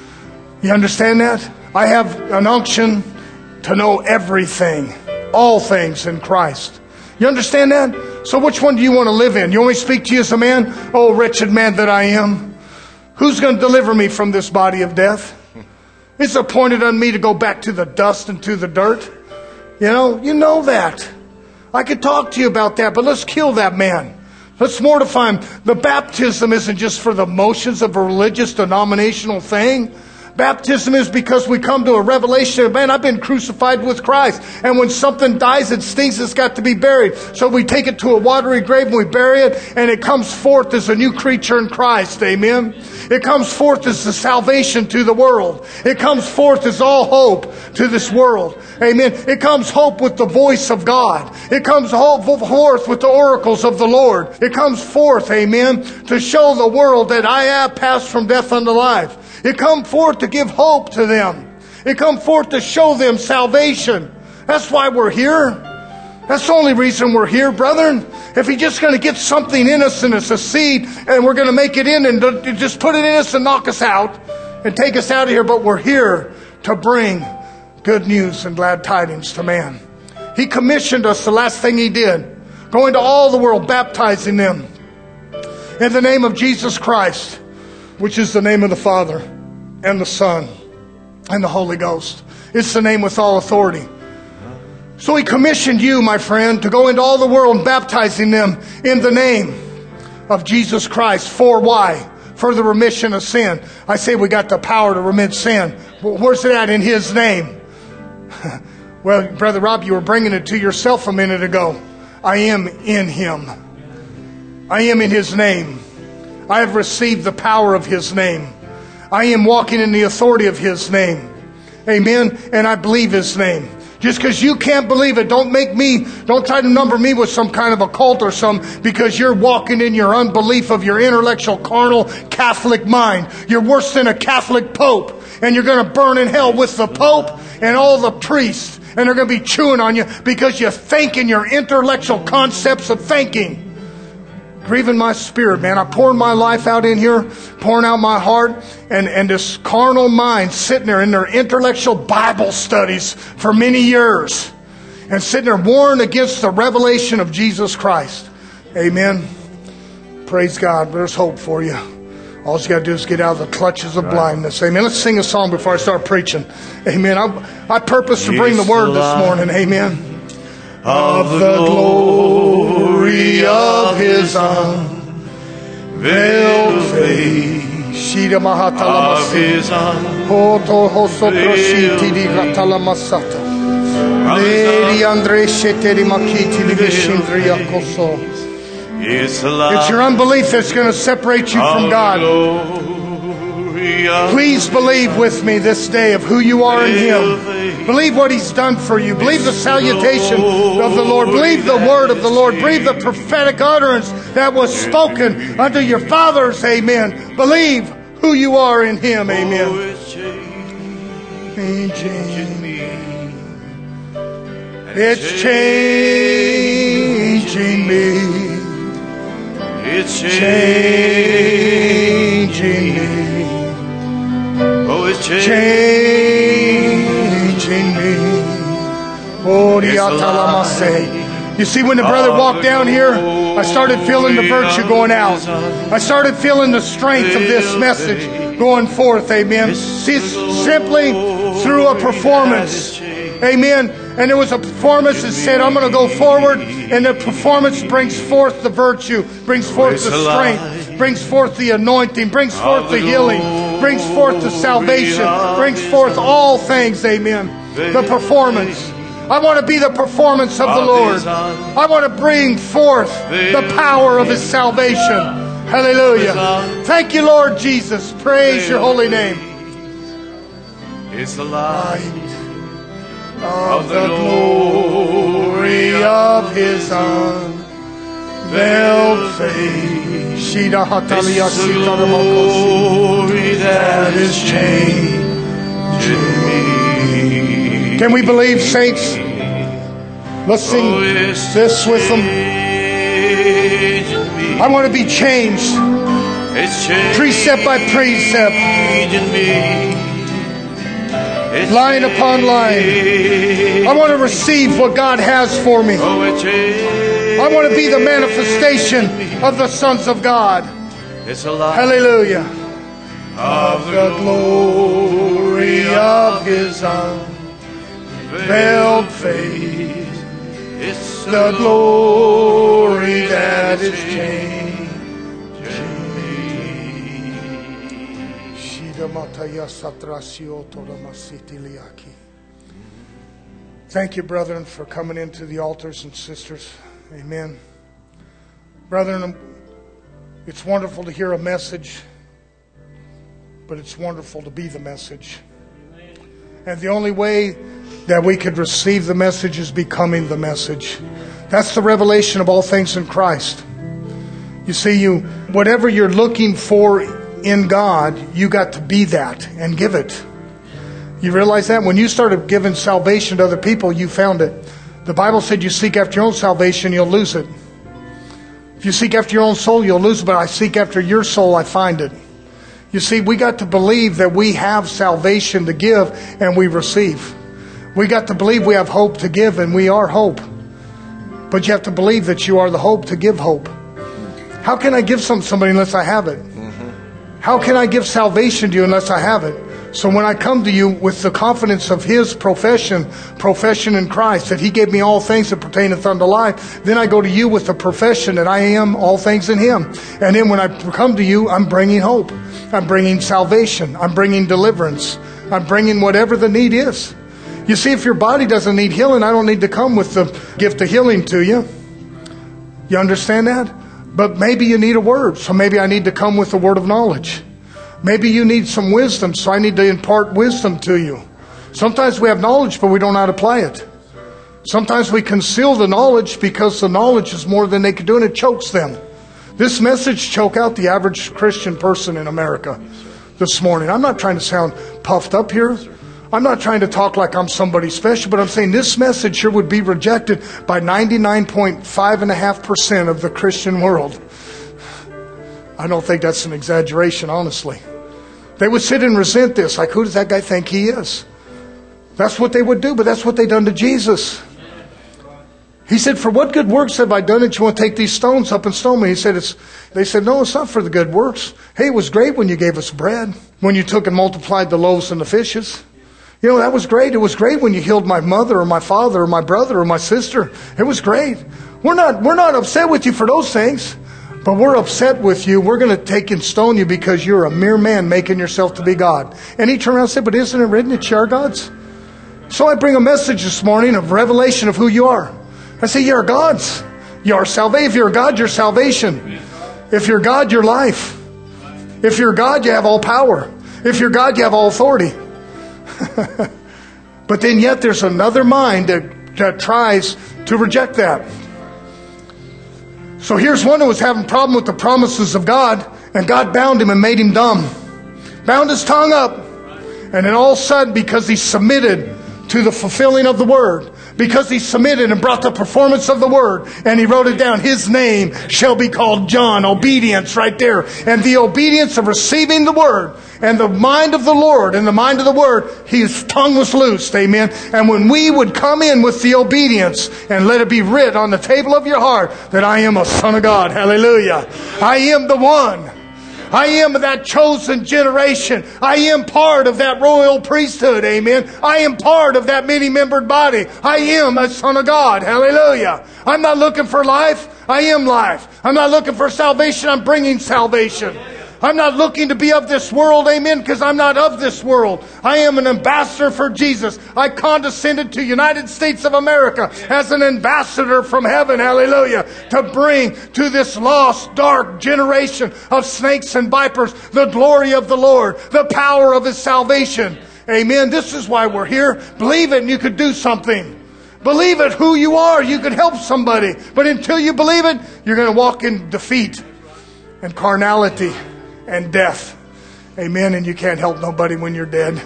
You understand that? I have an unction to know everything, all things in Christ. You understand that? So which one do you want to live in? You want me to speak to you as a man? Oh, wretched man that I am. Who's going to deliver me from this body of death? It's appointed on me to go back to the dust and to the dirt. You know, you know that. I could talk to you about that, but let's kill that man. Let's mortify him. The baptism isn't just for the motions of a religious denominational thing. Baptism is because we come to a revelation of, man, I've been crucified with Christ. And when something dies, it stinks, it's got to be buried. So we take it to a watery grave and we bury it, and it comes forth as a new creature in Christ. Amen. It comes forth as the salvation to the world. It comes forth as all hope to this world. Amen. It comes hope with the voice of God. It comes hope forth with the oracles of the Lord. It comes forth, amen, to show the world that I have passed from death unto life. It comes forth to give hope to them. It comes forth to show them salvation. That's why we're here. That's the only reason we're here, brethren. If He's just going to get something in us and it's a seed and we're going to make it in and just put it in us and knock us out and take us out of here. But we're here to bring good news and glad tidings to man. He commissioned us, the last thing He did, going to all the world, baptizing them in the name of Jesus Christ, which is the name of the Father and the Son and the Holy Ghost. It's the name with all authority. So He commissioned you, my friend, to go into all the world baptizing them in the name of Jesus Christ. For why? For the remission of sin. I say we got the power to remit sin. Well, where's it at? In His name. Well, Brother Rob, you were bringing it to yourself a minute ago. I am in Him. I am in His name. I have received the power of His name. I am walking in the authority of His name. Amen. And I believe His name. Just because you can't believe it, don't make me, don't try to number me with some kind of a cult or some, because you're walking in your unbelief of your intellectual, carnal, Catholic mind. You're worse than a Catholic Pope. And you're going to burn in hell with the Pope and all the priests. And they're going to be chewing on you because you think in your intellectual concepts of thinking. Grieving my spirit, man. I'm pouring my life out in here, pouring out my heart, and, and this carnal mind sitting there in their intellectual Bible studies for many years and sitting there warring against the revelation of Jesus Christ. Amen. Praise God. There's hope for you. All you got to do is get out of the clutches of blindness. Amen. Let's sing a song before I start preaching. Amen. I, I purpose to bring the word this morning. Amen. Of the glory of His unveiled face. Of His It's your unbelief that's going to separate you from God. Please believe with me this day of who you are in Him. Believe what He's done for you. Believe the salutation of the Lord. Believe the word of the Lord. Believe the prophetic utterance that was spoken unto your fathers. Amen. Believe who you are in Him. Amen. Changing me. It's changing me. It's changing me. Oh, it's changing me. Oh, you see, when the brother walked down here, I started feeling the virtue going out. I started feeling the strength of this message going forth. Amen. See, simply through a performance. Amen. And there was a performance that said, I'm going to go forward. And the performance brings forth the virtue, brings forth the strength, brings forth the anointing, brings forth the healing, brings forth the salvation, brings forth all things. Amen. The performance. I want to be the performance of the Lord. I want to bring forth the power of His salvation. Hallelujah. Thank you, Lord Jesus. Praise your holy name. It's the light of the glory of His unveiled face. It's the glory that is changing me. Can we believe, saints? Let's sing this with them. I want to be changed. Precept by precept. Line upon line. I want to receive what God has for me. I want to be the manifestation of the sons of God. Hallelujah. Of the glory of His unveiled face. It's the glory that is changing me. Thank you, brethren, for coming into the altars and sisters. Amen. Brethren, it's wonderful to hear a message, but it's wonderful to be the message. And the only way that we could receive the message is becoming the message. That's the revelation of all things in Christ. You see, you whatever you're looking for in God, you got to be that and give it. You realize that? When you started giving salvation to other people, you found it. The Bible said you seek after your own salvation, you'll lose it. If you seek after your own soul, you'll lose it. But I seek after your soul, I find it. You see, we got to believe that we have salvation to give and we receive. We got to believe we have hope to give and we are hope. But you have to believe that you are the hope to give hope. How can I give something to somebody unless I have it? How can I give salvation to you unless I have it? So when I come to you with the confidence of His profession, profession in Christ, that He gave me all things that pertaineth unto life, then I go to you with the profession that I am all things in Him. And then when I come to you, I'm bringing hope. I'm bringing salvation. I'm bringing deliverance. I'm bringing whatever the need is. You see, if your body doesn't need healing, I don't need to come with the gift of healing to you. You understand that? But maybe you need a word, so maybe I need to come with a word of knowledge. Maybe you need some wisdom, so I need to impart wisdom to you. Sometimes we have knowledge, but we don't know how to apply it. Sometimes we conceal the knowledge because the knowledge is more than they can do, and it chokes them. This message choked out the average Christian person in America this morning. I'm not trying to sound puffed up here. I'm not trying to talk like I'm somebody special, but I'm saying this message here would be rejected by ninety-nine point five and a half percent of the Christian world. I don't think that's an exaggeration, honestly. They would sit and resent this. Like, who does that guy think he is? That's what they would do, but that's what they done to Jesus. He said, for what good works have I done that you want to take these stones up and stone me? He said, it's, they said, no, it's not for the good works. Hey, it was great when you gave us bread, when you took and multiplied the loaves and the fishes. You know, that was great. It was great when you healed my mother or my father or my brother or my sister. It was great. We're not, we're not upset with you for those things. But we're upset with you. We're going to take and stone you because you're a mere man making yourself to be God. And he turned around and said, but isn't it written that you are gods? So I bring a message this morning of revelation of who you are. I say, you are gods. You are salvation. If you're God, you're salvation. If you're God, you're life. If you're God, you have all power. If you're God, you have all authority. But then yet there's another mind that, that tries to reject that. So here's one who was having a problem with the promises of God, and God bound him and made him dumb. Bound his tongue up. And then all of a sudden, because he submitted to the fulfilling of the word, because he submitted and brought the performance of the word, and he wrote it down, his name shall be called John. Obedience right there. And the obedience of receiving the word and the mind of the Lord and the mind of the word, his tongue was loosed. Amen. And when we would come in with the obedience and let it be writ on the table of your heart that I am a son of God. Hallelujah. I am the one. I am that chosen generation. I am part of that royal priesthood. Amen. I am part of that many-membered body. I am a son of God. Hallelujah. I'm not looking for life. I am life. I'm not looking for salvation. I'm bringing salvation. I'm not looking to be of this world, amen, because I'm not of this world. I am an ambassador for Jesus. I condescended to United States of America as an ambassador from heaven, hallelujah, to bring to this lost, dark generation of snakes and vipers the glory of the Lord, the power of His salvation. Amen. This is why we're here. Believe it and you could do something. Believe it who you are. You could help somebody. But until you believe it, you're going to walk in defeat and carnality and death. Amen. And you can't help nobody when you're dead.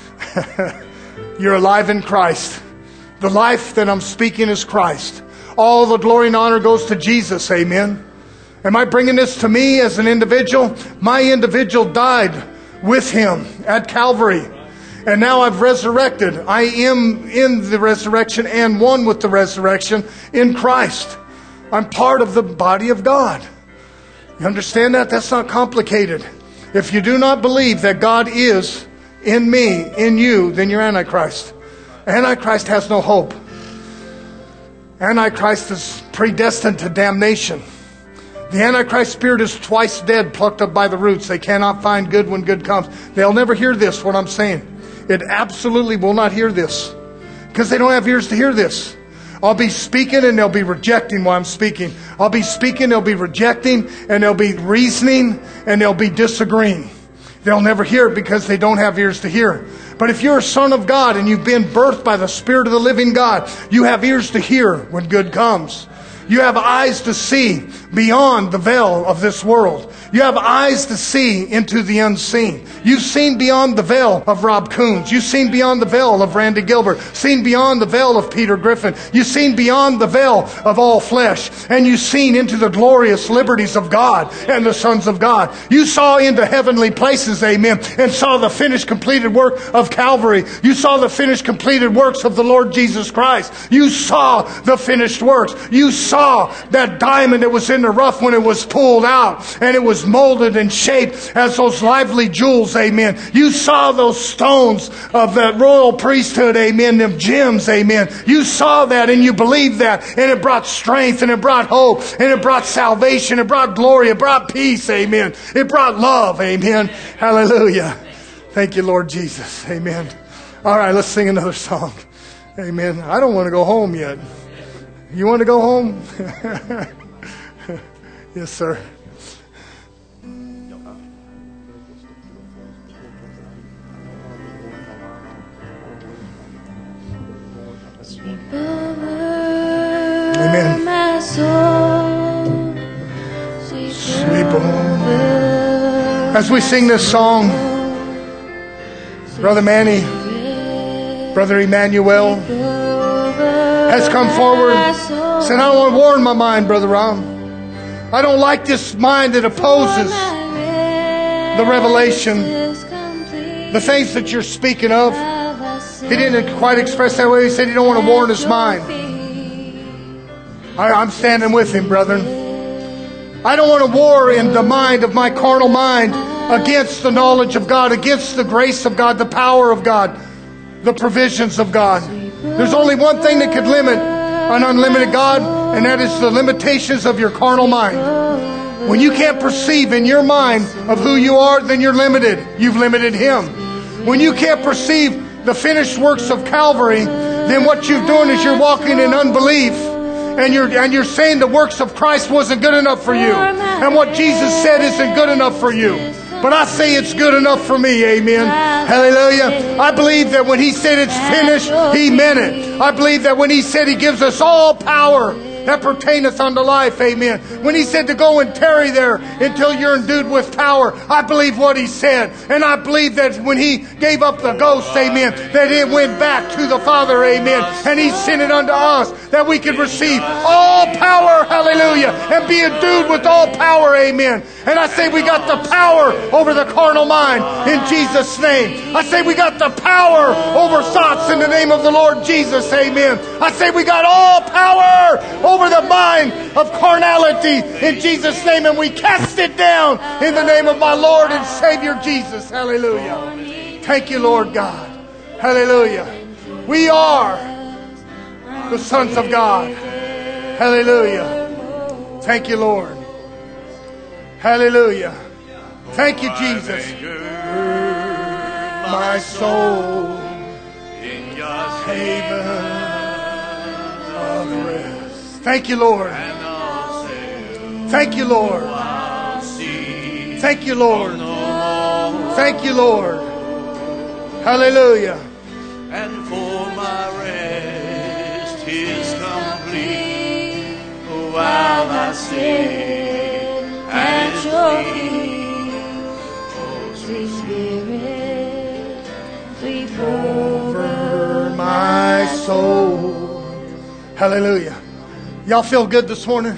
You're alive in Christ. The life that I'm speaking is Christ. All the glory and honor goes to Jesus. Amen. Am I bringing this to me as an individual? My individual died with Him at Calvary. And now I've resurrected. I am in the resurrection and one with the resurrection in Christ. I'm part of the body of God. You understand that? That's not complicated. If you do not believe that God is in me, in you, then you're Antichrist. Antichrist has no hope. Antichrist is predestined to damnation. The Antichrist spirit is twice dead, plucked up by the roots. They cannot find good when good comes. They'll never hear this, what I'm saying. It absolutely will not hear this. Because they don't have ears to hear this. I'll be speaking and they'll be rejecting while I'm speaking. I'll be speaking, they'll be rejecting, and they'll be reasoning, and they'll be disagreeing. They'll never hear it because they don't have ears to hear. But if you're a son of God and you've been birthed by the Spirit of the living God, you have ears to hear when good comes. You have eyes to see beyond the veil of this world. You have eyes to see into the unseen. You've seen beyond the veil of Rob Coons. You've seen beyond the veil of Randy Gilbert. Seen beyond the veil of Peter Griffin. You've seen beyond the veil of all flesh. And you've seen into the glorious liberties of God and the sons of God. You saw into heavenly places, amen, and saw the finished completed work of Calvary. You saw the finished completed works of the Lord Jesus Christ. You saw the finished works. You saw saw that diamond that was in the rough when it was pulled out and it was molded and shaped as those lively jewels, amen. You saw those stones of the royal priesthood, amen, them gems, amen. You saw that and you believed that, and it brought strength and it brought hope and it brought salvation, it brought glory, it brought peace, amen. It brought love, amen. Hallelujah. Thank you, Lord Jesus, amen. All right, let's sing another song. Amen. I don't want to go home yet. You want to go home? Yes, sir. Amen. Sweep over. As we sing this song, Brother Manny, Brother Emmanuel has come forward, said, I want to warn my mind, Brother Ron. I don't like this mind that opposes the revelation, the things that you're speaking of. He didn't quite express that way. He said he don't want to warn his mind. I, I'm standing with him, brethren. I don't want to war in the mind of my carnal mind against the knowledge of God, against the grace of God, the power of God, the provisions of God. There's only one thing that could limit an unlimited God, and that is the limitations of your carnal mind. When you can't perceive in your mind of who you are, then you're limited. You've limited Him. When you can't perceive the finished works of Calvary, then what you're doing is you're walking in unbelief. And you're, and you're saying the works of Christ wasn't good enough for you. And what Jesus said isn't good enough for you. But I say it's good enough for me, amen. Hallelujah. I believe that when He said it's finished, He meant it. I believe that when He said He gives us all power that pertaineth unto life, amen. When He said to go and tarry there until you're endued with power, I believe what He said. And I believe that when He gave up the ghost, amen, that it went back to the Father, amen. And He sent it unto us that we could receive all power, hallelujah, and be endued with all power, amen. And I say we got the power over the carnal mind in Jesus' name. I say we got the power over thoughts in the name of the Lord Jesus, amen. I say we got all power over the mind of carnality in Jesus' name, and we cast it down in the name of my Lord and Savior Jesus. Hallelujah. Thank you, Lord God. Hallelujah. We are the sons of God. Hallelujah. Thank you, Lord. Hallelujah. Thank you, Jesus. My soul in God's haven of rest. Thank you, Lord. Thank you, Lord. Thank you, Lord. Thank you, Lord. Hallelujah. And for my rest is complete while I sit at your feet. Oh, sweet Spirit, sweep over my soul. Hallelujah. Y'all feel good this morning?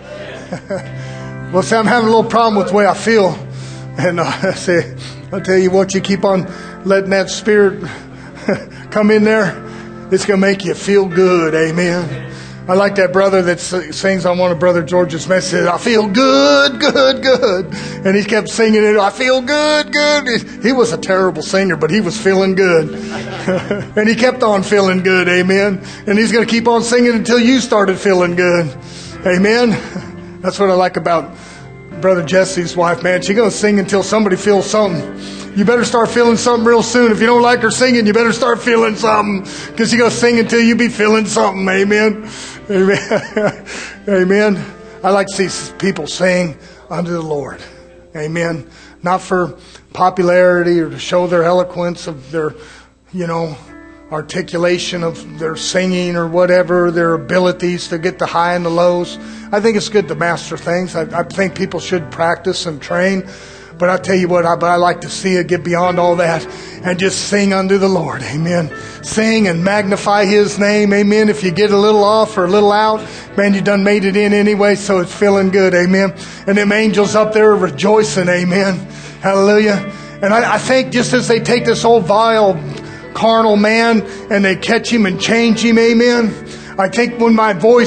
Well, see, I'm having a little problem with the way I feel. And uh, I say, I'll tell you what, you keep on letting that Spirit come in there, it's going to make you feel good. Amen. I like that brother that sings on one of Brother George's messages, I feel good, good, good. And he kept singing it, I feel good, good. He was a terrible singer, but he was feeling good. And he kept on feeling good. Amen. And he's going to keep on singing until you started feeling good. Amen. That's what I like about Brother Jesse's wife, man. She's going to sing until somebody feels something. You better start feeling something real soon. If you don't like her singing, you better start feeling something. Because you're going to sing until you be feeling something. Amen. Amen. Amen. I like to see people sing unto the Lord. Amen. Not for popularity or to show their eloquence of their, you know, articulation of their singing or whatever, their abilities to get the high and the lows. I think it's good to master things. I, I think people should practice and train. But I tell you what, I, but I like to see it get beyond all that and just sing unto the Lord. Amen. Sing and magnify His name. Amen. If you get a little off or a little out, man, you done made it in anyway, so it's feeling good. Amen. And them angels up there are rejoicing. Amen. Hallelujah. And I, I think just as they take this old vile carnal man and they catch him and change him. Amen. I think when my voice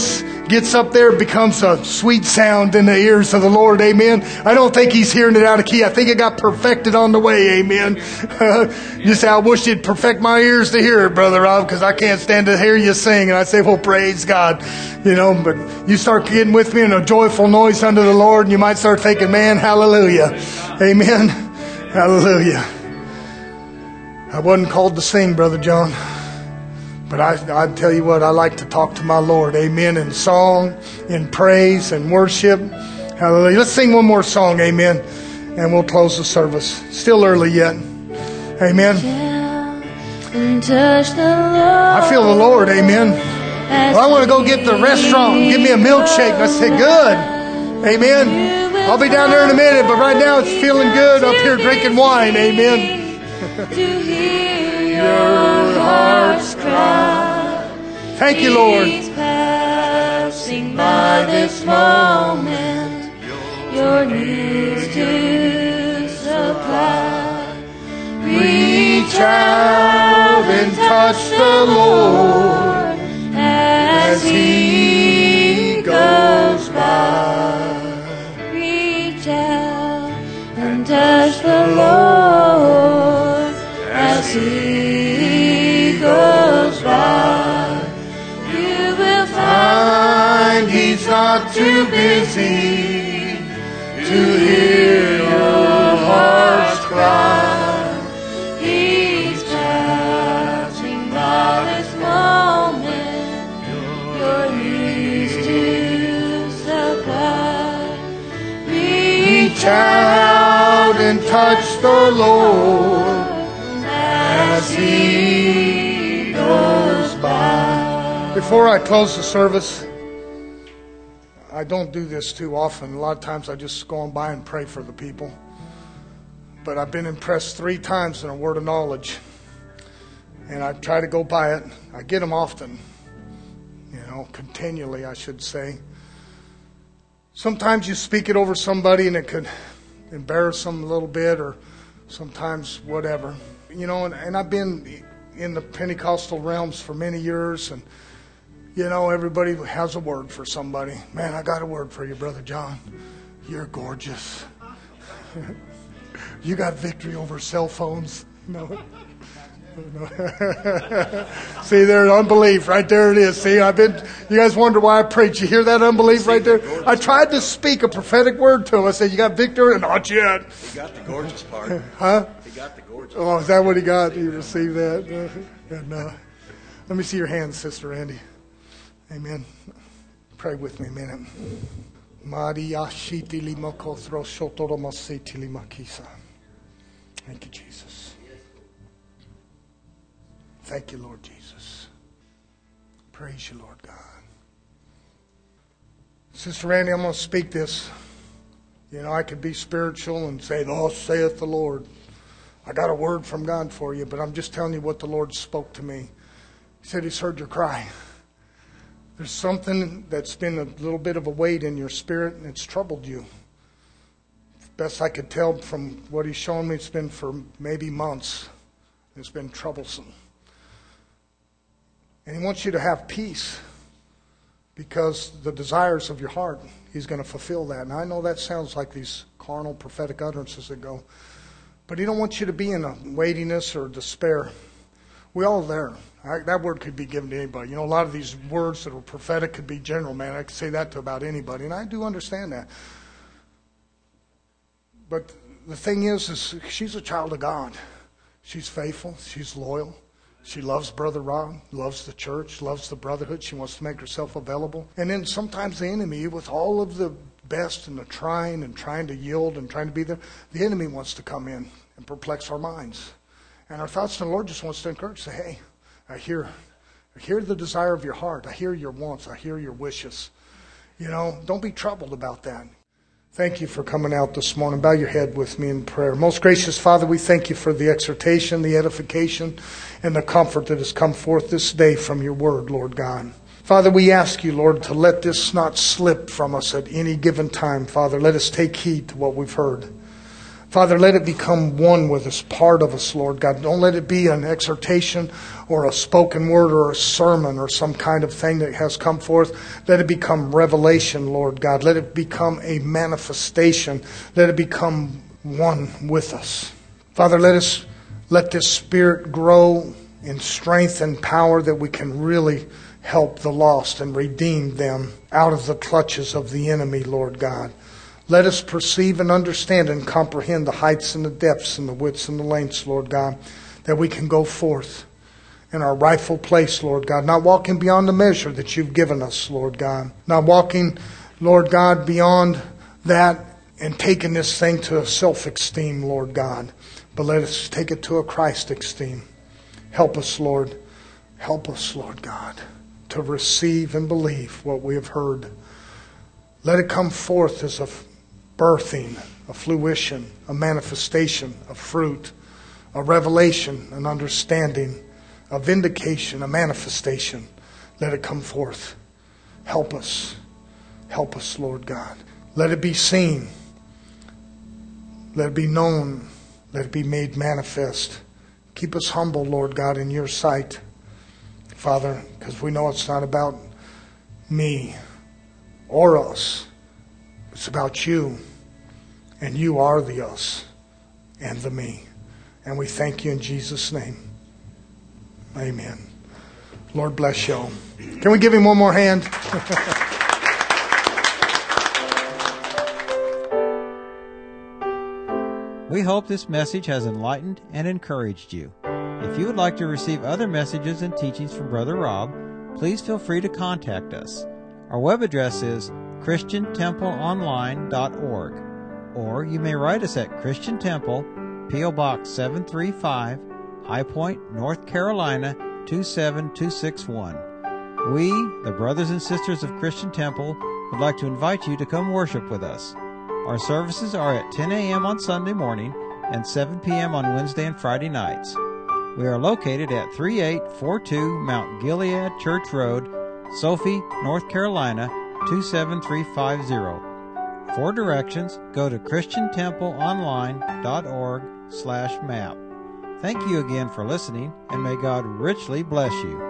gets up there, it becomes a sweet sound in the ears of the Lord. Amen. I don't think He's hearing it out of key. I think it got perfected on the way. Amen. You say, I wish You'd perfect my ears to hear it, Brother Rob, because I can't stand to hear you sing. And I say, well, praise God. You know, but you start getting with me in a joyful noise unto the Lord, and you might start thinking, man, hallelujah. Amen. Hallelujah. I wasn't called to sing, Brother John. But I, I tell you what, I like to talk to my Lord. Amen. In song, in praise, and worship. Hallelujah. Let's sing one more song. Amen. And we'll close the service. Still early yet. Amen. I feel the Lord. Amen. Well, I want to go get the restaurant and give me a milkshake. And I say, good. Amen. I'll be down there in a minute, but right now it's feeling good up here drinking wine. Amen. To hear your heart's cry. Thank you, Lord. He's passing by this moment, your needs to supply. Reach out and touch the Lord as He goes by. Reach out and touch the Lord as He goes by. You will find He's not too busy to hear your heart's cry. He's passing by this moment, your needs to supply. Reach out and touch the Lord as He goes by. Before I close the service, I don't do this too often. A lot of times I just go on by and pray for the people. But I've been impressed three times in a word of knowledge. And I try to go by it. I get them often. You know, continually, I should say. Sometimes you speak it over somebody and it could embarrass them a little bit, or sometimes whatever. You know, and, and I've been in the Pentecostal realms for many years, and, you know, everybody has a word for somebody. Man, I got a word for you, Brother John. You're gorgeous. You got victory over cell phones. No. See, there's unbelief right there. It is. See, I've been. You guys wonder why I preach. You hear that unbelief right there? I tried to speak a prophetic word to him. I said, "You got victory?" And not yet. He got the gorgeous part. Huh? He got the gorgeous. Oh, is that what he got? You received that? Uh, and, uh, let me see your hands, Sister Andy. Amen. Pray with me a minute. Thank you, Jesus. Thank you, Lord Jesus. Praise you, Lord God. Sister Randy, I'm going to speak this. You know, I could be spiritual and say, "Thus saith the Lord." I got a word from God for you, but I'm just telling you what the Lord spoke to me. He said He's heard your cry. There's something that's been a little bit of a weight in your spirit, and it's troubled you. Best I could tell from what He's shown me, it's been for maybe months. It's been troublesome. And He wants you to have peace, because the desires of your heart, He's going to fulfill that. And I know that sounds like these carnal prophetic utterances that go, but He don't want you to be in a weightiness or despair. We all there. I, that word could be given to anybody. You know, a lot of these words that are prophetic could be general, man. I could say that to about anybody, and I do understand that. But the thing is, is she's a child of God. She's faithful. She's loyal. She loves Brother Rob, loves the church, loves the brotherhood. She wants to make herself available. And then sometimes the enemy, with all of the best and the trying and trying to yield and trying to be there, the enemy wants to come in and perplex our minds. And our thoughts in the Lord just wants to encourage, say, hey, I hear, I hear the desire of your heart. I hear your wants. I hear your wishes. You know, don't be troubled about that. Thank you for coming out this morning. Bow your head with me in prayer. Most gracious Father, we thank you for the exhortation, the edification, and the comfort that has come forth this day from your word, Lord God. Father, we ask you, Lord, to let this not slip from us at any given time. Father, let us take heed to what we've heard. Father, let it become one with us, part of us, Lord God. Don't let it be an exhortation or a spoken word or a sermon or some kind of thing that has come forth. Let it become revelation, Lord God. Let it become a manifestation. Let it become one with us. Father, let us let this Spirit grow in strength and power that we can really help the lost and redeem them out of the clutches of the enemy, Lord God. Let us perceive and understand and comprehend the heights and the depths and the widths and the lengths, Lord God, that we can go forth in our rightful place, Lord God, not walking beyond the measure that you've given us, Lord God, not walking, Lord God, beyond that and taking this thing to a self-esteem, Lord God, but let us take it to a Christ esteem. Help us, Lord. Help us, Lord God, to receive and believe what we have heard. Let it come forth as a birthing, a fruition, a manifestation, a fruit, a revelation, an understanding, a vindication, a manifestation. Let it come forth. Help us. Help us, Lord God. Let it be seen. Let it be known. Let it be made manifest. Keep us humble, Lord God, in your sight, Father, because we know it's not about me or us. It's about you. And you are the us and the me. And we thank you in Jesus' name. Amen. Lord bless y'all. Can we give him one more hand? We hope this message has enlightened and encouraged you. If you would like to receive other messages and teachings from Brother Rob, please feel free to contact us. Our web address is christian temple online dot org. Or you may write us at Christian Temple, P O Box seven three five, High Point, North Carolina two seven two six one. We, the brothers and sisters of Christian Temple, would like to invite you to come worship with us. Our services are at ten a.m. on Sunday morning and seven p.m. on Wednesday and Friday nights. We are located at thirty-eight forty-two Mount Gilead Church Road, Sophie, North Carolina two seven three five zero. For directions, go to christian temple online dot org slash map. Thank you again for listening, and may God richly bless you.